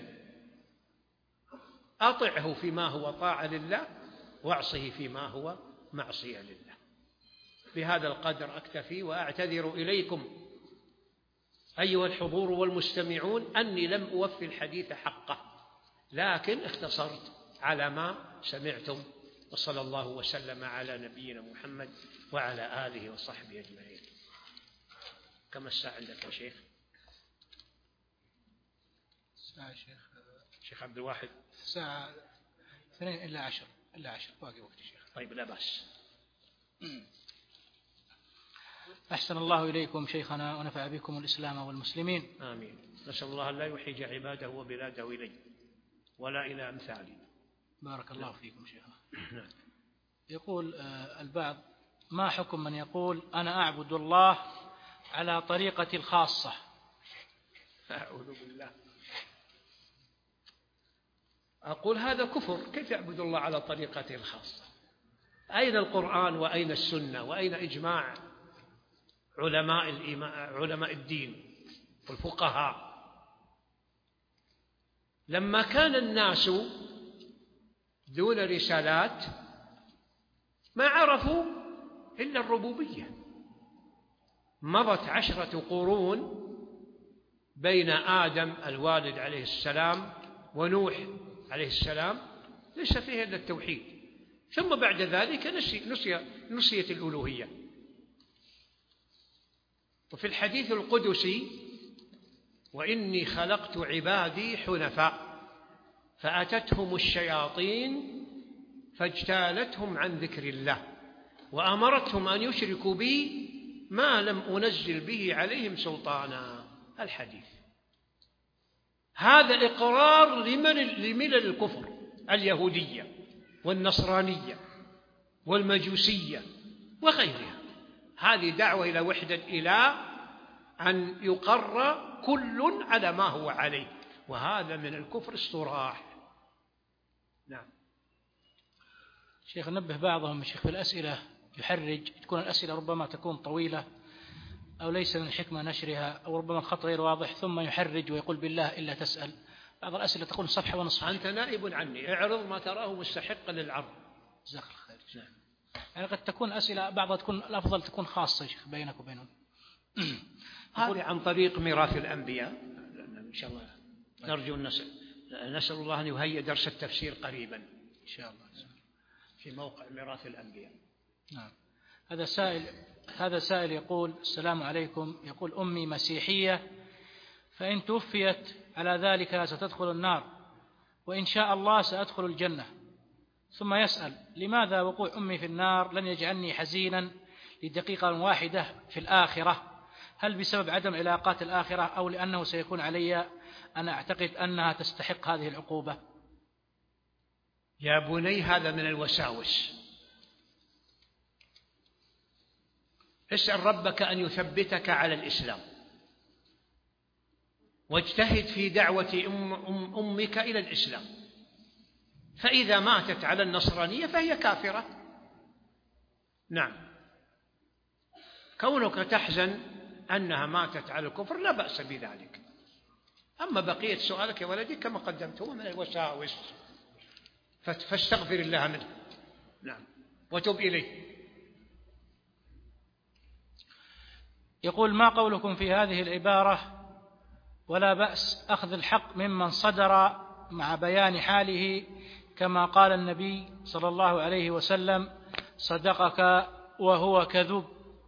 Speaker 3: أطعه فيما هو طاعة لله واعصه فيما هو معصية لله. بهذا القدر أكتفي، وأعتذر إليكم أيها الحضور والمستمعون أني لم أوفي الحديث حقه، لكن اختصرت على ما سمعتم، وصلى الله وسلم على نبينا محمد وعلى آله وصحبه أجمعين. كم الساعة عندك يا شيخ؟
Speaker 4: الساعة شيخ
Speaker 3: شيخ عبد الواحد
Speaker 4: الساعة اثنين إلا عشر إلا عشر باقي وقت شيخ.
Speaker 3: طيب لا بأس.
Speaker 2: أحسن الله إليكم شيخنا ونفع بكم الإسلام والمسلمين.
Speaker 3: آمين. نسأل الله أن لا يحيج عباده وبلاده إليه ولا إلى أمثاله.
Speaker 2: بارك الله فيكم شيخنا. يقول البعض: ما حكم من يقول أنا أعبد الله على طريقتي الخاصة؟
Speaker 3: أعوذ بالله. أقول هذا كفر. كيف يعبد الله على طريقته الخاصة؟ أين القرآن وأين السنة وأين إجماع علماء علماء الدين والفقهاء؟ لما كان الناس دون رسالات ما عرفوا إلا الربوبية. مضت عشرة قرون بين آدم الوالد عليه السلام ونوح عليه السلام، ليس فيها إلا التوحيد، ثم بعد ذلك نسي نسي نسيت الألوهية. وفي الحديث القدسي: وإني خلقت عبادي حنفاء فأتتهم الشياطين فاجتالتهم عن ذكر الله وأمرتهم أن يشركوا بي ما لم أنزل به عليهم سلطانا. الحديث هذا إقرار لمن لملل الكفر: اليهودية والنصرانية والمجوسية وغيرها. هذه دعوة إلى وحدة إله، أن يقر كل على ما هو عليه، وهذا من الكفر الصراح. نعم.
Speaker 2: شيخ، نبه بعضهم شيخ في الأسئلة يحرج، تكون الأسئلة ربما تكون طويلة أو ليس من الحكمة نشرها، أو ربما الخط غير واضح، ثم يحرج ويقول بالله إلا تسأل. بعض الأسئلة تكون صفحة ونصف.
Speaker 3: أنت نائب عني، اعرض ما تراه مستحقا للعرض.
Speaker 2: جزاك الله خير. يعني قد تكون أسئلة بعضها تكون الأفضل تكون خاصة شيخ بينك وبينهم.
Speaker 3: هذه عن طريق ميراث الأنبياء. إن شاء الله نرجو النسأل نسأل الله أن يهيئ درس التفسير قريبا
Speaker 2: إن شاء الله
Speaker 3: في موقع ميراث الأنبياء.
Speaker 2: نعم. هذا سائل هذا سائل يقول: السلام عليكم، يقول أمي مسيحية، فإن توفيت على ذلك ستدخل النار، وإن شاء الله سأدخل الجنة. ثم يسأل: لماذا وقوع أمي في النار لن يجعلني حزينا لدقيقة واحدة في الآخرة؟ هل بسبب عدم علاقات الآخرة، أو لأنه سيكون علي أن أعتقد أنها تستحق هذه العقوبة؟
Speaker 3: يا بني، هذا من الوساوس. اسأل ربك أن يثبتك على الإسلام، واجتهد في دعوة أم أم أمك إلى الإسلام، فإذا ماتت على النصرانية فهي كافرة. نعم. كونك تحزن أنها ماتت على الكفر لا بأس بذلك. أما بقية سؤالك يا ولدي كما قدمت هو من الوساوس، فاستغفر الله منه. نعم، وتب إليه.
Speaker 2: يقول: ما قولكم في هذه العبارة: ولا بأس أخذ الحق ممن صدر مع بيان حاله، كما قال النبي صلى الله عليه وسلم: صدقك وهو كذوب؟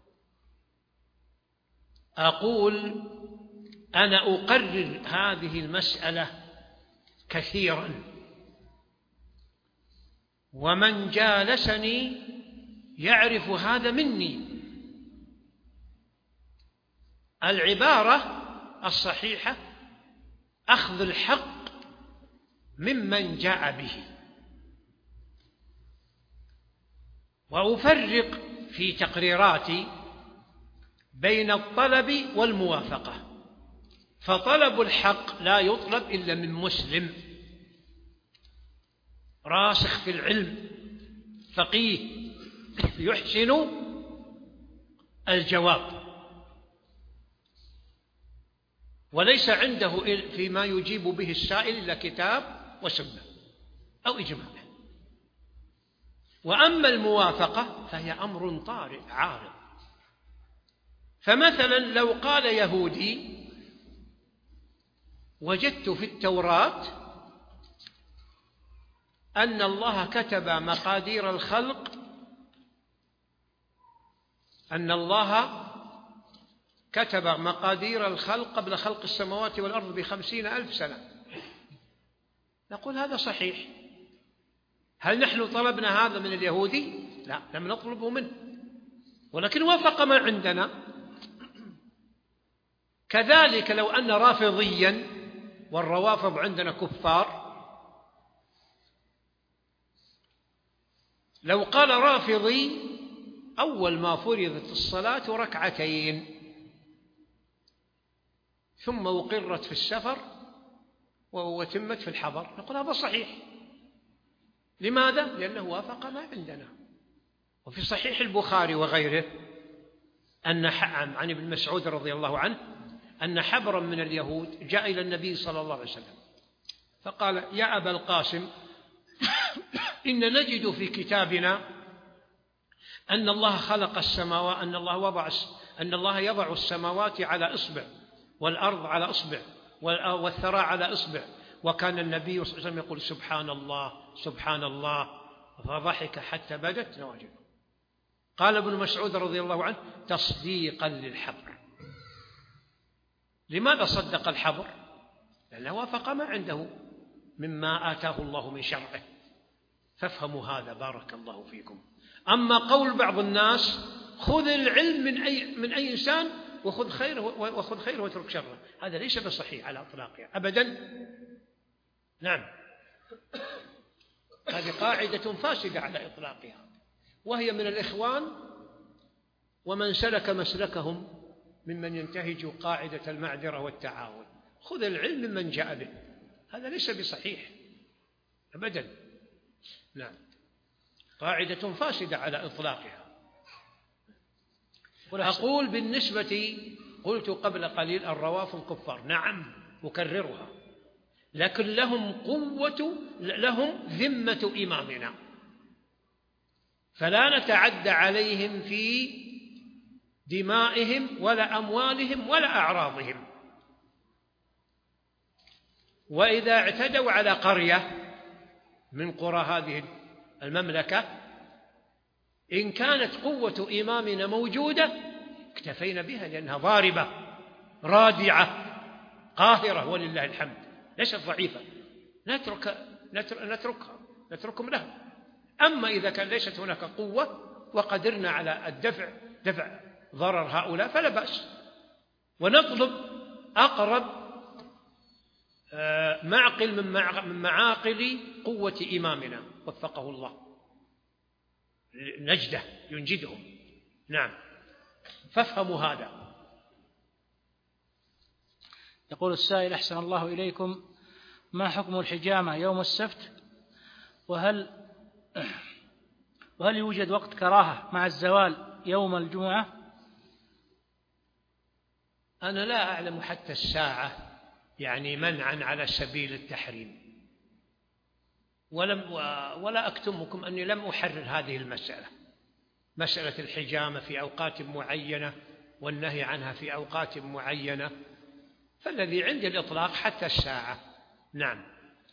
Speaker 3: أقول: أنا أقرر هذه المسألة كثيرا، ومن جالسني يعرف هذا مني. العبارة الصحيحة أخذ الحق ممن جاء به، وأفرق في تقريراتي بين الطلب والموافقة. فطلب الحق لا يطلب إلا من مسلم راسخ في العلم، فقيه يحسن الجواب، وليس عنده فيما يجيب به السائل إلا كتاب وسنة أو إجماع. وأما الموافقة فهي أمر طارئ عارض. فمثلا لو قال يهودي: وجدت في التوراة أن الله كتب مقادير الخلق أن الله كتب مقادير الخلق قبل خلق السماوات والأرض بخمسين ألف سنة، نقول هذا صحيح. هل نحن طلبنا هذا من اليهودي؟ لا، لم نطلبه منه، ولكن وافق ما عندنا. كذلك لو أن رافضيا، والروافض عندنا كفار، لو قال رافضي أول ما فرضت الصلاة ركعتين ثم أقرت في السفر وتمت في الحضر، نقول هذا صحيح. لماذا؟ لأنه وافق ما عندنا. وفي صحيح البخاري وغيره أن عن ابن مسعود رضي الله عنه أن حبرا من اليهود جاء إلى النبي صلى الله عليه وسلم فقال: يا أبا القاسم، إن نجد في كتابنا أن الله خلق السماوات، أن الله وضع أن الله يضع السماوات على إصبع والأرض على إصبع والثرى على إصبع، وكان النبي صلى الله عليه وسلم يقول: سبحان الله سبحان الله، فضحك حتى بدت نواجذه. قال ابن مسعود رضي الله عنه: تصديقا للحبر. لماذا صدق الحبر؟ لأنه وافق ما عنده مما آتاه الله من شرعه. فافهموا هذا بارك الله فيكم. أما قول بعض الناس: خذ العلم من أي من أي إنسان وخذ خيره وخذ خيره واترك شره، هذا ليس بصحيح على إطلاقه أبدا. نعم، هذه قاعدة فاسدة على إطلاقها، وهي من الإخوان ومن سلك مسلكهم ممن ينتهج قاعدة المعذرة والتعاون. خذ العلم ممن جاء به، هذا ليس بصحيح أبدا. نعم، قاعدة فاسدة على إطلاقها. أقول بالنسبة، قلت قبل قليل الروافض كفار، نعم أكررها، لكن لهم قوة، لهم ذمة إمامنا، فلا نتعدى عليهم في دمائهم ولا أموالهم ولا أعراضهم. وإذا اعتدوا على قرية من قرى هذه المملكة، إن كانت قوة إمامنا موجودة اكتفينا بها، لأنها ضاربة رادعة قاهرة ولله الحمد، ليست ضعيفة، نترك نتركها نتركهم لها. أما إذا كان ليست هناك قوة وقدرنا على الدفع دفع ضرر هؤلاء فلا بأس، ونطلب أقرب معقل من معاقل قوة إمامنا وفقه الله، نجده ينجدهم. نعم، فافهموا هذا.
Speaker 2: يقول السائل: أحسن الله إليكم، ما حكم الحجامة يوم السبت؟ وهل وهل يوجد وقت كراهة مع الزوال يوم الجمعة؟
Speaker 3: أنا لا أعلم حتى الساعة يعني منعا على سبيل التحريم، ولم ولا أكتمكم أني لم أحرر هذه المسألة، مسألة الحجامة في أوقات معينة والنهي عنها في أوقات معينة، فالذي عندي الإطلاق حتى الساعة. نعم.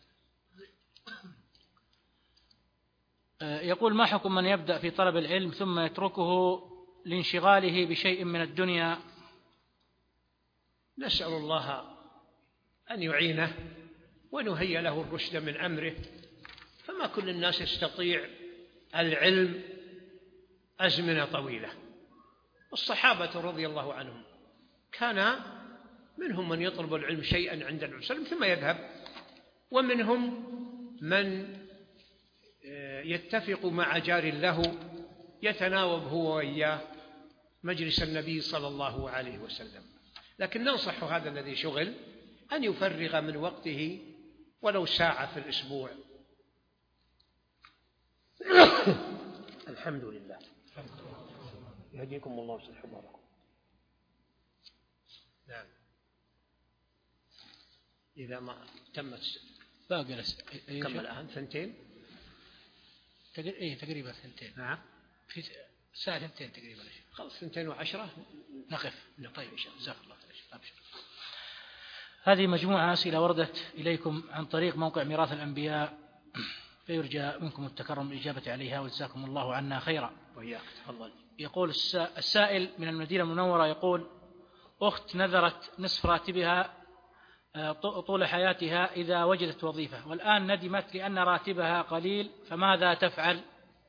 Speaker 2: يقول: ما حكم من يبدأ في طلب العلم ثم يتركه لانشغاله بشيء من الدنيا؟
Speaker 3: نسأل الله أن يعينه ونهيئ له الرشد من أمره، فما كل الناس يستطيع العلم أزمنة طويلة. الصحابة رضي الله عنهم كان منهم من يطلب العلم شيئا عند النبي صلى الله عليه وسلم ثم يذهب، ومنهم من يتفق مع جار له يتناوب هو وإياه مجلس النبي صلى الله عليه وسلم. لكن ننصح هذا الذي شغل أن يفرغ من وقته ولو ساعة في الأسبوع. الحمد لله، يهديكم الله ويصلح بالكم. نعم، إذا ما تمت
Speaker 2: باقي
Speaker 3: كم الآن؟ ثنتين؟
Speaker 2: إيه تقريبا ثنتين.
Speaker 3: نعم،
Speaker 2: في ساعة ثنتين تقريبا.
Speaker 3: خلاص ثنتين وعشرة
Speaker 2: نقف. طيب، جزاك الله خير. هذه مجموعة أسئلة وردت إليكم عن طريق موقع ميراث الأنبياء، فيرجى منكم التكرم بالإجابة عليها، وجزاكم الله عنا خيرا.
Speaker 3: وإياك، تفضل.
Speaker 2: يقول السائل من المدينة المنورة، يقول: أخت نذرت نصف راتبها طول حياتها إذا وجدت وظيفة، والآن ندمت لأن راتبها قليل، فماذا تفعل؟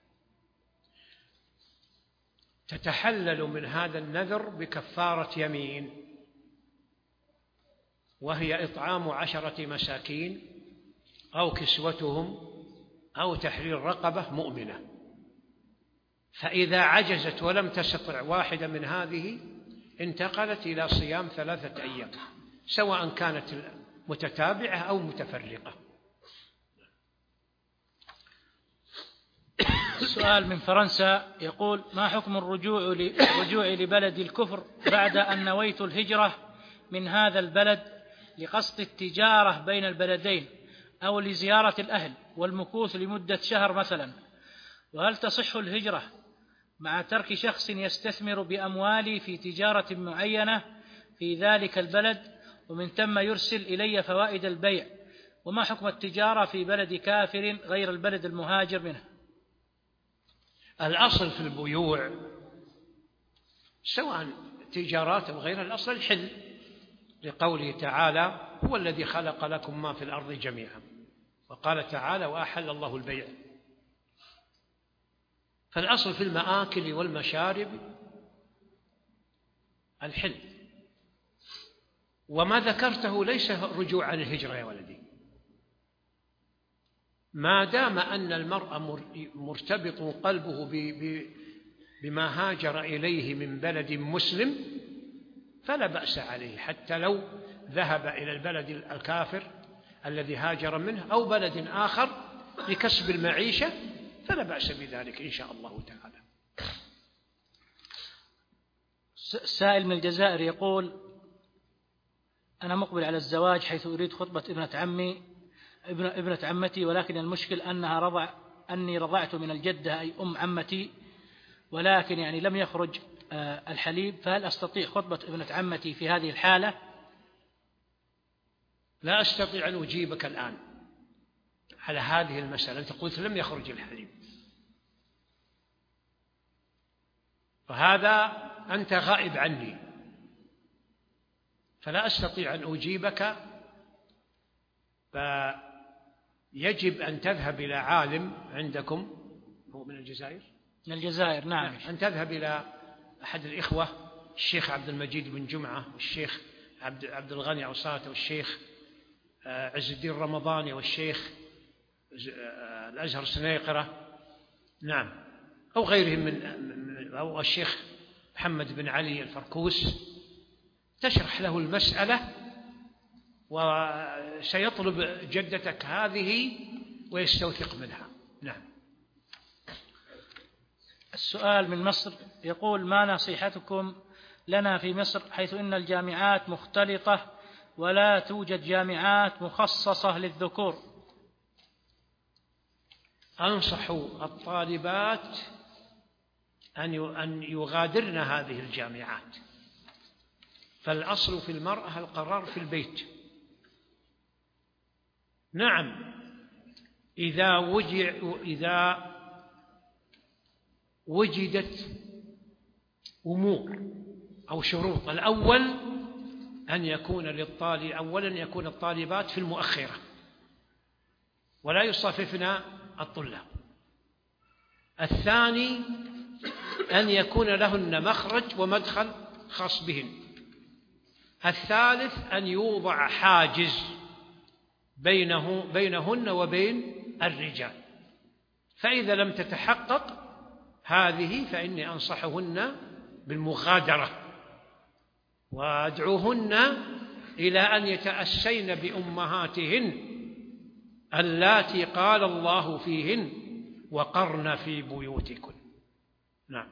Speaker 3: تتحلل من هذا النذر بكفارة يمين، وهي إطعام عشرة مساكين أو كسوتهم أو تحرير رقبة مؤمنة. فإذا عجزت ولم تستطع واحدة من هذه انتقلت إلى صيام ثلاثة أيام، سواء كانت متتابعة أو متفرقة.
Speaker 2: سؤال من فرنسا يقول: ما حكم الرجوع الرجوع لبلد الكفر بعد أن نويت الهجرة من هذا البلد لقصد التجارة بين البلدين أو لزيارة الأهل والمكوث لمدة شهر مثلا، وهل تصح الهجرة مع ترك شخص يستثمر بأموالي في تجارة معينة في ذلك البلد ومن ثم يرسل إلي فوائد البيع، وما حكم التجارة في بلد كافر غير البلد المهاجر منه؟
Speaker 3: الأصل في البيوع سواء تجارات أو غيرها الأصل الحل، لقوله تعالى: هو الذي خلق لكم ما في الأرض جميعا، وقال تعالى: وأحل الله البيع. فالأصل في المآكل والمشارب الحل، وما ذكرته ليس رجوع عن الهجرة يا ولدي، ما دام أن المرء مرتبط قلبه بما هاجر إليه من بلد مسلم فلا بأس عليه، حتى لو ذهب إلى البلد الكافر الذي هاجر منه أو بلد آخر لكسب المعيشة فلا بأس بذلك إن شاء الله تعالى.
Speaker 2: سائل من الجزائر يقول: أنا مقبل على الزواج حيث أريد خطبة ابنة عمي ابن ابنة عمتي، ولكن المشكل أنها رضع أني رضعت من الجدة أي أم عمتي، ولكن يعني لم يخرج الحليب، فهل أستطيع خطبة ابنة عمتي في هذه الحالة؟
Speaker 3: لا أستطيع أن أجيبك الآن على هذه المسألة. أنت قلت لم يخرج الحليب، وهذا أنت غائب عني، فلا أستطيع أن أجيبك. فيجب أن تذهب إلى عالم عندكم، هو من الجزائر؟
Speaker 2: من الجزائر نعم.
Speaker 3: أن تذهب إلى أحد الإخوة، الشيخ عبد المجيد بن جمعة والشيخ عبد عبد الغني عصاة والشيخ عز الدين رمضاني والشيخ الأزهر سنيقرة، نعم، أو غيرهم من أو الشيخ محمد بن علي الفركوس، تشرح له المسألة وسيطلب جدتك هذه ويستوثق منها. نعم.
Speaker 2: السؤال من مصر يقول: ما نصيحتكم لنا في مصر حيث إن الجامعات مختلطة ولا توجد جامعات مخصصة للذكور؟
Speaker 3: أنصح الطالبات أن يغادرن هذه الجامعات، فالأصل في المرأة القرار في البيت. نعم، إذا وجع إذا وجدت أمور أو شروط. الأول أن يكون للطالب أولا يكون الطالبات في المؤخرة ولا يصاففن الطلاب. الثاني أن يكون لهن مخرج ومدخل خاص بهن. الثالث أن يوضع حاجز بينه بينهن وبين الرجال. فإذا لم تتحقق هذه فإني أنصحهن بالمغادرة وأدعوهن إلى أن يتأسين بأمهاتهن اللاتي قال الله فيهن: وقرن في بيوتكن. نعم.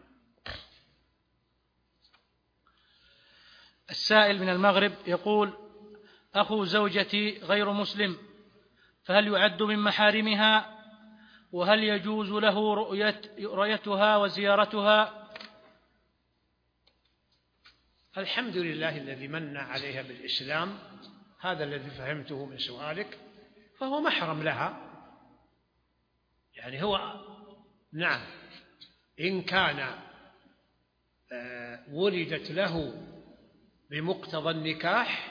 Speaker 2: السائل من المغرب يقول: أخو زوجتي غير مسلم، فهل يعد من محارمها؟ وهل يجوز له رؤية رؤيتها وزيارتها؟
Speaker 3: الحمد لله الذي من عليها بالإسلام، هذا الذي فهمته من سؤالك، فهو محرم لها. يعني هو نعم، إن كان ولدت له بمقتضى النكاح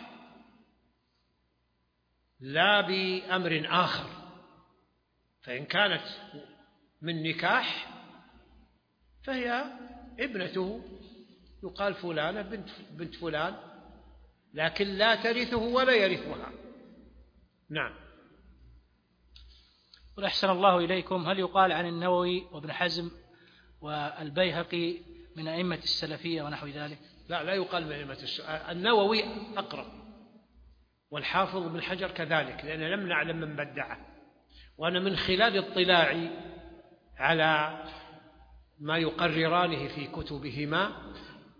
Speaker 3: لا بأمر آخر، فإن كانت من نكاح فهي ابنته، يقال فلانة بنت, بنت فلان، لكن لا ترثه ولا يرثها. نعم.
Speaker 2: أحسن الله إليكم، هل يقال عن النووي وابن حزم والبيهقي من أئمة السلفية ونحو ذلك؟
Speaker 3: لا لا يقال من أئمة السلفية، النووي أقرب، والحافظ بن حجر كذلك، لأن لم نعلم من بدعه. وأنا من خلال اطلاعي على ما يقررانه في كتبهما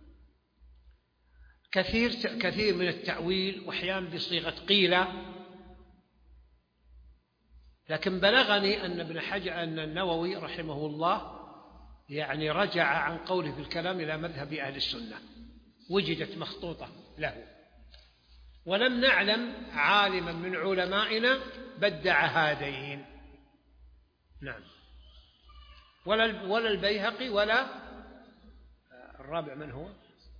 Speaker 3: كثير كثير من التأويل، وأحيانا بصيغة قيل، لكن بلغني أن ابن حجر أن النووي رحمه الله يعني رجع عن قوله في الكلام إلى مذهب أهل السنة، وجدت مخطوطة له، ولم نعلم عالما من علمائنا بدع هذين. نعم. ولا ولا البيهقي ولا الرابع من هو؟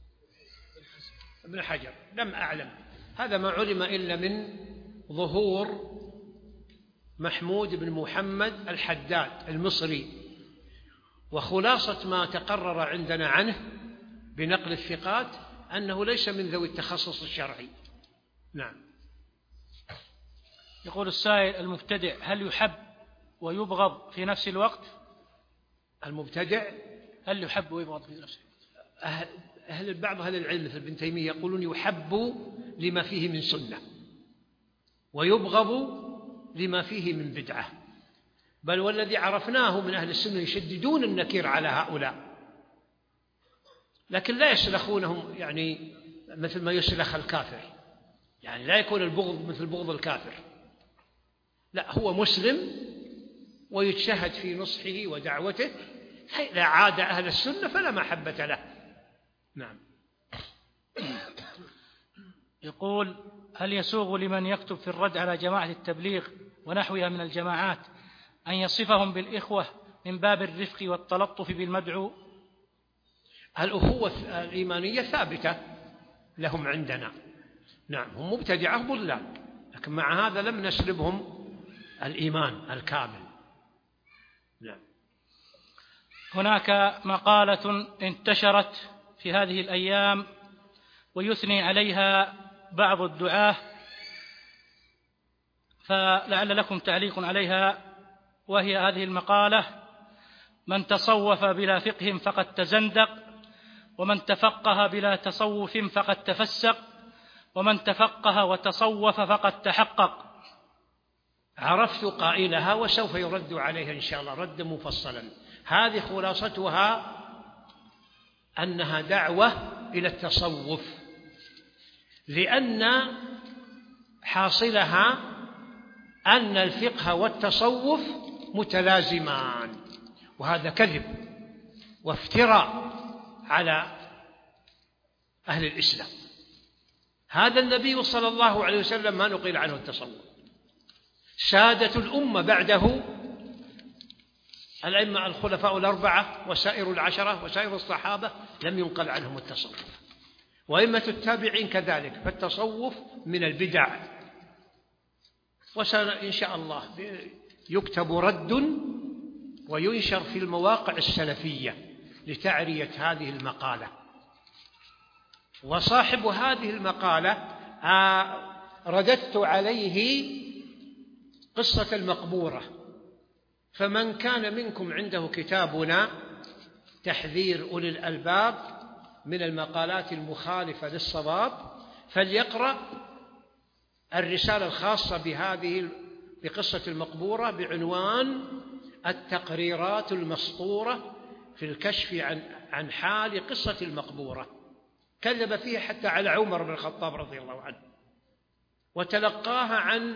Speaker 3: ابن حجر، لم أعلم. هذا ما علم إلا من ظهور محمود بن محمد الحداد المصري، وخلاصة ما تقرر عندنا عنه بنقل الثقات أنه ليس من ذوي التخصص الشرعي. نعم.
Speaker 2: يقول السائل: المبتدع هل يحب ويبغض في نفس الوقت؟
Speaker 3: المبتدع
Speaker 2: هل يحب ويبغض في نفس الوقت؟
Speaker 3: أهل, أهل بعض أهل العلم مثل ابن تيمية يقولون يحب لما فيه من سنة، ويبغض لما فيه من بدعة، بل والذي عرفناه من أهل السنة يشددون النكير على هؤلاء، لكن لا يسلخونهم يعني مثل ما يسلخ الكافر، يعني لا يكون البغض مثل بغض الكافر، لا، هو مسلم ويتشهد في نصحه ودعوته، فإذا عاد أهل السنة فلا محبة له. نعم.
Speaker 2: يقول: هل يسوغ لمن يكتب في الرد على جماعة التبليغ ونحوها من الجماعات أن يصفهم بالإخوة من باب الرفق والتلطف بالمدعو؟
Speaker 3: الأخوة الإيمانية ثابتة لهم عندنا. نعم، هم مبتدعة ضلال، لكن مع هذا لم نسلبهم الإيمان الكامل. نعم.
Speaker 2: هناك مقالة انتشرت في هذه الأيام ويثني عليها بعض الدعاة، فلعل لكم تعليق عليها، وهي هذه المقالة: من تصوف بلا فقه فقد تزندق، ومن تفقه بلا تصوف فقد تفسق، ومن تفقه وتصوف فقد تحقق.
Speaker 3: عرفت قائلها وسوف يرد عليها إن شاء الله ردا مفصلا. هذه خلاصتها أنها دعوة إلى التصوف، لأن حاصلها أن الفقه والتصوف متلازمان، وهذا كذب وافتراء على أهل الإسلام. هذا النبي صلى الله عليه وسلم ما نقل عنه التصوف، سادة الأمة بعده الأئمة الخلفاء الأربعة وسائر العشرة وسائر الصحابة لم ينقل عنهم التصوف، وأئمة التابعين كذلك، فالتصوف من البدع. وإن شاء الله يكتب رد وينشر في المواقع السلفية لتعرية هذه المقالة. وصاحب هذه المقالة رددت عليه قصة المقبورة، فمن كان منكم عنده كتابنا تحذير أولي الألباب من المقالات المخالفة للصواب فليقرأ الرسالة الخاصة بهذه بقصة المقبورة بعنوان التقريرات المسطورة في الكشف عن عن حال قصة المقبورة. كذب فيها حتى على عمر بن الخطاب رضي الله عنه، وتلقاها عن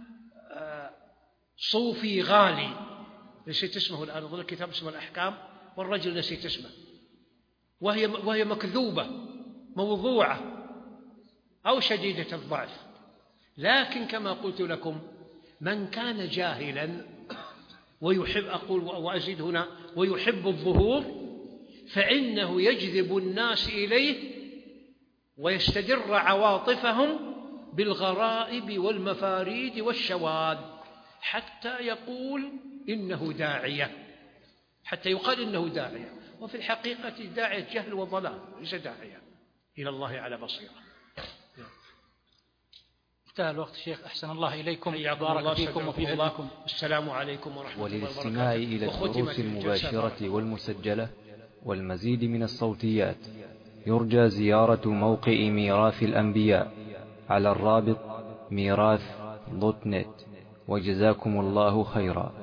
Speaker 3: صوفي غالي نسيت اسمه الآن، أظن الكتاب اسمه الأحكام، والرجل نسيت اسمه، وهي وهي مكذوبة موضوعة أو شديدة الضعف. لكن كما قلت لكم، من كان جاهلا ويحب، أقول وأزيد هنا، ويحب الظهور، فإنه يجذب الناس إليه ويستدر عواطفهم بالغرائب والمفاريد والشواذ حتى يقول إنه داعية، حتى يقال إنه داعية، وفي الحقيقة داعية جهل وضلال، ليس داعية إلى الله على بصيرة.
Speaker 2: انتهى الوقت شيخ، أحسن الله إليكم،
Speaker 3: بارك
Speaker 2: فيكم وفي علمكم.
Speaker 3: السلام عليكم ورحمة الله وبركاته.
Speaker 1: وللاستماع إلى الدروس المباشرة والمسجلة والمزيد من الصوتيات يرجى زيارة موقع ميراث الأنبياء على الرابط ميراث دوت نت. وجزاكم الله خيرا.